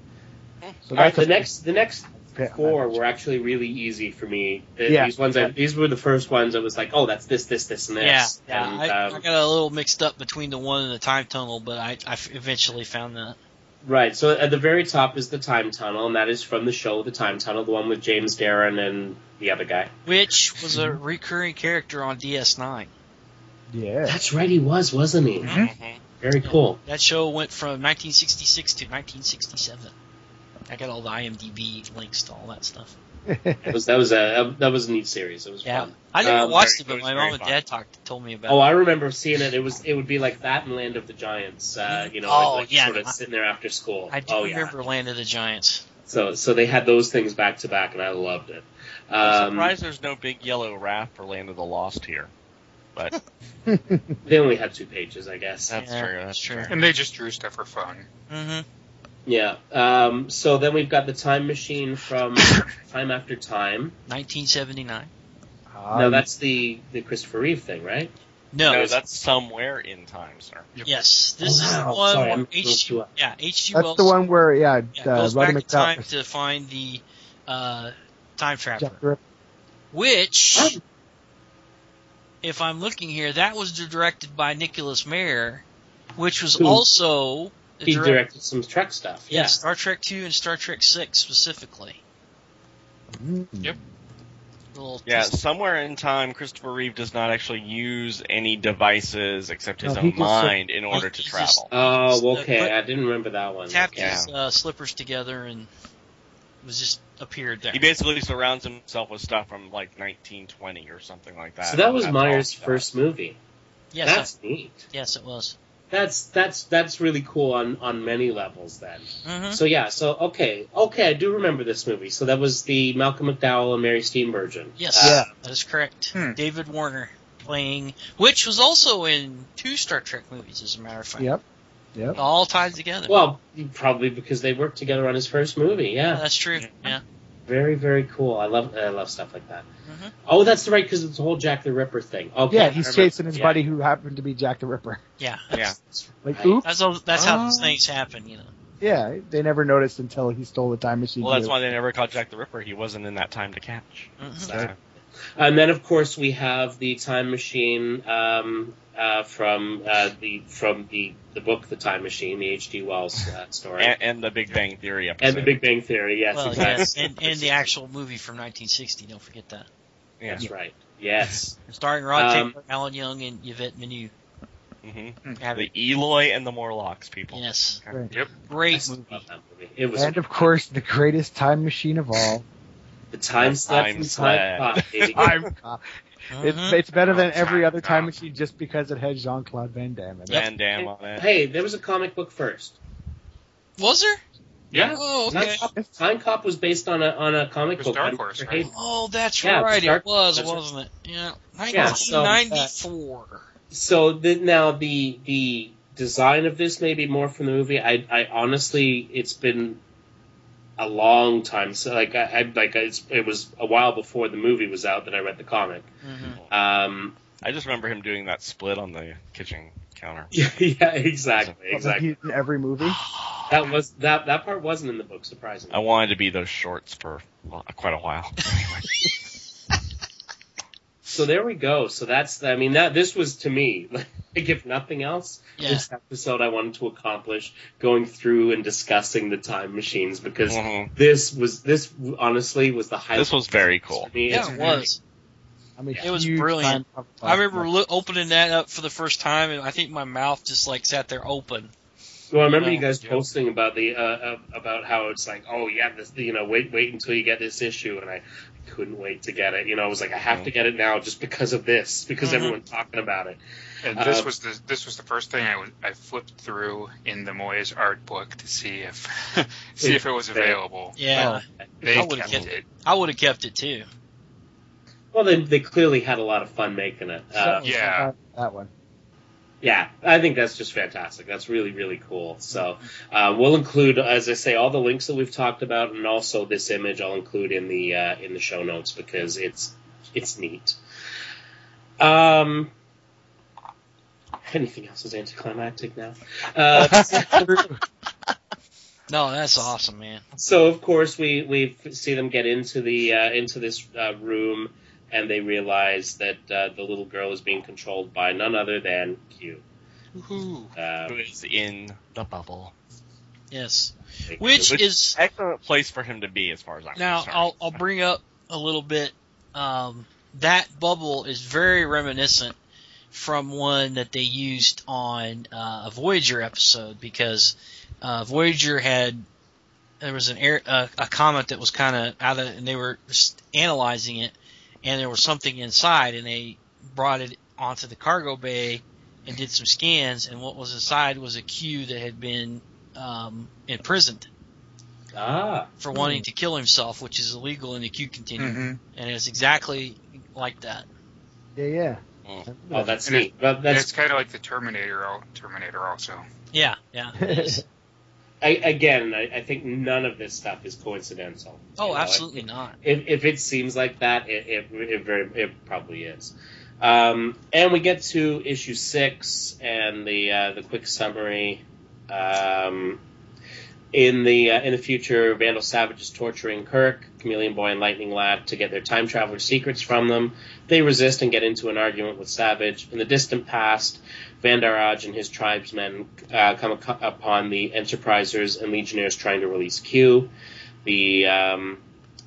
So All right. that's The a- next, the next Yeah. four were actually really easy for me. The- Yeah. These ones, I, these were the first ones. I was like, oh, that's this, this, this, and Yeah, this. yeah. And, I, um, I got a little mixed up between the one and the time tunnel, but I, I f- eventually found that. Right, so at the very top is the Time Tunnel, and that is from the show The Time Tunnel, the one with James Darren and the other guy. Which was a recurring character on D S nine. Yeah. That's right, he was, wasn't he? Mhm. Mhm. Very cool. That show went from nineteen sixty-six to nineteen sixty-seven. I got all the I M D B links to all that stuff. That was that was a that was a neat series. It was Yeah, fun. I never Um, watched very- it, it but was my very mom and fun. dad talked, told me about Oh, it. I remember seeing it. It was it would be like that in Land of the Giants. Uh, you know, Oh, like, like yeah, sort of I- sitting there after school. I do oh remember Land of the Giants. yeah. So so they had those things back to back, and I loved it. I'm Um, surprised there's no big yellow raft for Land of the Lost here. But they only had two pages, I guess. that's Yeah, true. That's that's true. true. And they just drew stuff for fun. Mm-hmm. Yeah. Um, so then we've got the Time Machine from Time After Time. nineteen seventy-nine. Um, No, that's the the Christopher Reeve thing, right? No. No, that's somewhere in time, sir. Yes, this Oh, is the wow. one Sorry, where I'm H close G. to it. Yeah, H G. that's Wells the one where yeah, yeah, uh, goes Roddy back in time McDowell. to find the uh, time traveler. Jack the Ripper. Which, if I'm looking here, that was directed by Nicholas Meyer, which was Who? also the He direct- directed some Trek stuff. yeah, Yeah. Star Trek two and Star Trek six specifically. Mm. Yep. Little Yeah, somewhere in time, Christopher Reeve does not actually use any devices except his No, he own just, uh, mind in order to he just- travel. Oh, Uh, okay. but- I didn't remember that one. tapped Okay. his uh, slippers together and was just appeared there. He basically surrounds himself with stuff from like nineteen twenty or something like that. So that was That's Meyer's all he first movie. yes, That's neat. I- yes, it was. That's that's that's really cool on, on many levels then. Mm-hmm. So yeah, so okay, okay, I do remember this movie. So that was the Malcolm McDowell and Mary Steenburgen. Yes, Uh, that is correct. Hmm. David Warner playing, which was also in two Star Trek movies, as a matter of fact. Yep. Yep. All tied together. Well, probably because they worked together on his first movie. yeah, Yeah, that's true. Yeah. very very cool. I love I love stuff like that. Mhm. Oh, that's right, because it's the whole Jack the Ripper thing. Okay, Yeah, I he's remember- chasing his yeah. buddy who happened to be Jack the Ripper. Yeah. Yeah. Like, Right. oops. That's all, that's how Oh. these things happen, you know. Yeah, they never noticed until he stole the time machine. Well, that's too. why they never caught Jack the Ripper. He wasn't in that time to catch. Mhm. So, And then, of course, we have the Time Machine um, uh, from uh, the from the, the book, The Time Machine, the H G Wells uh, story, And, and the Big Bang Theory episode. and the Big Bang Theory. Yes, Well, exactly. yes, and, and the actual movie from nineteen sixty. Don't forget that. Yeah. That's right. Yes. Starring Rod Um, Taylor, Alan Young, and Yvette Menu. hmm Have it. The Eloy and the Morlocks, people. Yes. Right. Yep. I Great still movie. love that movie. It was And of course, the greatest time machine of all. the time The slip Time from Slip. Time Clock, baby. Time Cop. It's, Mhm. it's better than Oh, every Time other time Cop. machine just because it has Jean-Claude Van Damme in it. Van Damme on it. Hey, there was a comic book first. Was there? Yeah. Oh, okay. Time Cop, Time Cop was based on a on a comic It was book. Dark by Horse, Mister right? Hayden. Oh, that's Yeah, right. Dark- It was, that's right. wasn't it? Yeah. Yeah, so- nineteen ninety-four. So the, now the the design of this may be more from the movie. I I honestly, it's been a long time. So like I, I like it's, it was a while before the movie was out that I read the comic. Mhm. Um, I just remember him doing that split on the kitchen counter. yeah, yeah, exactly, Like exactly. he's in every movie. That was that that part wasn't in the book, surprisingly. I wanted to be those shorts for well, quite a while. Anyway. So there we go. So that's I mean that this was to me like if nothing else, Yeah. this episode I wanted to accomplish going through and discussing the time machines because Mhm. this was this honestly was the highlight. This was very cool. For me. Yeah, It's it was. I'm a It was huge brilliant. Time Cop I remember fan. lo- opening that up for the first time, and I think my mouth just like sat there open. Well, I remember Oh, you guys yeah. posting about the uh, uh, about how it's like, oh yeah, this you know, wait wait until you get this issue, and I couldn't wait to get it. You know, I was like, I have to get it now just because of this, because Mhm. everyone's talking about it. And this Uh, was the this was the first thing I was I flipped through in the Moyes art book to see if see if it was available. Yeah, They I would've kept kept it. I would have kept it too. Well, they they clearly had a lot of fun making it. Uh, So- Yeah. That one. Yeah, I think that's just fantastic. That's really, really cool. So uh, we'll include, as I say, all the links that we've talked about, and also this image I'll include in the uh, in the show notes because it's it's neat. Um, anything else is anticlimactic now. Uh, No, that's awesome, man. so of course we we see them get into the uh, into this uh, room, and they realize that uh, the little girl is being controlled by none other than Q. Woohoo. Uh, Who is in the bubble? Yes. Which Which is excellent place for him to be, as far as I'm now concerned. I'll I'll bring up a little bit. Um, that bubble is very reminiscent from one that they used on uh, a Voyager episode because uh, Voyager had there was an air, uh, a comet that was kind of out of and they were just analyzing it and there was something inside and they brought it onto the cargo bay and did some scans and what was inside was a Q that had been um, imprisoned ah. for wanting to kill himself, which is illegal in the Q continuum, hmm and it's exactly like that. Yeah, yeah. Mm. Oh, that's And it- neat. But that's It's kind of like the Terminator. al- Terminator also. Yeah, yeah. It is. I, again. I, I think none of this stuff is coincidental. Oh, You know, absolutely if, not. If, if it seems like that, it it, it very it probably is. Um, and we get to issue six and the uh, the quick summary. Um, in the uh, in the future, Vandal Savage is torturing Kirk, Chameleon Boy, and Lightning Lad to get their time traveler secrets from them. They resist and get into an argument with Savage. In the distant past, Vandaraj and his tribesmen uh, come ac- upon the Enterprisers and Legionnaires trying to release Q. The um,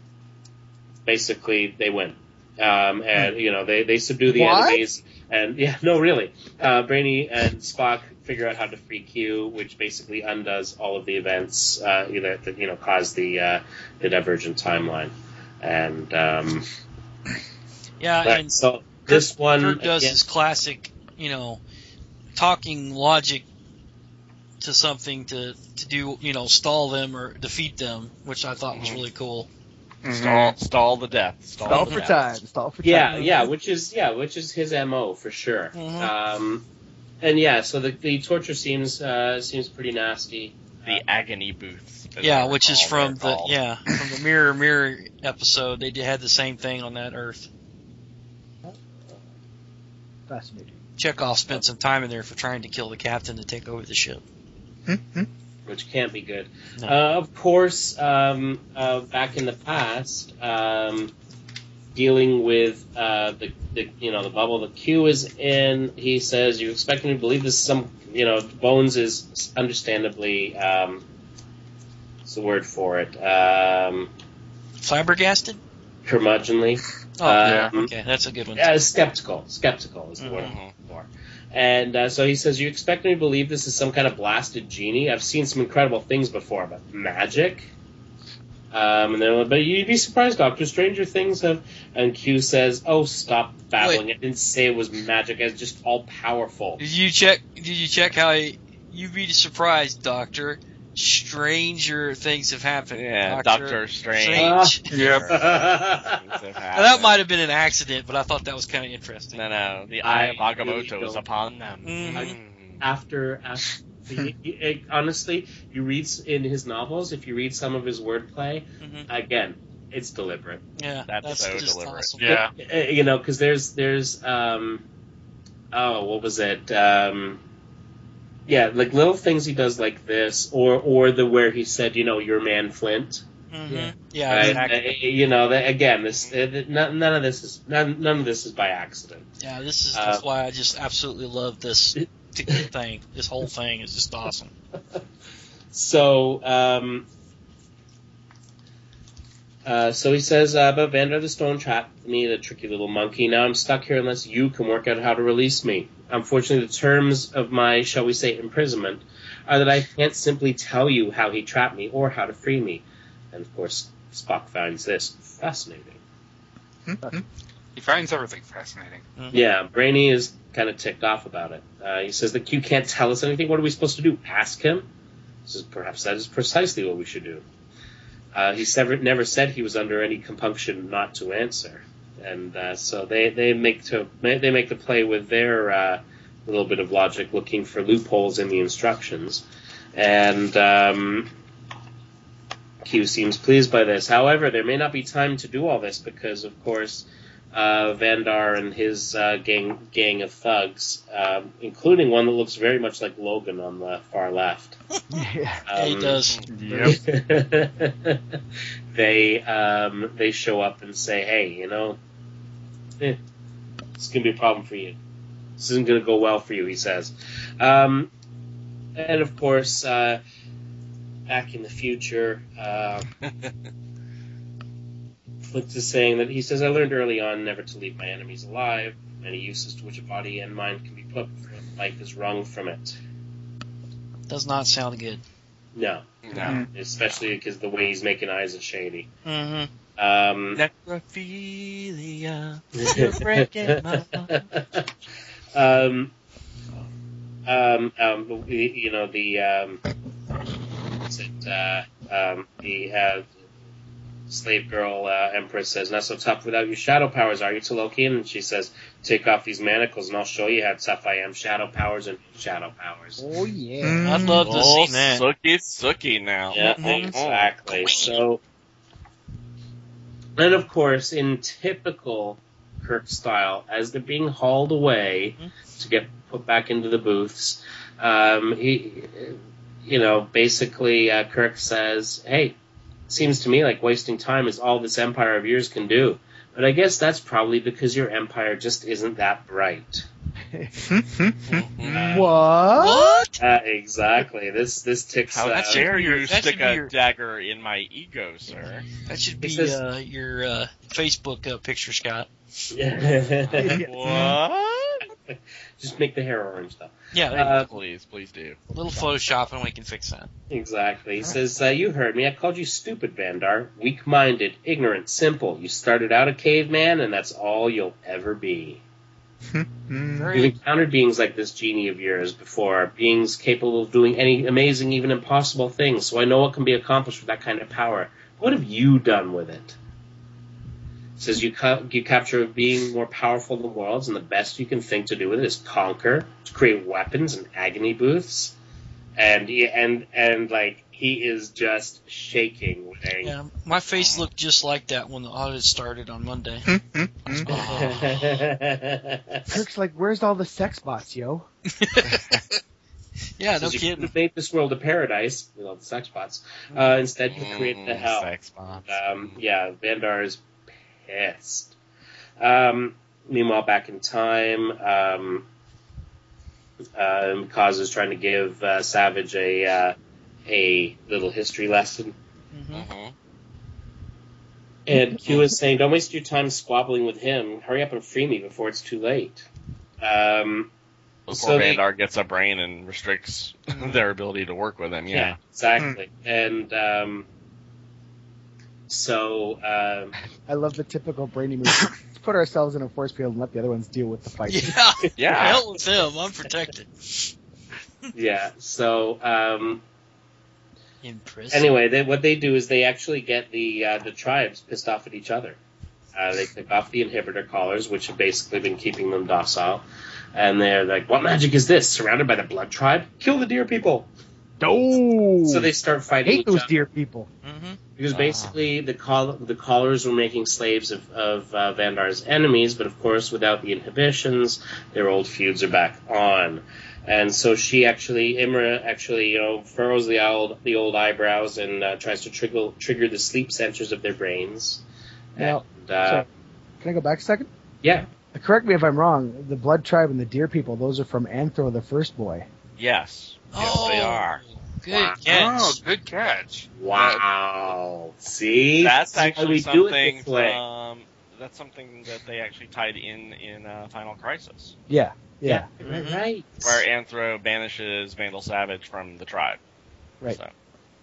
basically they win, um, and you know they, they subdue the What? enemies. And yeah, no, really, uh, Brainy and Spock figure out how to free Q, which basically undoes all of the events uh, that, that you know caused the uh, the divergent timeline. And um, Yeah, but- and so this one Kirk does again- his classic, you know, talking logic to something to, to do, you know, stall them or defeat them, which I thought was really cool. Mhm. Stall, stall the death. Stall, Stall the for death. time. Stall for Yeah, time. yeah, which is yeah, which is his M O for sure. Mhm. Um, and yeah, so the, the torture seems uh, seems pretty nasty. The agony booths. as Yeah, they're which is called, from they're the called. yeah from the Mirror Mirror episode. They did, had the same thing on that Earth. Fascinating. Chekhov spent some time in there for trying to kill the captain to take over the ship. Mhm. Which can't be good. No. Uh, of course, um, uh, back in the past, um, dealing with uh, the, the you know the bubble that Q is in. He says, "You expect me to believe this is some you know Bones is understandably um, what's the word for it um, Flabbergasted? curmudgeonly." Oh, Um, yeah. Okay, that's a good one. Yeah, skeptical. Skeptical is the word I'm looking for. And uh, so he says, "You expect me to believe this is some kind of blasted genie? I've seen some incredible things before, but magic?" Um, and then, but you'd be surprised, Doctor. Stranger things have. And Q says, "Oh, stop babbling! Wait. I didn't say it was magic. It's just all powerful." Did you check? Did you check how he, you'd be surprised, Doctor? Stranger things have happened. Yeah, Doctor, Doctor Strange. Strange. Yep. Things have Now, that happened. might have been an accident, but I thought that was kind of interesting. No, no. The I eye of Agamotto really is don't- upon them. Mhm. Mm. after, after he, he- honestly, you read in his novels. If you read some of his wordplay, Mhm. again, it's deliberate. Yeah, That's that's, so just deliberate. awesome. Yeah. Uh, You know, because there's there's um, oh, what was it? Um, yeah, like little things he does like this, or or the where he said, you know, your man Flint. Mm-hmm. Yeah. Yeah, Right? exactly. Uh, you know, that, again, this uh, none, none of this is none, none of this is by accident. yeah. This is Uh, that's why I just absolutely love this particular thing. This whole thing is just awesome. So, um, uh, so he says, uh, but Vander the Stone trapped me, the tricky little monkey. Now I'm stuck here unless you can work out how to release me. Unfortunately, the terms of my, shall we say, imprisonment are that I can't simply tell you how he trapped me or how to free me. And of course, Spock finds this fascinating. He finds everything fascinating. Yeah, Brainy is kind of ticked off about it. Uh, he says that Q can't tell us anything. What are we supposed to do? Ask him? He says, perhaps that is precisely what we should do. Uh, he never, never said he was under any compunction not to answer. And uh, so they, they make to they make the play with their uh, little bit of logic, looking for loopholes in the instructions. And um, Q seems pleased by this. However, there may not be time to do all this because, of course, uh, Vandar and his uh, gang gang of thugs, um, including one that looks very much like Logan on the far left. Yeah. Yeah, he Um, does. Yep. they um, they show up and say, "Hey, you know, eh, it's gonna be a problem for you. This isn't gonna go well for you," he says. Um, and of course, uh, back in the future, uh, Flint is saying that he says, "I learned early on never to leave my enemies alive. Many uses to which a body and mind can be put, life is wrung from it." Does not sound good. No, No. especially because the way he's making eyes is shady. Mm-hmm. Um, Necrophilia. You're breaking my heart. um, um, um, you know, the, um, what's it, uh, um, the, uh, slave girl, uh, Empress says, "Not so tough without your shadow powers, are you, Talokian?" And she says, "Take off these manacles and I'll show you how tough I am. Shadow powers and shadow powers." Oh yeah. I'd love to Oh, see that. sooky, sooky now. Yeah, Mhm. exactly. So, and of course, in typical Kirk style, as they're being hauled away to get put back into the booths, um, he, you know, basically uh, Kirk says, "Hey, seems to me like wasting time is all this empire of yours can do. But I guess that's probably because your empire just isn't that bright." Mhm. What? What? Uh, exactly. This this ticks. How uh, dare you that stick should be a your- dagger in my ego, sir? That should It be says- uh, your uh, Facebook uh, picture, Scott. What? Just make the hair orange, though. Yeah, Uh, please, please do. a little Photoshop and we can fix that. Exactly. He says, uh, "You heard me. I called you stupid, Vandar. Weak-minded, ignorant, simple. You started out a caveman, and that's all you'll ever be. You've Very encountered beings like this genie of yours before, beings capable of doing any amazing, even impossible things, so I know what can be accomplished with that kind of power. What have you done with it?" He says, you, ca- you capture a being more powerful than worlds, and the best you can think to do with it is conquer, to create weapons and agony booths. And, he, and, and like, he is just shaking with anger. yeah. My face looked just like that when the audit started on Monday. Kirk's like, "Where's all the sex bots, yo?" Yeah, no Says you kidding. couldn't make this world a paradise with all the sex bots. Uh, instead, you create the Mm, hell. Sex bombs. Um, yeah, Vandar is pissed. Um, meanwhile, back in time, um, um, Kaz is trying to give uh, Savage a uh, a little history lesson. Mm-hmm. Mhm. And Q is saying, don't waste your time squabbling with him. Hurry up and free me before it's too late. Um, Before so they- Vandar gets a brain and restricts their ability to work with him, yeah, yeah. exactly. And um, so, um, I love the typical brainy move. Let's put ourselves in a force field and let the other ones deal with the fight. Yeah. Yeah. Hell with him. I'm protected. yeah, so um, In prison. anyway, they, what they do is they actually get the uh, the tribes pissed off at each other. Uh, they pick off the inhibitor collars, which have basically been keeping them docile. And they're like, what magic is this? Surrounded by the blood tribe? Kill the deer people! Oh, So they start fighting hate each those other. deer people. Mm-hmm. Because Ah. basically the call, the collars were making slaves of, of uh, Vandar's enemies, but of course without the inhibitions, their old feuds are back on. And so she actually, Imra actually, you know, furrows the old, the old eyebrows and uh, tries to trigger, trigger the sleep centers of their brains. Now, and, uh, so, can I go back a second? yeah. Correct me if I'm wrong. The blood tribe and the deer people, those are from Anthro, the first boy. Yes. Yes, Oh, they are. Good Wow. catch. Oh, good catch. Wow. See? That's why actually we do it something this way. from, that's something that they actually tied in in uh, Final Crisis, Yeah, yeah, Right, Mhm. right. where Anthro banishes Vandal Savage from the tribe. right. So,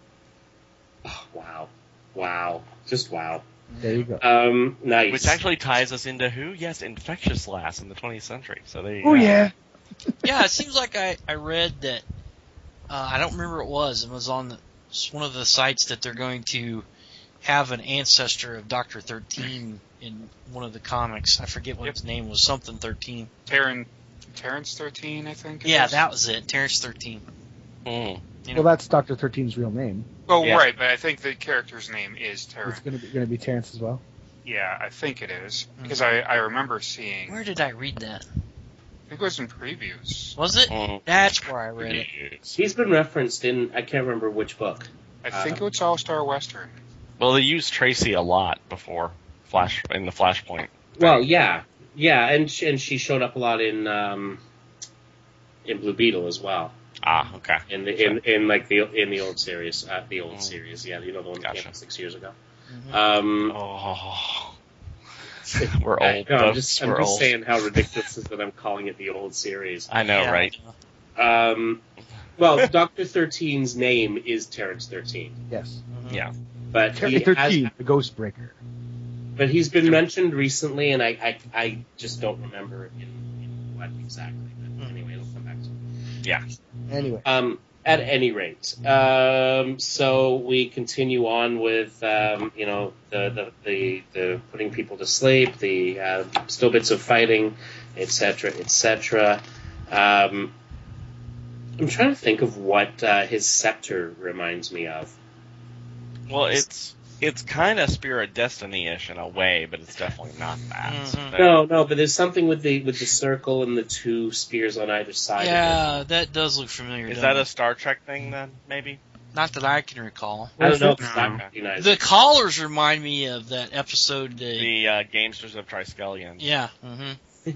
Oh, wow. Wow. Just wow. There you go. Um, nice. which actually ties us into who? Yes, Infectious Lass in the twentieth century. So there you Oh go. yeah. Yeah, it seems like I, I read that, uh, I don't remember what it was, it was on the, it's one of the sites that they're going to have an ancestor of Doctor thirteen in one of the comics. I forget what Yep. his name was, something thirteen. Terran, Terrence thirteen, I think. it Yeah, is. that was it, Terrence thirteen. Mm. You know, Well, that's Doctor thirteen's real name. Well, Yeah. right, but I think the character's name is Terran. It's gonna be gonna be Terrence as well. Yeah, I think it is. Mm-hmm. Because I, I remember seeing, where did I read that? I think it was in previews. Was it? Mm. That's where I read it. He's been referenced in, I can't remember which book. I Uh, think it's All Star Western. Well, they used Tracy a lot before Flash in the Flashpoint. Well, yeah. Yeah, and she, and she showed up a lot in um, in Blue Beetle as well. Ah, okay. In the in, in like the in the old series, uh, the old Mm. series, yeah, you know the one that came Gotcha. out six years ago. Mhm. Um, Oh, we're I, old. no, I'm folks. just I'm we're just old. saying how ridiculous it is that I'm calling it the old series. I know, Yeah. right? Um, well, Doctor thirteen's name is Terrence thirteen, Yes. Mhm. Yeah. but Terry he has, thirteen, the Ghost Breaker. but he's been mentioned recently, and I I, I just don't remember in, in what exactly. But anyway, it'll come back to me. Yeah. Anyway, Um, at any rate, um, so we continue on with um, you know the, the the the putting people to sleep, the uh, still bits of fighting, et cetera, et cetera. Um, I'm trying to think of what uh, his scepter reminds me of. Well, it's it's kind of Spirit Destiny-ish in a way, but it's definitely not that. Mhm. But- No, no, but there's something with the with the circle and the two spears on either side. Of Yeah, that does look familiar. Is doesn't that a it? Star Trek thing then? Maybe. Not that I can recall. it. I don't know if No. that recognizes. The collars remind me of that episode. That, The uh, Gamesters of Triskelion. yeah. hmm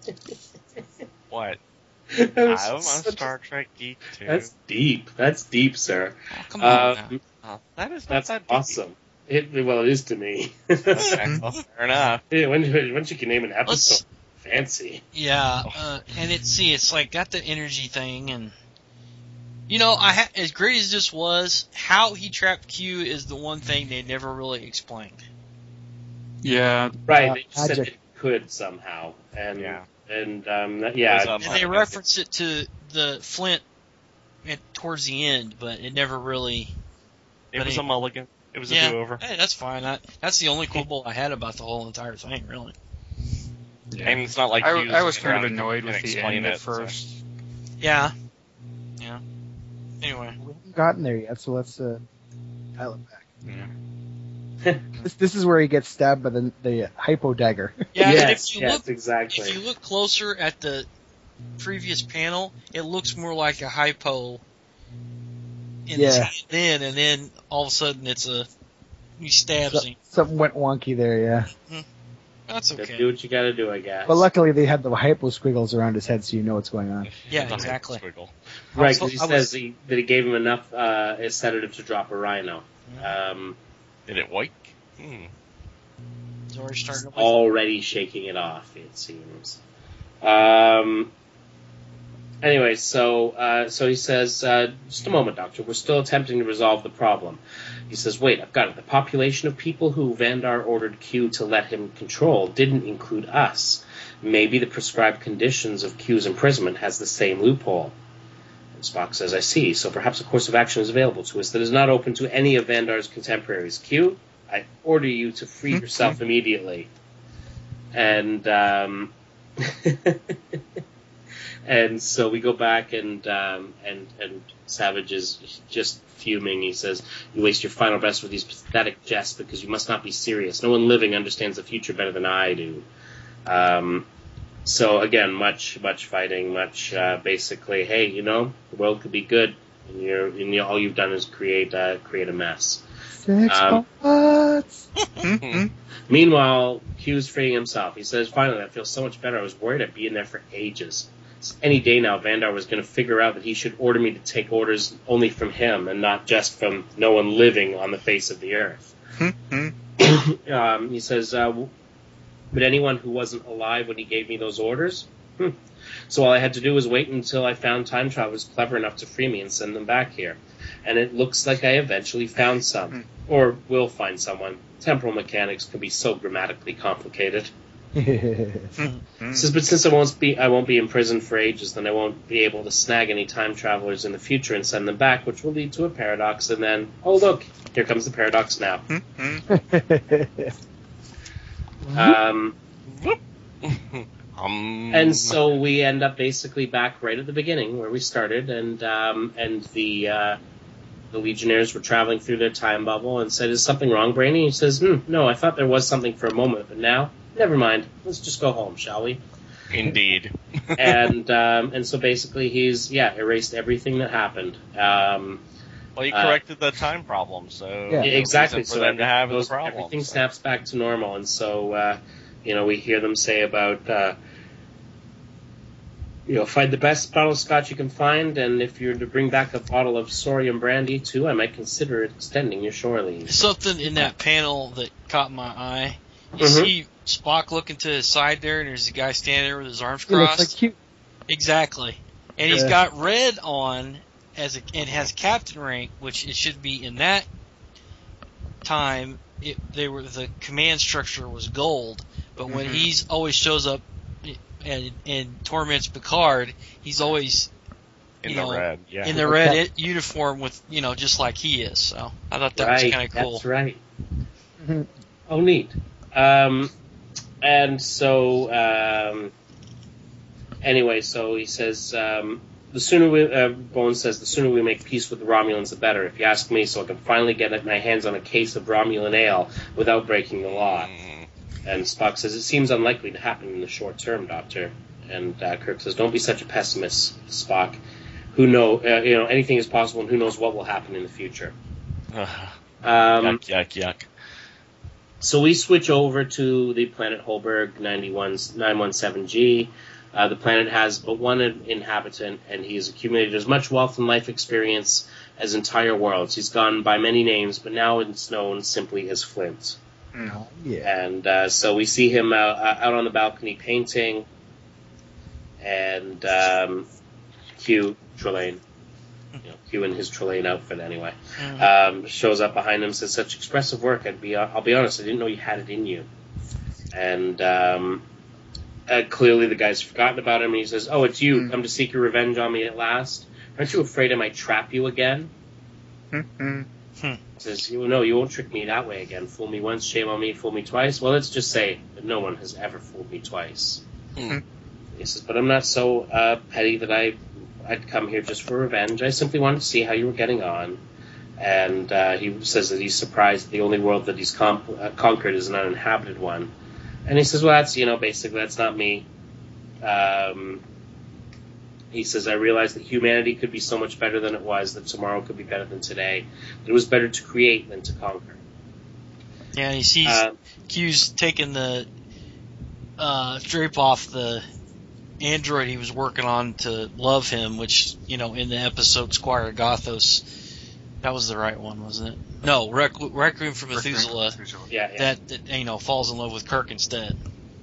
What? That was I'm a such a- Star Trek geek too. That's deep. That's deep, sir. Oh, come on. Um, now. Oh, that is not That's that deep. awesome. It, well, it is to me. Okay, well, fair enough. Yeah, when, once you can name an episode, Let's- fancy. Yeah, uh, and it's see, it's like got the energy thing, and you know, I ha- as great as this was, how he trapped Q is the one thing they never really explained. Yeah. Right, Uh, they just said magic. it could somehow, and Yeah. and um, that- It yeah, was, um, And they Uh, reference it to the Flint at, towards the end, but it never really. It But was he- a mulligan. It was a Yeah, do-over. hey, that's fine. I, that's the only quibble I had about the whole entire thing, really. And it's not like I, you I was sit kind of around annoyed and with the explain end it, at so- first. Yeah, yeah. Anyway, we haven't gotten there yet, so let's uh, dial it back. Yeah. This, this is where he gets stabbed by the, the hypo dagger. yeah. And yes, if you yes, look, exactly. if you look closer at the previous panel, it looks more like a hypo in his Yeah. hand then, and then all of a sudden it's a he stabs So- him. Something went wonky there, yeah. That's Gotta okay. do what you gotta do, I guess. But luckily they had the hypo squiggles around his head, so you know what's going on. Yeah, The exactly. squiggle. Right, I was- because he I says was- he, that he gave him enough uh, a sedative to drop a rhino. Yeah. Um, Did it wake? Hmm. He's already starting to wake. already shaking it off, it seems. Um, anyway, so uh, so he says, uh, just a moment, Doctor. We're still attempting to resolve the problem. He says, wait, I've got it. The population of people who Vandar ordered Q to let him control didn't include us. Maybe the prescribed conditions of Q's imprisonment has the same loophole. And Spock says, I see. So perhaps a course of action is available to us that is not open to any of Vandar's contemporaries. Q, I order you to free yourself immediately. And um, and so we go back, and um, and and Savage is just fuming. He says, "You waste your final breaths with these pathetic jests because you must not be serious. No one living understands the future better than I do." Um, so again, much much fighting, much uh, basically, hey, you know, the world could be good, and you're and you all you've done is create uh, create a mess. Six Um, spots. Meanwhile, Q's freeing himself. He says, finally, I feel so much better. I was worried I'd be in there for ages. Any day now, Vandar was going to figure out that he should order me to take orders only from him and not just from no one living on the face of the earth. um, he says, uh, but anyone who wasn't alive when he gave me those orders? Hmm. So all I had to do was wait until I found time travelers clever enough to free me and send them back here. And it looks like I eventually found some. Or will find someone. Temporal mechanics can be so grammatically complicated. Says, but since I won't be, I won't be in prison for ages, then I won't be able to snag any time travelers in the future and send them back, which will lead to a paradox. And then, oh look, here comes the paradox now. Um, um, and so we end up basically back right at the beginning where we started, and um, and the uh, the Legionnaires were traveling through their time bubble and said, "Is something wrong, Brainy?" He says, hmm, "No, I thought there was something for a moment, but now, never mind. Let's just go home, shall we?" Indeed. and um, and so basically he's yeah erased everything that happened. Um, Well, he uh, corrected the time problem, so Yeah. no exactly. reason for So them to have goes- the problem. everything so. snaps back to normal, and so uh, you know we hear them say about uh, you know find the best bottle of scotch you can find, and if you're to bring back a bottle of Sorium brandy too, I might consider extending your shore leave. Something in that panel that caught my eye. You Mhm. see Spock looking to his side there, and there's a guy standing there with his arms He looks crossed. like cute. Exactly. And he's Yeah. got red on as a, and has captain rank, which it should be in that time. It, they were the command structure was gold, but when Mhm. he's always shows up and, and torments Picard, he's always in you the know, red, yeah. in the red i- uniform with you know just like he is. So I thought that right, was kind of cool. That's right. Mhm. Oh, neat. Um, and so, um, anyway, so he says, um, the sooner we, uh, Bones says, the sooner we make peace with the Romulans, the better, if you ask me, so I can finally get my hands on a case of Romulan ale without breaking the law. Mm. And Spock says, it seems unlikely to happen in the short term, Doctor. And uh, Kirk says, don't be such a pessimist, Spock. Who know, uh, you know, anything is possible, and who knows what will happen in the future. Um, yuck, yuck, yuck. So we switch over to the planet Holberg ninety-one nine seventeen G. Uh, the planet has but one inhabitant, and he has accumulated as much wealth and life experience as entire worlds. He's gone by many names, but now it's known simply as Flint. Oh, yeah. And uh, so we see him uh, out on the balcony painting, and um, Q, Trelane, you know, Q in his Trelane outfit anyway, Mhm. um, shows up behind him, says, such expressive work, I'd be, I'll be honest, I didn't know you had it in you. And um, uh, clearly the guy's forgotten about him, and he says, oh, it's you, Mm. come to seek your revenge on me at last? Aren't you afraid I might trap you again? Mhm. He says, you no, you won't trick me that way again. Fool me once, shame on me, fool me twice. Well, let's just say that no one has ever fooled me twice. Hmm. He says, but I'm not so uh, petty that I, I'd come here just for revenge. I simply wanted to see how you were getting on. And uh, he says that he's surprised that the only world that he's comp- uh, conquered is an uninhabited one. And he says, well, that's, you know, basically, that's not me. Um, he says, I realized that humanity could be so much better than it was, that tomorrow could be better than today, that it was better to create than to conquer. Yeah, and he sees Uh, Q's taking the uh, drape off the android he was working on to love him, which, you know, in the episode Squire Gothos, that was the right one, wasn't it? No, Requ- Requiem for Methuselah. Yeah, yeah. That, that, you know, falls in love with Kirk instead.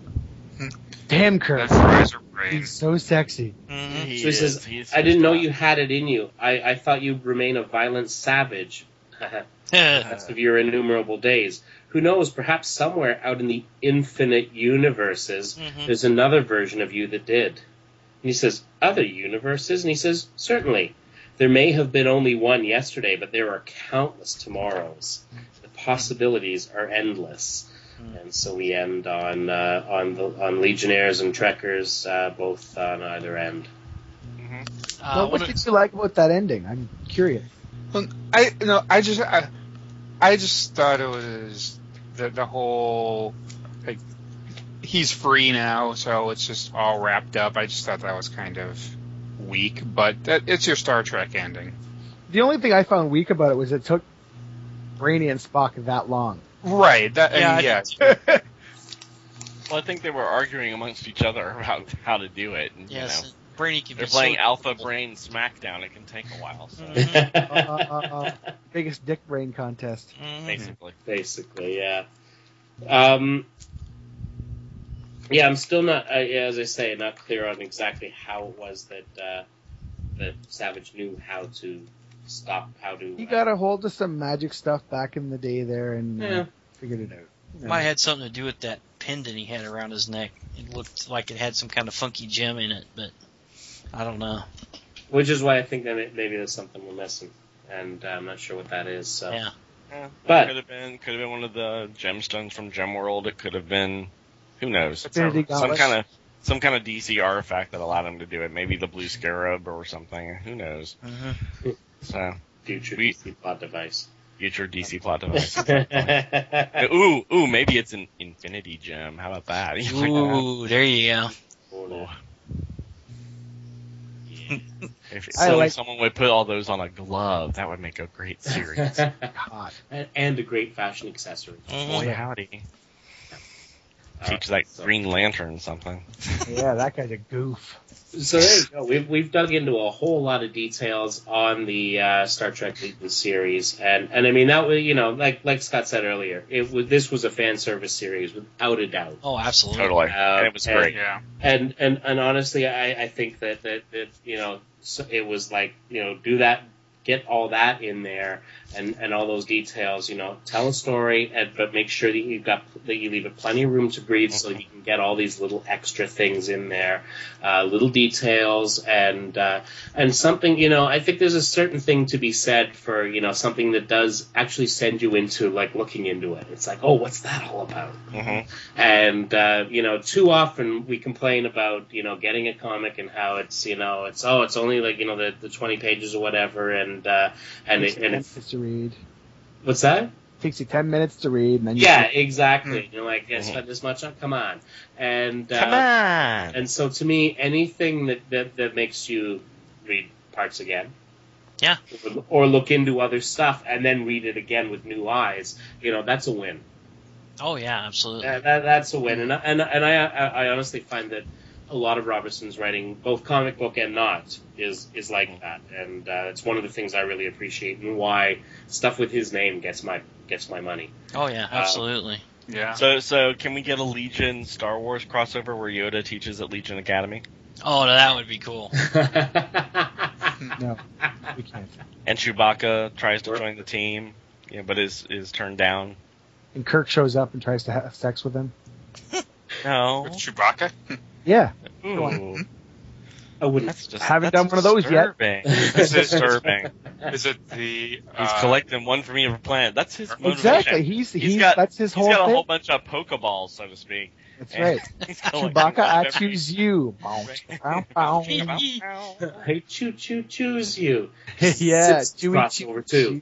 Damn, Kirk. That Razor Brain. He's so sexy. Mm-hmm. He So he is- says, he's I didn't know just, you had it in you. I, I thought you'd remain a violent savage. That's of your innumerable days. Who knows, perhaps somewhere out in the infinite universes, Mhm. there's another version of you that did. And he says, other universes? And he says, certainly. There may have been only one yesterday, but there are countless tomorrows. The possibilities are endless. Mm. And so we end on uh, on the on Legionnaires and Trekkers, uh, both on either end. Mhm. Uh, Well, what what did you like about that ending? I'm curious. Well, I no, I just I, I just thought it was the the whole like he's free now, so it's just all wrapped up. I just thought that was kind of weak, but that, it's your Star Trek ending, The only thing I found weak about it was it took Brainy and Spock that long. right? That Yeah, and I yeah, Well, I think they were arguing amongst each other about how to do it. And, Yes, you know, Brainy can they're be playing so Alpha difficult. Brain Smackdown. It can take a while, so Mhm. uh, uh, biggest dick brain contest. Mhm. basically. Basically, yeah. Um, yeah, I'm still not, uh, yeah, as I say, not clear on exactly how it was that uh, that Savage knew how to stop, how to. He uh, got a hold of some magic stuff back in the day there and uh, Yeah. figured it out. You Might know. have had something to do with that pendant he had around his neck. It looked like it had some kind of funky gem in it, but I don't know. Which is why I think that it- maybe there's something we're missing, and uh, I'm not sure what that is. So. Yeah. Yeah, But- could have been could have been one of the gemstones from Gemworld. It could have been, who knows, Infinity some Gauntlet. kind of some kind of D C artifact that allowed him to do it. Maybe the Blue Scarab or something. Who knows? Mm-hmm. So Future We- D C plot device. future D C plot device. ooh, ooh, maybe it's an Infinity Gem. How about that? You like that? Ooh, there you go. Oh, no. If I only like- someone would put all those on a glove, that would make a great series. Hot. and, and a great fashion accessory. Mhm. Boy, howdy. Uh, Teach that so- Green Lantern something. Yeah, that guy's a goof. So there you go. We've we've dug into a whole lot of details on the uh, Star Trek Legion series, and and I mean that was, you know, like like Scott said earlier, it was this was a fan service series without a doubt. Oh, absolutely. Totally. Uh, and it was and- great. yeah. And and and honestly, I, I think that, that that you know so it was like, you know, do that, get all that in there, and, and all those details. You know, tell a story, and, but make sure that you've got that you leave it plenty of room to breathe, so that you can get all these little extra things in there, uh, little details, and uh, and something. You know, I think there's a certain thing to be said for, you know, something that does actually send you into like looking into it. It's like, oh, what's that all about? Mm-hmm. And, uh, you know, too often we complain about, you know, getting a comic and how it's, you know, it's, oh, it's only like, you know, the, the twenty pages or whatever. And, uh, and, Takes it, you and ten if, minutes to read. what's that? Takes you ten minutes to read, and then you Yeah, exactly. You're like, I Mhm. spent this much on, come on. And, uh, Come on. and so to me, anything that, that, that makes you read parts again. Yeah. Or, or look into other stuff and then read it again with new eyes, you know, that's a win. Oh, yeah, absolutely. That, that, that's a win, and I- and and I, I I honestly find that a lot of Robertson's writing, both comic book and not, is is like that, and uh, it's one of the things I really appreciate, and why stuff with his name gets my gets my money. Oh, yeah, absolutely. Yeah. So, so can we get a Legion Star Wars crossover where Yoda teaches at Legion Academy Oh, that would be cool. No, we can't. and Chewbacca tries to Sure. join the team, you know, but is is turned down? And Kirk shows up and tries to have sex with him. No. With Chewbacca? Yeah. Ooh, I wouldn't. that's just Haven't that's done one of those yet. disturbing. That's disturbing. Is it the? He's Uh, collecting one from every planet. That's his motivation. Exactly. He's he's, He's got- that's his He's whole got a thing. whole bunch of Pokeballs, so to speak. That's And right. he's collecting Chewbacca, one I of every- choose you. Bow, bow, bow. I choo choo choose you. Yeah, Sits Chewie, crossover Chewie, too.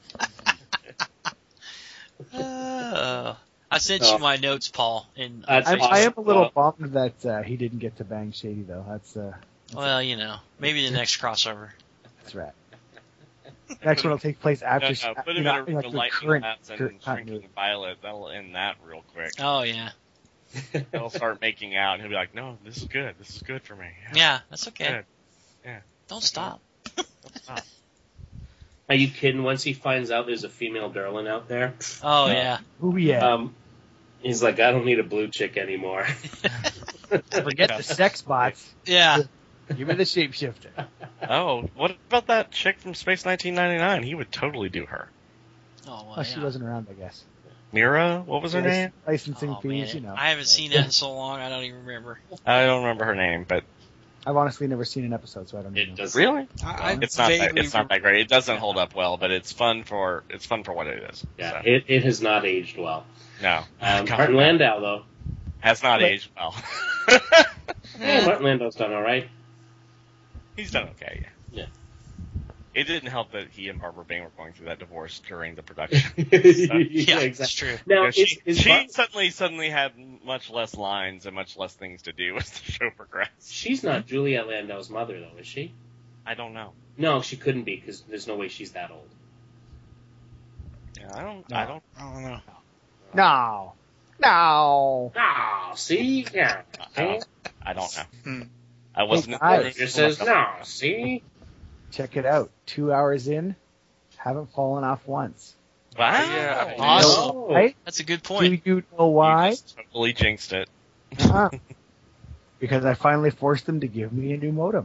Uh, I sent Oh. you my notes, Paul. And That's I'm, I am a awesome. little Well, bummed that uh, he didn't get to bang Shady though. That's uh, well, you know, maybe the next crossover. that's right. Next one will take place No, after. no, sh- put you him know, in a like room the of lightning current, bats and current shrinking continuity. violet. That'll end that real quick. Oh, yeah. they'll start making out, and he'll be like, "No, this is good. This is good for me." Yeah, that's okay. Good. Yeah. Don't stop. Don't stop. Are you kidding? Once he finds out there's a female Derlin out there, Oh, yeah. Oh yeah. um, he's like, I don't need a blue chick anymore. Forget the sex bots. Yeah. Give me the shapeshifter. Oh, what about that chick from Space nineteen ninety-nine? He would totally do her. Oh, well, Oh, she yeah. wasn't around, I guess. Mira, what was her Lic- name? Licensing Oh, man. fees, you know. I haven't seen that in so long, I don't even remember. I don't remember her name, but I've honestly never seen an episode, so I don't It know. doesn't. really, I, I it's not that, vaguely it's not that great. It doesn't hold up well, but it's fun for it's fun for what it is. Yeah, So, it, it has not aged well. no, Um, God, Martin no. Landau, though. has not But- aged well. Yeah, Martin Landau's done all right. He's done okay. Yeah. Yeah. It didn't help that he and Barbara Bain were going through that divorce during the production. yeah, Yeah, exactly. that's true. Now, You know, is, she is she Bar- suddenly suddenly had much less lines and much less things to do as the show progressed. she's not Juliet Landau's mother, though, is she? I don't know. No, she couldn't be, because there's no way she's that old. Yeah, I don't. No. I don't. I don't know. No. No. Ah, see? Yeah. I don't, I don't know. Hmm. I wasn't. guys. It just says, no, see? Check it out. Two hours in, haven't fallen off once. Wow. Yeah. Awesome. No. Right? That's a good Do point. you know why? You just totally jinxed it. Uh-huh. Because I finally forced them to give me a new modem.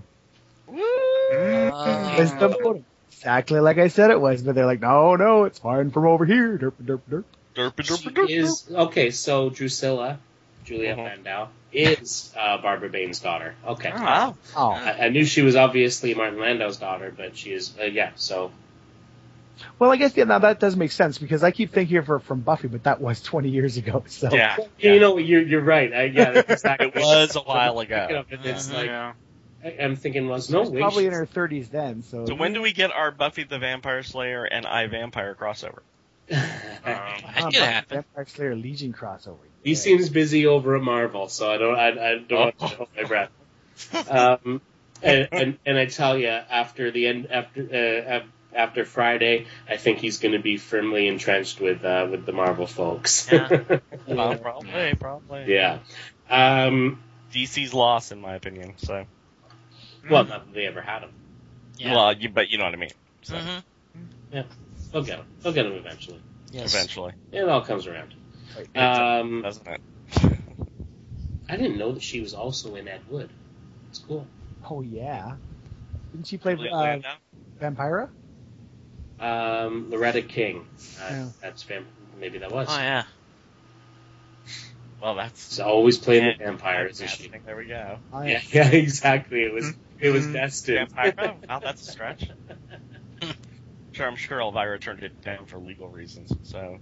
Uh, It's the modem. Exactly like I said it was, but they're like, no, no, it's fine from over here. Derp, derp, derp. Derp, derp, She derp, derp. is, okay, so Drusilla, Juliet Mhm. Landau, is uh, Barbara Bain's daughter. Okay. Wow. Oh. I, I knew she was obviously Martin Landau's daughter, but she is, uh, yeah, so. Well, I guess yeah, now that does make sense because I keep thinking of her from Buffy, but that was twenty years ago. So Yeah. You know, you're, you're right. I, yeah, that's exactly It was a while ago. It's Mhm. like, Yeah. I, I'm thinking, was she no was way. probably in she's- her thirties then. So, So when do we get our Buffy the Vampire Slayer and I Vampire crossover? Um, That Ah, could happen. Vampire Slayer Legion crossover. He Yeah. seems busy over at Marvel, so I don't, I, I don't want to hold my breath. Um, and, and and I tell you, after the end, after uh, af- after Friday, I think he's going to be firmly entrenched with uh, with the Marvel folks. Yeah. Well, probably, probably. Yeah. Um, D C's loss, in my opinion. So, well, not that they ever had him. Yeah. well, you but you know what I mean. So, Mhm. They'll get him. They'll get him eventually. Yes. eventually, It all comes around. Wait, Um, doesn't it? I didn't know that she was also in Ed Wood. It's cool. Oh yeah, didn't she play Juliet uh, Landau? Vampira? Um, Loretta King. Uh, Yeah. That's vamp- maybe that was. Oh, yeah. Well, that's She's always playing the Yeah, vampire, isn't she? casting. There we go. Oh, Yeah, yeah, exactly. It was it was Mhm. destined. Vampire. Oh, wow, that's a stretch. Sure, I'm sure Elvira turned it down for legal reasons. So,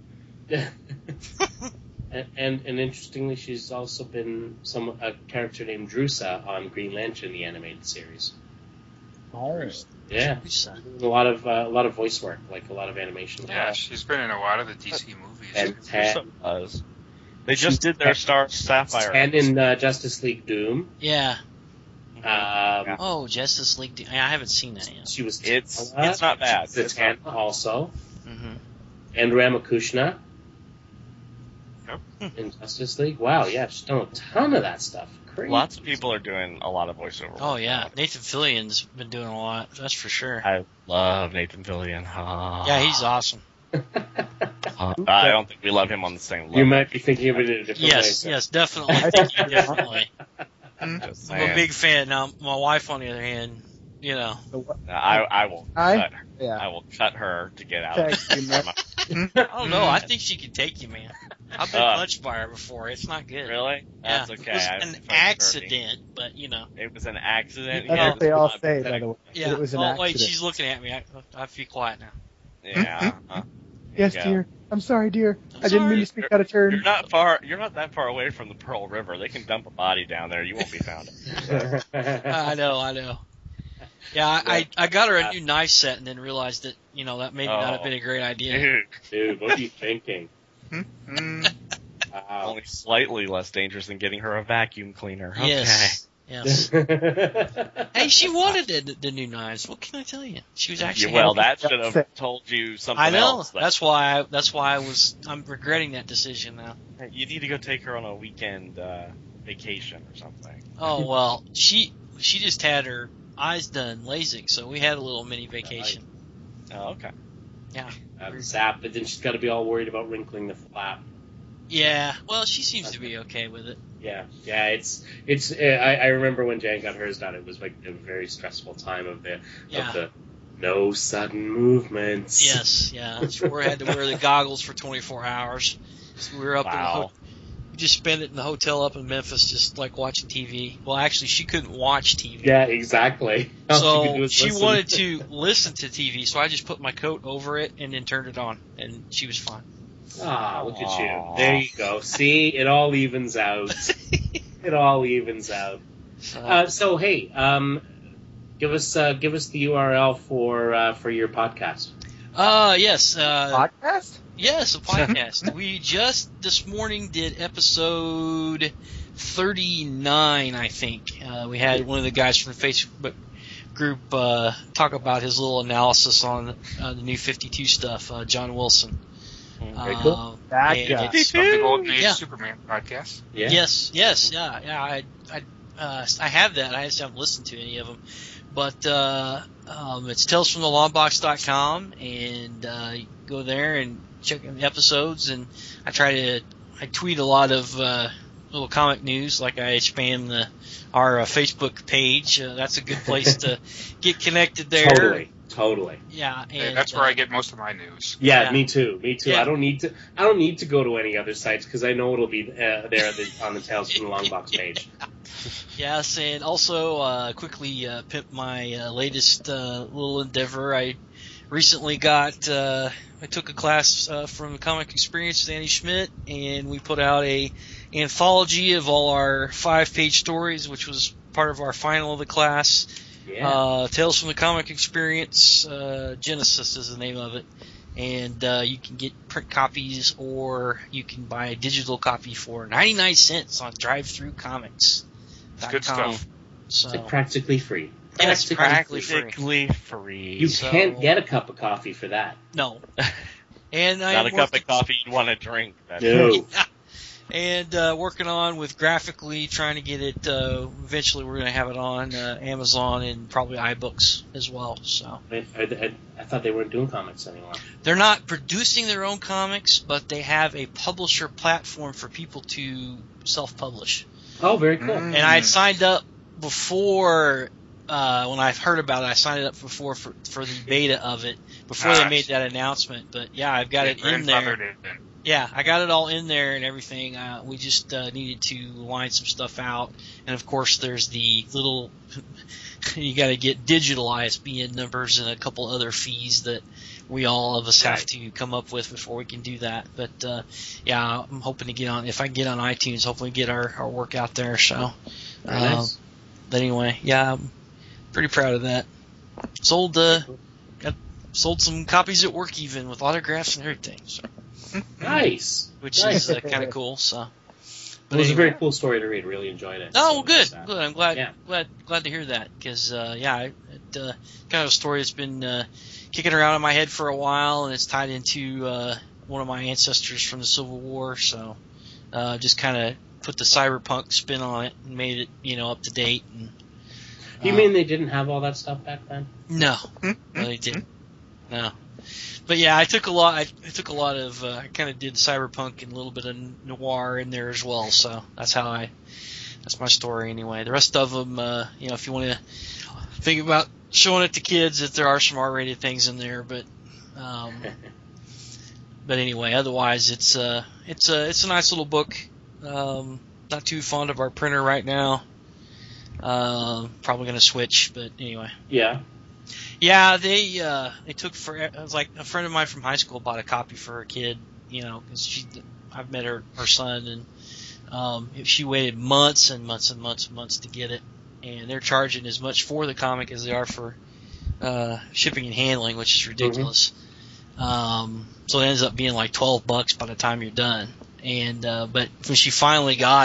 and, and and interestingly, she's also been some a character named Drusa on Green Lantern, the animated series. Oh. Yeah, Who's that? a lot of uh, a lot of voice work, like a lot of animation. Yeah, she's been in a lot of the D C movies. And Who Tan, was. They just did their Star Sapphire. Tan in uh, Justice League Doom. Yeah. Um, Yeah. Oh, Justice League. Yeah, I haven't seen that yet. She was It's Tala. it's not bad. The It's Tan not- also, Mm-hmm. and Ramakrishna Yep. in Justice League. Wow, yeah, she's done a ton of that stuff. Crazy. Lots of people are doing a lot of voiceover. Oh, work yeah. now. Nathan Fillion's been doing a lot. That's for sure. I love Nathan Fillion. Ah. Yeah, he's awesome. Ah, I don't think we love him on the same level. You might be thinking of it in a different Yes, way. yes, definitely. I think he definitely. Just I'm saying. a big fan. Now, my wife, on the other hand, you know. So what- I I will I- cut. Her. yeah. I will cut her to get out. Text of you, this. man. I don't know. I think she could take you, man. I've been Uh, punched by her before. It's not good. Really? Yeah. That's okay. It was I an find it accident, but, you know. dirty. It was an accident. That's yeah, what they all it say, was by the way. Yeah. It was an oh, accident. wait, she's looking at me. I, I feel quiet now. Yeah. uh, Yes, yeah. dear. I'm sorry, dear. I'm I didn't mean sorry. to speak out of turn. You're not far. You're not that far away from the Pearl River. They can dump a body down there. You won't be found. I know, I know. Yeah, I, I, I got her a new knife set and then realized that, you know, that maybe not have been a great idea. Dude, Dude, what are you thinking? Mm. Wow. only slightly less dangerous than getting her a vacuum cleaner. Okay. Yes. Yes. Hey, she wanted the, the new knives. What can I tell you? She was actually. Yeah, well, happy. that should have told you something I know. else. That, that's why. I, that's why I was. I'm regretting that decision now. You need to go take her on a weekend uh, vacation or something. Oh well, she she just had her eyes done LASIK, so we had a little mini vacation. Oh, okay. Yeah. Um, zap, but then she's got to be all worried about wrinkling the flap. Yeah. Well, she seems to be okay with it. Yeah, yeah, it's it's. Uh, I, I remember when Jan got hers done. It was like a very stressful time of the Yeah. of the no sudden movements. Yes. Yeah. She wore, had to wear the goggles for twenty-four hours. So we were up in the Wow. ho- we just spent it in the hotel up in Memphis, just like watching T V. Well, actually, she couldn't watch T V. Yeah, exactly. All she could do So is she listen. wanted to listen to T V, so I just put my coat over it and then turned it on, and she was fine. Ah, look at you. Aw. There you go. See, it all evens out. It all evens out. So, Uh, so hey, um, give us uh, give us the U R L for uh, for your podcast. uh, yes, uh, Podcast? yes, a podcast. We just this morning did episode thirty-nine, I think. Uh, we had one of the guys from the Facebook group uh, talk about his little analysis on uh, the new fifty-two stuff. Uh, John Wilson. Very Uh, cool. That and guy. it's- Of the Golden Age Yeah. Superman podcast. Yeah. Yes, yes, yeah, yeah. I, I, uh, I have that. I just haven't listened to any of them, but uh, um, it's tales from the long box dot com, and uh, you go there and check the episodes. And I try to, I tweet a lot of uh, little comic news, like I spam the our uh, Facebook page. Uh, that's a good place to get connected there. Totally. Totally. Yeah, Yeah, and that's where uh, I get most of my news. Yeah, Yeah. me too. Me too. Yeah. I don't need to. I don't need to go to any other sites because I know it'll be uh, there the, on the Tales from the Long Box page. Yes, and also uh, quickly uh, pimp my uh, latest uh, little endeavor. I recently got, uh, I took a class uh, from the Comic Experience with Andy Schmidt, and we put out a anthology of all our five-page stories, which was part of our final of the class. Yeah. Uh, Tales from the Comic Experience, uh, Genesis is the name of it. And uh, you can get print copies, or you can buy a digital copy for ninety-nine cents on Drive-Thru Comics. It's good stuff. So, It's like practically free. Yeah, it's practically free. Practically free. You So- can't get a cup of coffee for that. no. And I Not a am cup working, of coffee you'd want to drink. That's No. and uh, working on with graphically trying to get it. Uh, eventually, we're going to have it on uh, Amazon and probably iBooks as well. So I, I, I thought they weren't doing comics anymore. they're not producing their own comics, but they have a publisher platform for people to self-publish. Oh, very cool. Mm. And I had signed up before. Uh, when I heard about it, I signed it up before for, for the beta of it before they Gosh. made that announcement. But yeah, I've got Yeah, it in there. grandfathered it in. Yeah, I got it all in there and everything. Uh, we just uh, needed to line some stuff out, and of course, there's the little you got to get digital I S B N numbers and a couple other fees that we all of us have Right. to come up with before we can do that. But uh, yeah, I'm hoping to get on. If I can get on iTunes, hopefully get our, our work out there. So, Very uh, nice. but anyway, yeah, I'm pretty proud of that. Sold uh, got sold some copies at work even with autographs and everything. So. Nice. Which Nice. is uh, kind of cool. So, It but was a anyway. very cool story to read. Really enjoyed it. Oh, So, good, uh, good. I'm glad, yeah. glad, glad to hear that because, uh, yeah, it, it uh, kind of a story that's been uh, kicking around in my head for a while, and it's tied into uh, one of my ancestors from the Civil War. So, uh, just kind of put the cyberpunk spin on it and made it, you know, up to date. And, You uh, mean they didn't have all that stuff back then? No, no, they didn't. No. But yeah, I took a lot. I, I took a lot of. Uh, I kind of did cyberpunk and a little bit of noir in there as well. So that's how I. That's my story anyway. The rest of them, uh, you know, if you want to think about showing it to kids, that there are some R-rated things in there, but. Um, but anyway, otherwise, it's uh, it's a it's a nice little book. Um, not too fond of our printer right now. Uh, probably gonna switch, but anyway. Yeah. Yeah, they uh, they took for it was like a friend of mine from high school bought a copy for her kid, you know, because she I've met her her son and um, she waited months and months and months and months to get it, and they're charging as much for the comic as they are for uh, shipping and handling, which is ridiculous. Mm-hmm. Um, so it ends up being like twelve bucks by the time you're done, and uh, but when she finally got it,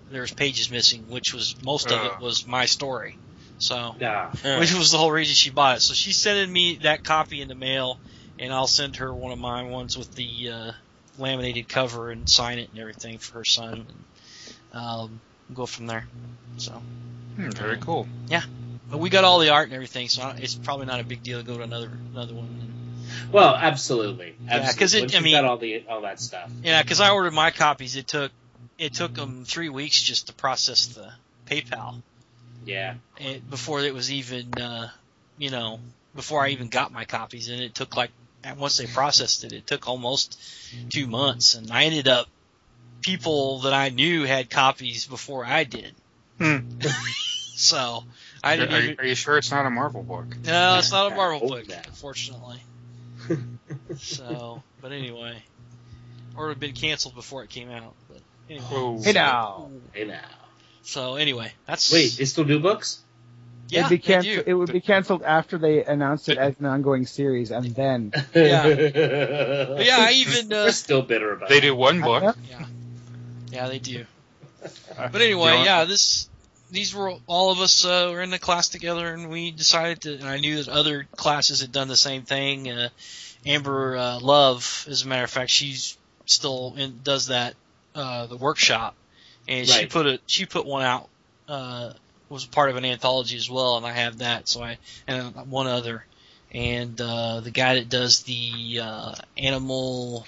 there was pages missing, which was most of it Ugh. was my story. So, Yeah. which was the whole reason she bought it. So she's sending me that copy in the mail, and I'll send her one of my ones with the uh, laminated cover and sign it and everything for her son. And, um, go from there. So, Hmm, very cool. but we got all the art and everything, so it's probably not a big deal to go to another another one. Well, absolutely. Yeah, 'cause Absolutely. it- Once I you've mean- got all the all that stuff. Yeah, because I ordered my copies. It took it took them three weeks just to process the PayPal. Yeah. It, before it was even, uh, you know, before I even got my copies, and it took like, and once they processed it, it took almost two months, and I ended up, people that I knew had copies before I did, Hmm. so I Are, didn't are, even, you- are you sure it's not a Marvel book? no, it's not a Marvel Hope book, that. unfortunately, so, but anyway, or it would have been canceled before it came out, but anyway. Whoa. Hey now. Hey now. So anyway, that's, Wait, they still do books? yeah, It'd be they cancel- do. it would be canceled after they announced it as an ongoing series, and then Yeah. But But yeah, I even, uh, We're still bitter about They it. do one book. Yeah. Yeah, they do. Uh, But anyway, do you yeah, want- this these were all of us uh, were in the class together, and we decided to. And I knew that other classes had done the same thing. Uh, Amber uh, Love, as a matter of fact, she's still in, does that uh, the workshop, and she Right. put a she put one out. Uh, was part of an anthology as well, and I have that. So I and one other, and uh, the guy that does the uh, animal.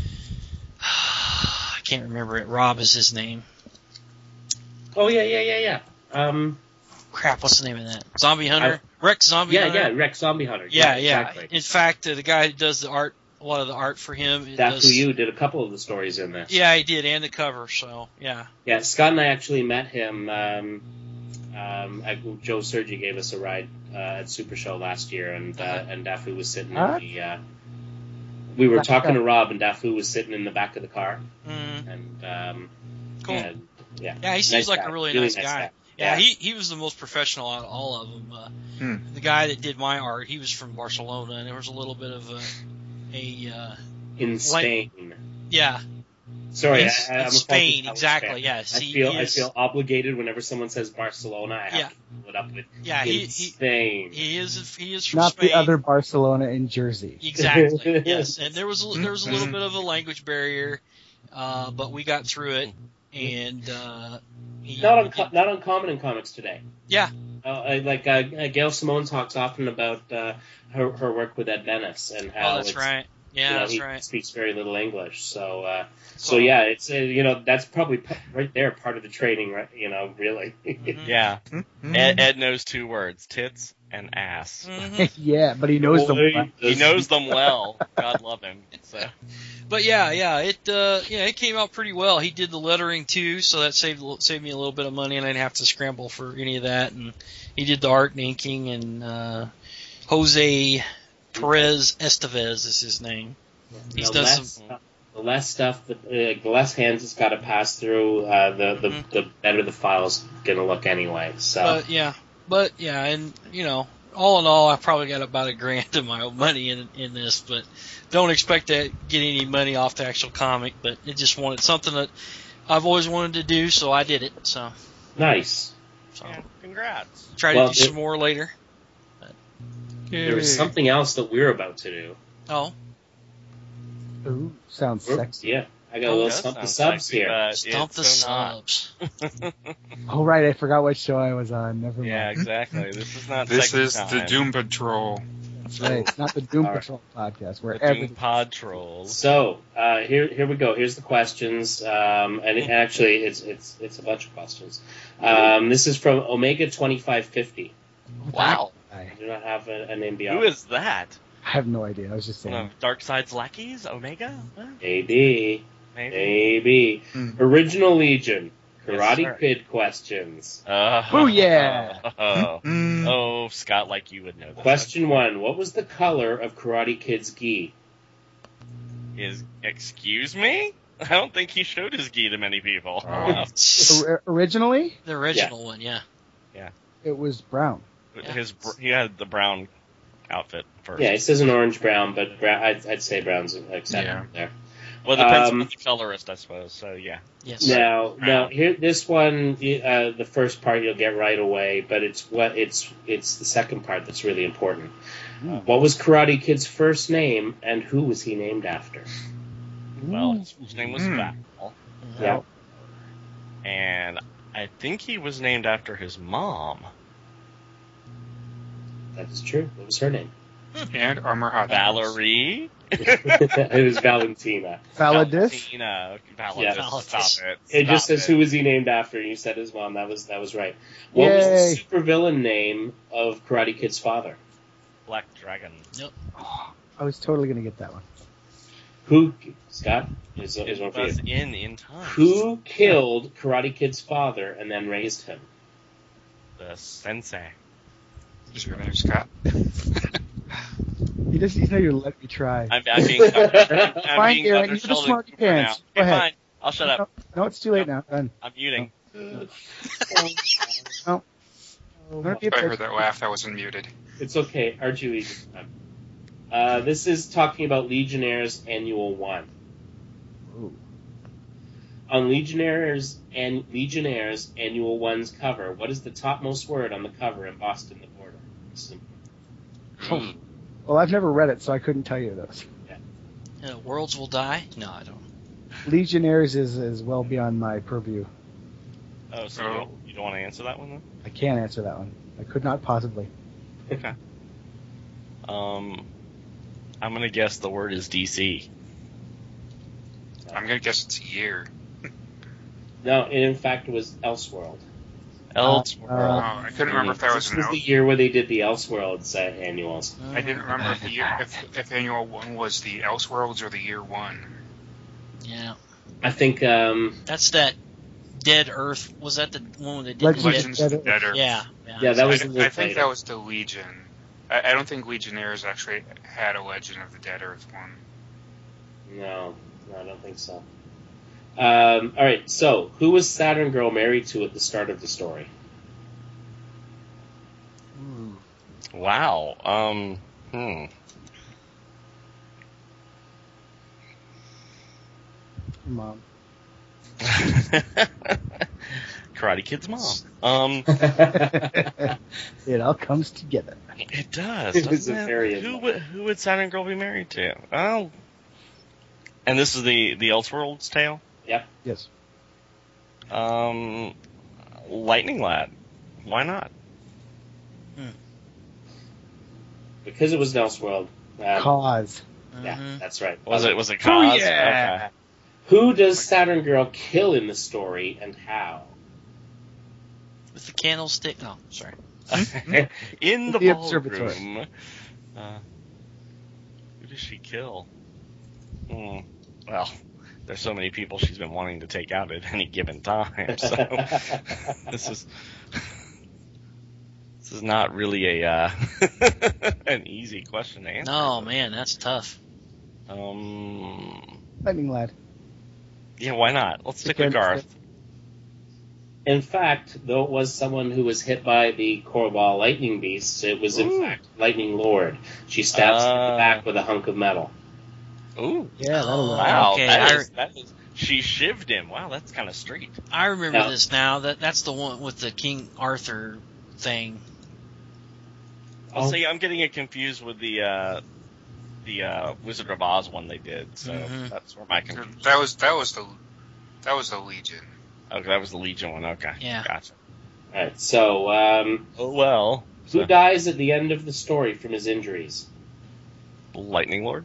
I can't remember it. Rob is his name. Oh yeah, yeah, yeah, yeah. Um, Crap, what's the name of that? Zombie Hunter? Rex Zombie yeah, Hunter? yeah. Rex Zombie Hunter. Yeah, yeah. Exactly. In fact, uh, the guy who does the art, a lot of the art for him. it Dafu does, You did a couple of the stories in this. Yeah, he did, and the cover, so, yeah. Yeah, Scott and I actually met him. Um, um, at, Joe Sergi gave us a ride uh, at Super Show last year, and uh, Uh-huh. and Dafu was sitting Huh? in the. Uh, we were That's talking to right. Rob, and Dafu was sitting in the back of the car, Mm, and um, cool. and, yeah, Yeah, he seems nice like guy. a really, Really nice guy. Yeah. Yeah, he he was the most professional out of all of them. Uh, Hmm. The guy that did my art, he was from Barcelona, and there was a little bit of a, a uh, in like- Spain. yeah, Sorry, He's I, in I'm a Spain, Italian exactly, fan. yes, I he feel is- I feel obligated whenever someone says Barcelona. I have Yeah. to pull it up with yeah, in he, he Spain. he is he is from not Spain. the other Barcelona in Jersey. Exactly. Yes, and there was a, there was a little Mhm. bit of a language barrier, uh, but we got through it, and uh, he, not unco- not uncommon in comics today. Yeah. Uh, I- like uh, uh, Gail Simone talks often about uh, her her work with Ed Venice and how oh, that's it's, right. Yeah, you know, that's he right. speaks very little English. So uh, so So- yeah, it's uh, you know that's probably p- right there part of the training, right? You know, really. Mhm. Yeah. Mhm. Ed, Ed knows two words: tits and ass. Mhm. Yeah, but he knows them. Boy, well. He does knows them well. God love him. So But yeah, yeah, it uh, yeah, it came out pretty well. He did the lettering too, so that saved saved me a little bit of money, and I didn't have to scramble for any of that. And he did the art and inking, and uh, Jose Perez Estevez is his name. He's the done less, some. the less stuff, that, uh, the less hands it's got to pass through, uh, the, the, Mhm. the better the file's gonna look anyway. So But yeah, but yeah, and you know, all in all, I probably got about a grand of my own money in in this, but don't expect to get any money off the actual comic. But it just wanted something that I've always wanted to do, so I did it. So, nice. so yeah, congrats. try Well, to do it- some more later. There was Yay. something else that we're about to do. Oh, Ooh, sounds We're- sexy. Yeah, I got Oh, a little That stump the sounds subs sexy, here. but stump the it's so not. subs. Oh right, I forgot what show I was on. Never mind. Yeah, exactly. This is not. This sexy is the time. Doom Patrol. That's right. It's not the Doom All right. Patrol podcast where The everything. Doom Pod Trolls. So uh, here, here we go. Here's the questions, um, and it, actually, it's it's it's a bunch of questions. Um, this is from Omega twenty-five fifty. Wow. I I do not have a, a name Who beyond. is that? have no idea. I was just saying. One of Darkseid's lackeys? Omega? Huh? Maybe, Maybe. maybe. Hmm. Original Legion. Karate sir. Kid questions. Uh, Booyah! Oh, Mm. oh, Scott, like you would know this. Question one: what was the color of Karate Kid's gi? Is excuse me? I don't think he showed his gi to many people. Oh. Or- originally, The original one, yeah. it was brown. His br- he had the brown outfit first. Yeah, it says an orange brown, but brown, I'd, I'd say brown's acceptable Yeah. there. Well, it depends Um, on the colorist, I suppose. So yeah. Yes. Now, now here, this one, uh, the first part you'll get right away, but it's what it's it's the second part that's really important. Uh, what was Karate Kid's first name, and who was he named after? Well, his, his name was Hmm. Val, Yeah, and I think he was named after his mom, that is true. What was her name? And Armor Hot. Valerie. It was Valentina. Validus? Valentina. Valentis. Yes. Stop it. It just Stop says who was he named after, and you said his mom. That was that was right. What Yay. was the supervillain name of Karate Kid's father? Black Dragon. I was totally going to get that one. Who, Scott? Is, is It one for you. was in in time. Who killed Karate Kid's father and then raised him? The sensei. Is your name Scott? You just, you know, you let me try. I'm, I'm being. I'm, I'm Fine, being Aaron, Thunder you're the Sheldon smarty Cooper now. pants. Go Okay, ahead. fine. I'll shut up. No, it's too late now. Done. I'm muting. No. Don't be a I heard bitch. that laugh. That wasn't muted. It's okay. Archie, uh, this is talking about Legionnaires Annual One. Ooh. On Legionnaires and Legionnaires Annual One's cover, what is the topmost word on the cover embossed in the border? This is important. Well, I've never read it, so I couldn't tell you those. Uh, Worlds Will Die? No, I don't. Legionnaires is, is well beyond my purview. Oh, so you don't, you don't want to answer that one then? I can't answer that one. I could not possibly. Okay. Um, I'm gonna guess the word is D C. I'm gonna guess it's a year. No, and in fact, it was Elseworld. Elseworld. Oh, Uh, I couldn't remember if that was This an was out. the year where they did the Elseworlds uh, annuals. I didn't remember if, the year, if, if annual one was the Elseworlds or the year one. Yeah. I think um, That's that Dead Earth. Was that the one where they did Legends the of Dead? Legends of the Dead Earth. Yeah. Yeah. yeah, that was I, a I little think later. that was the Legion. I, I don't think Legionnaires actually had a Legend of the Dead Earth one. No, no, I don't think so. Um, all right, so who was Saturn Girl married to at the start of the story? Ooh. Wow. Um. Hmm. Mom. Karate Kid's mom. Um. It all comes together. It does. It was doesn't a it? very- Who would who would Saturn Girl be married to? Oh. And this is the the Elseworlds tale. Yes. Um. Lightning Lad. Why not? Because it was an Elseworld. Um, Cause. yeah, Mhm. that's right. Was it was it Oh, Kaz? yeah. Who does Saturn Girl kill in the story and how? With the candlestick? No, sorry. Okay. In the, The ballroom. observatory. Uh, who does she kill? Hmm. Well, there's so many people she's been wanting to take out at any given time. So this is this is not really a uh, an easy question to answer. No, man, that's tough. Um. Lightning Lad. Yeah, why not? Let's stick with Garth. In fact, though it was someone who was hit by the Korval lightning beasts, it was in Ooh. fact Lightning Lord. She stabs him in Uh. the back with a hunk of metal. Ooh. Yeah, that'll Oh, work. Wow. okay, that I- is, that is, she shivved him. Wow, that's kind of street. I remember Yeah. this now. That that's the one with the King Arthur thing. Well, Oh. see, I'm getting it confused with the uh, the uh, Wizard of Oz one they did, so Mhm. that's where my confusion. That was that was the that was the Legion. Okay, that was the Legion one. Okay, Yeah. gotcha. All right, so um, Oh well, who so, dies at the end of the story from his injuries? Lightning Lord.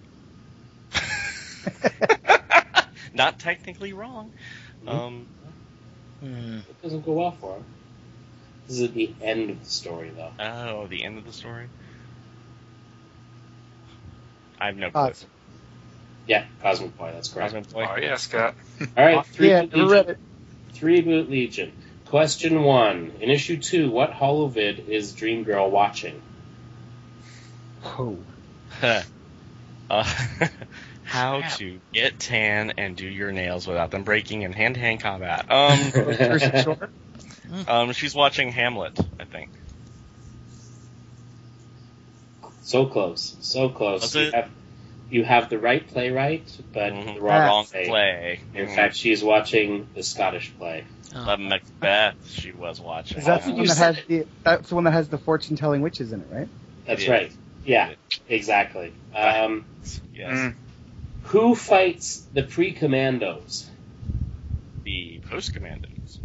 Not technically wrong. Um, Hmm. It doesn't go well for him. This is at the end of the story, though. oh, the end of the story. I have no clue. Cause. Yeah, Cosmic Boy, that's correct. Cosmic Boy. Oh yeah, Scott. All right, three Yeah, boot never Legion. read it. Three boot Legion. Question one. In issue two, what holovid is Dream Girl watching? Oh. uh, how to get tan and do your nails without them breaking in hand-to-hand combat. Um, Jersey Shore? um, she's watching Hamlet, I think. So close, so close. Was You it? have, you have the right playwright, but Mhm. the wrong, Wrong play. play. In Mhm. fact, she's watching the Scottish play. Oh. The Macbeth she was watching. Is that the You one that said has the that's the one that has the fortune telling witches in it, right? That's It is. right. Yeah, exactly. Um, Yes. Mm. who fights the pre-commandos? The Post Commandos.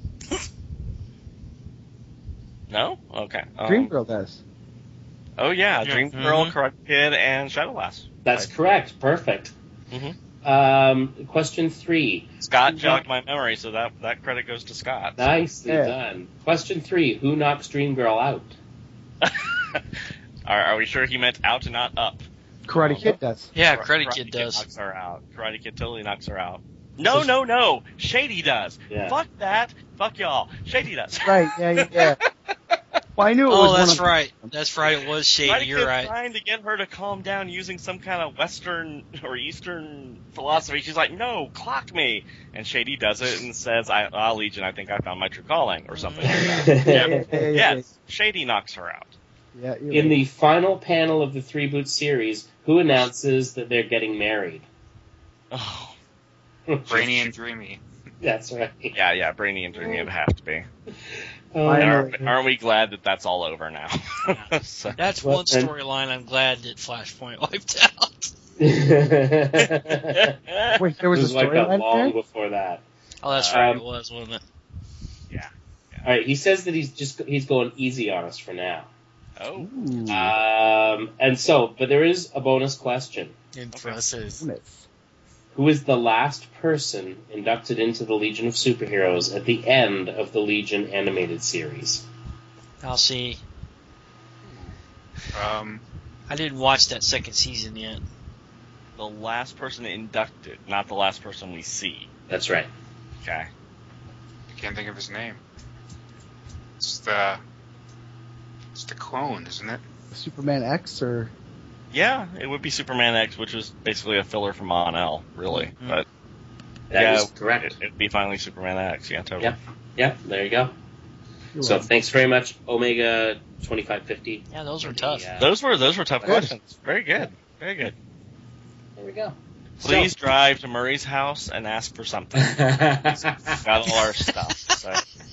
No? Okay. Um, Dream Girl does. Oh yeah, Yeah. Dream Girl, Mhm. Karate Kid, and Shadowlass. That's Right. correct. Perfect. Mhm. Um, question three. Scott Who jogged knock- my memory, so that that credit goes to Scott. Nicely Yeah. done. Question three. Who knocks Dream Girl out? are, are we sure he meant out and not up? Karate Oh. Kid does. Yeah, Kar- Karate Kid does. knocks her out. Karate Kid totally knocks her out. No, So- no, no. Shady does. Yeah. Fuck that. Fuck y'all. Shady does. Right, yeah, yeah, yeah. Well, I knew it was Oh, one that's of right. That's right. It was Karate Shady. You're Kid's right. trying to get her to calm down using some kind of Western or Eastern philosophy. She's like, no, clock me. And Shady does it and says, I, ah, Legion, I think I found my true calling, or something like that. Yeah, yeah, yeah, yeah, yeah. Yes, Shady knocks her out. Yeah, you're In right. the final panel of the Three Boot series, who announces that they're getting married? Oh, Brainy and Dreamy. That's right. yeah, yeah, Brainy and Dreamy would have to be. Oh, I And know. aren't, aren't we glad that that's all over now? So- That's Well, one and- storyline I'm glad that Flashpoint wiped out. it Wait, there was, was a wiped out storyline long there? before that. Oh, that's right. Um, It was, wasn't it? All right, he says that he's just he's going easy on us for now. oh, Ooh, Um, and so, but there is a bonus question. Impressive. bonus. Who is the last person inducted into the Legion of Superheroes at the end of the Legion animated series? I'll see. Um, I didn't watch that second season yet. the last person inducted, not the last person we see. That's right. Okay. I can't think of his name. It's the it's the clone, isn't it? Superman X or Yeah, it would be Superman X, which was basically a filler from On-L, really. Mhm. But That yeah, is correct. It, it'd be finally Superman X. Yeah, totally. Yep. Yeah, there you go. You're So right. thanks very much, Omega twenty-five fifty. Yeah, those were for the, tough. uh, Those were those were tough Good. questions. Very good. Very good. There we go. Please drive to Murray's house and ask for something. Got all our stuff. So.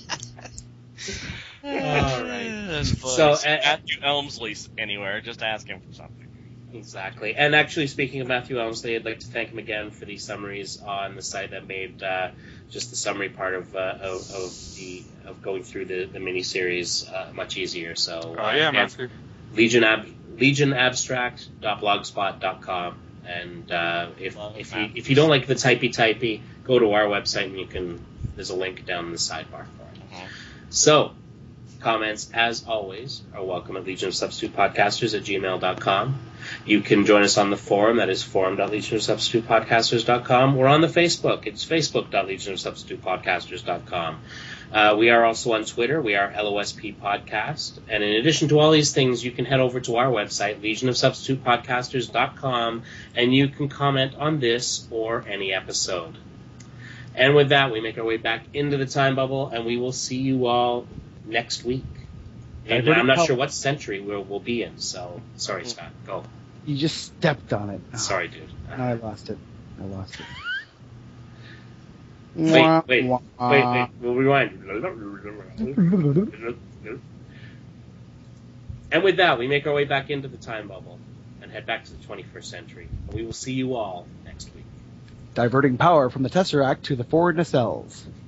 All right. That's funny. So, uh, Matthew Elmsley anywhere, just ask him for something. exactly. And actually, speaking of Matthew Elmsley, I'd like to thank him again for the summaries on the site that made uh, just the summary part of, uh, of of the of going through the the miniseries uh, much easier. So, Oh uh, yeah, again, Matthew. Legion Ab- legionabstract dot blogspot dot com. And uh, if Love if that. you if you don't like the typey typey, go to our website and you can. There's a link down in the sidebar for it. Mhm. So, comments, as always, are welcome at Legion of Substitute Podcasters at gmail dot com. You can join us on the forum, that is forum dot legion of substitute podcasters dot com. We're on the Facebook, it's facebook dot legion of substitute podcasters dot com. Uh, we are also on Twitter, we are L O S P Podcast. And in addition to all these things, you can head over to our website, legion of substitute podcasters dot com, and you can comment on this or any episode. And with that, we make our way back into the time bubble, and we will see you all next week. And I'm not sure what century we'll, we'll be in, so sorry, Scott. Go. You just stepped on it. Oh, Sorry, dude. no, I lost it. I lost it. Wait, wait, Wah, Wait, wah. wait, we'll rewind. And with that, we make our way back into the time bubble and head back to the twenty-first century. And we will see you all next week. Diverting power from the Tesseract to the four nacelles.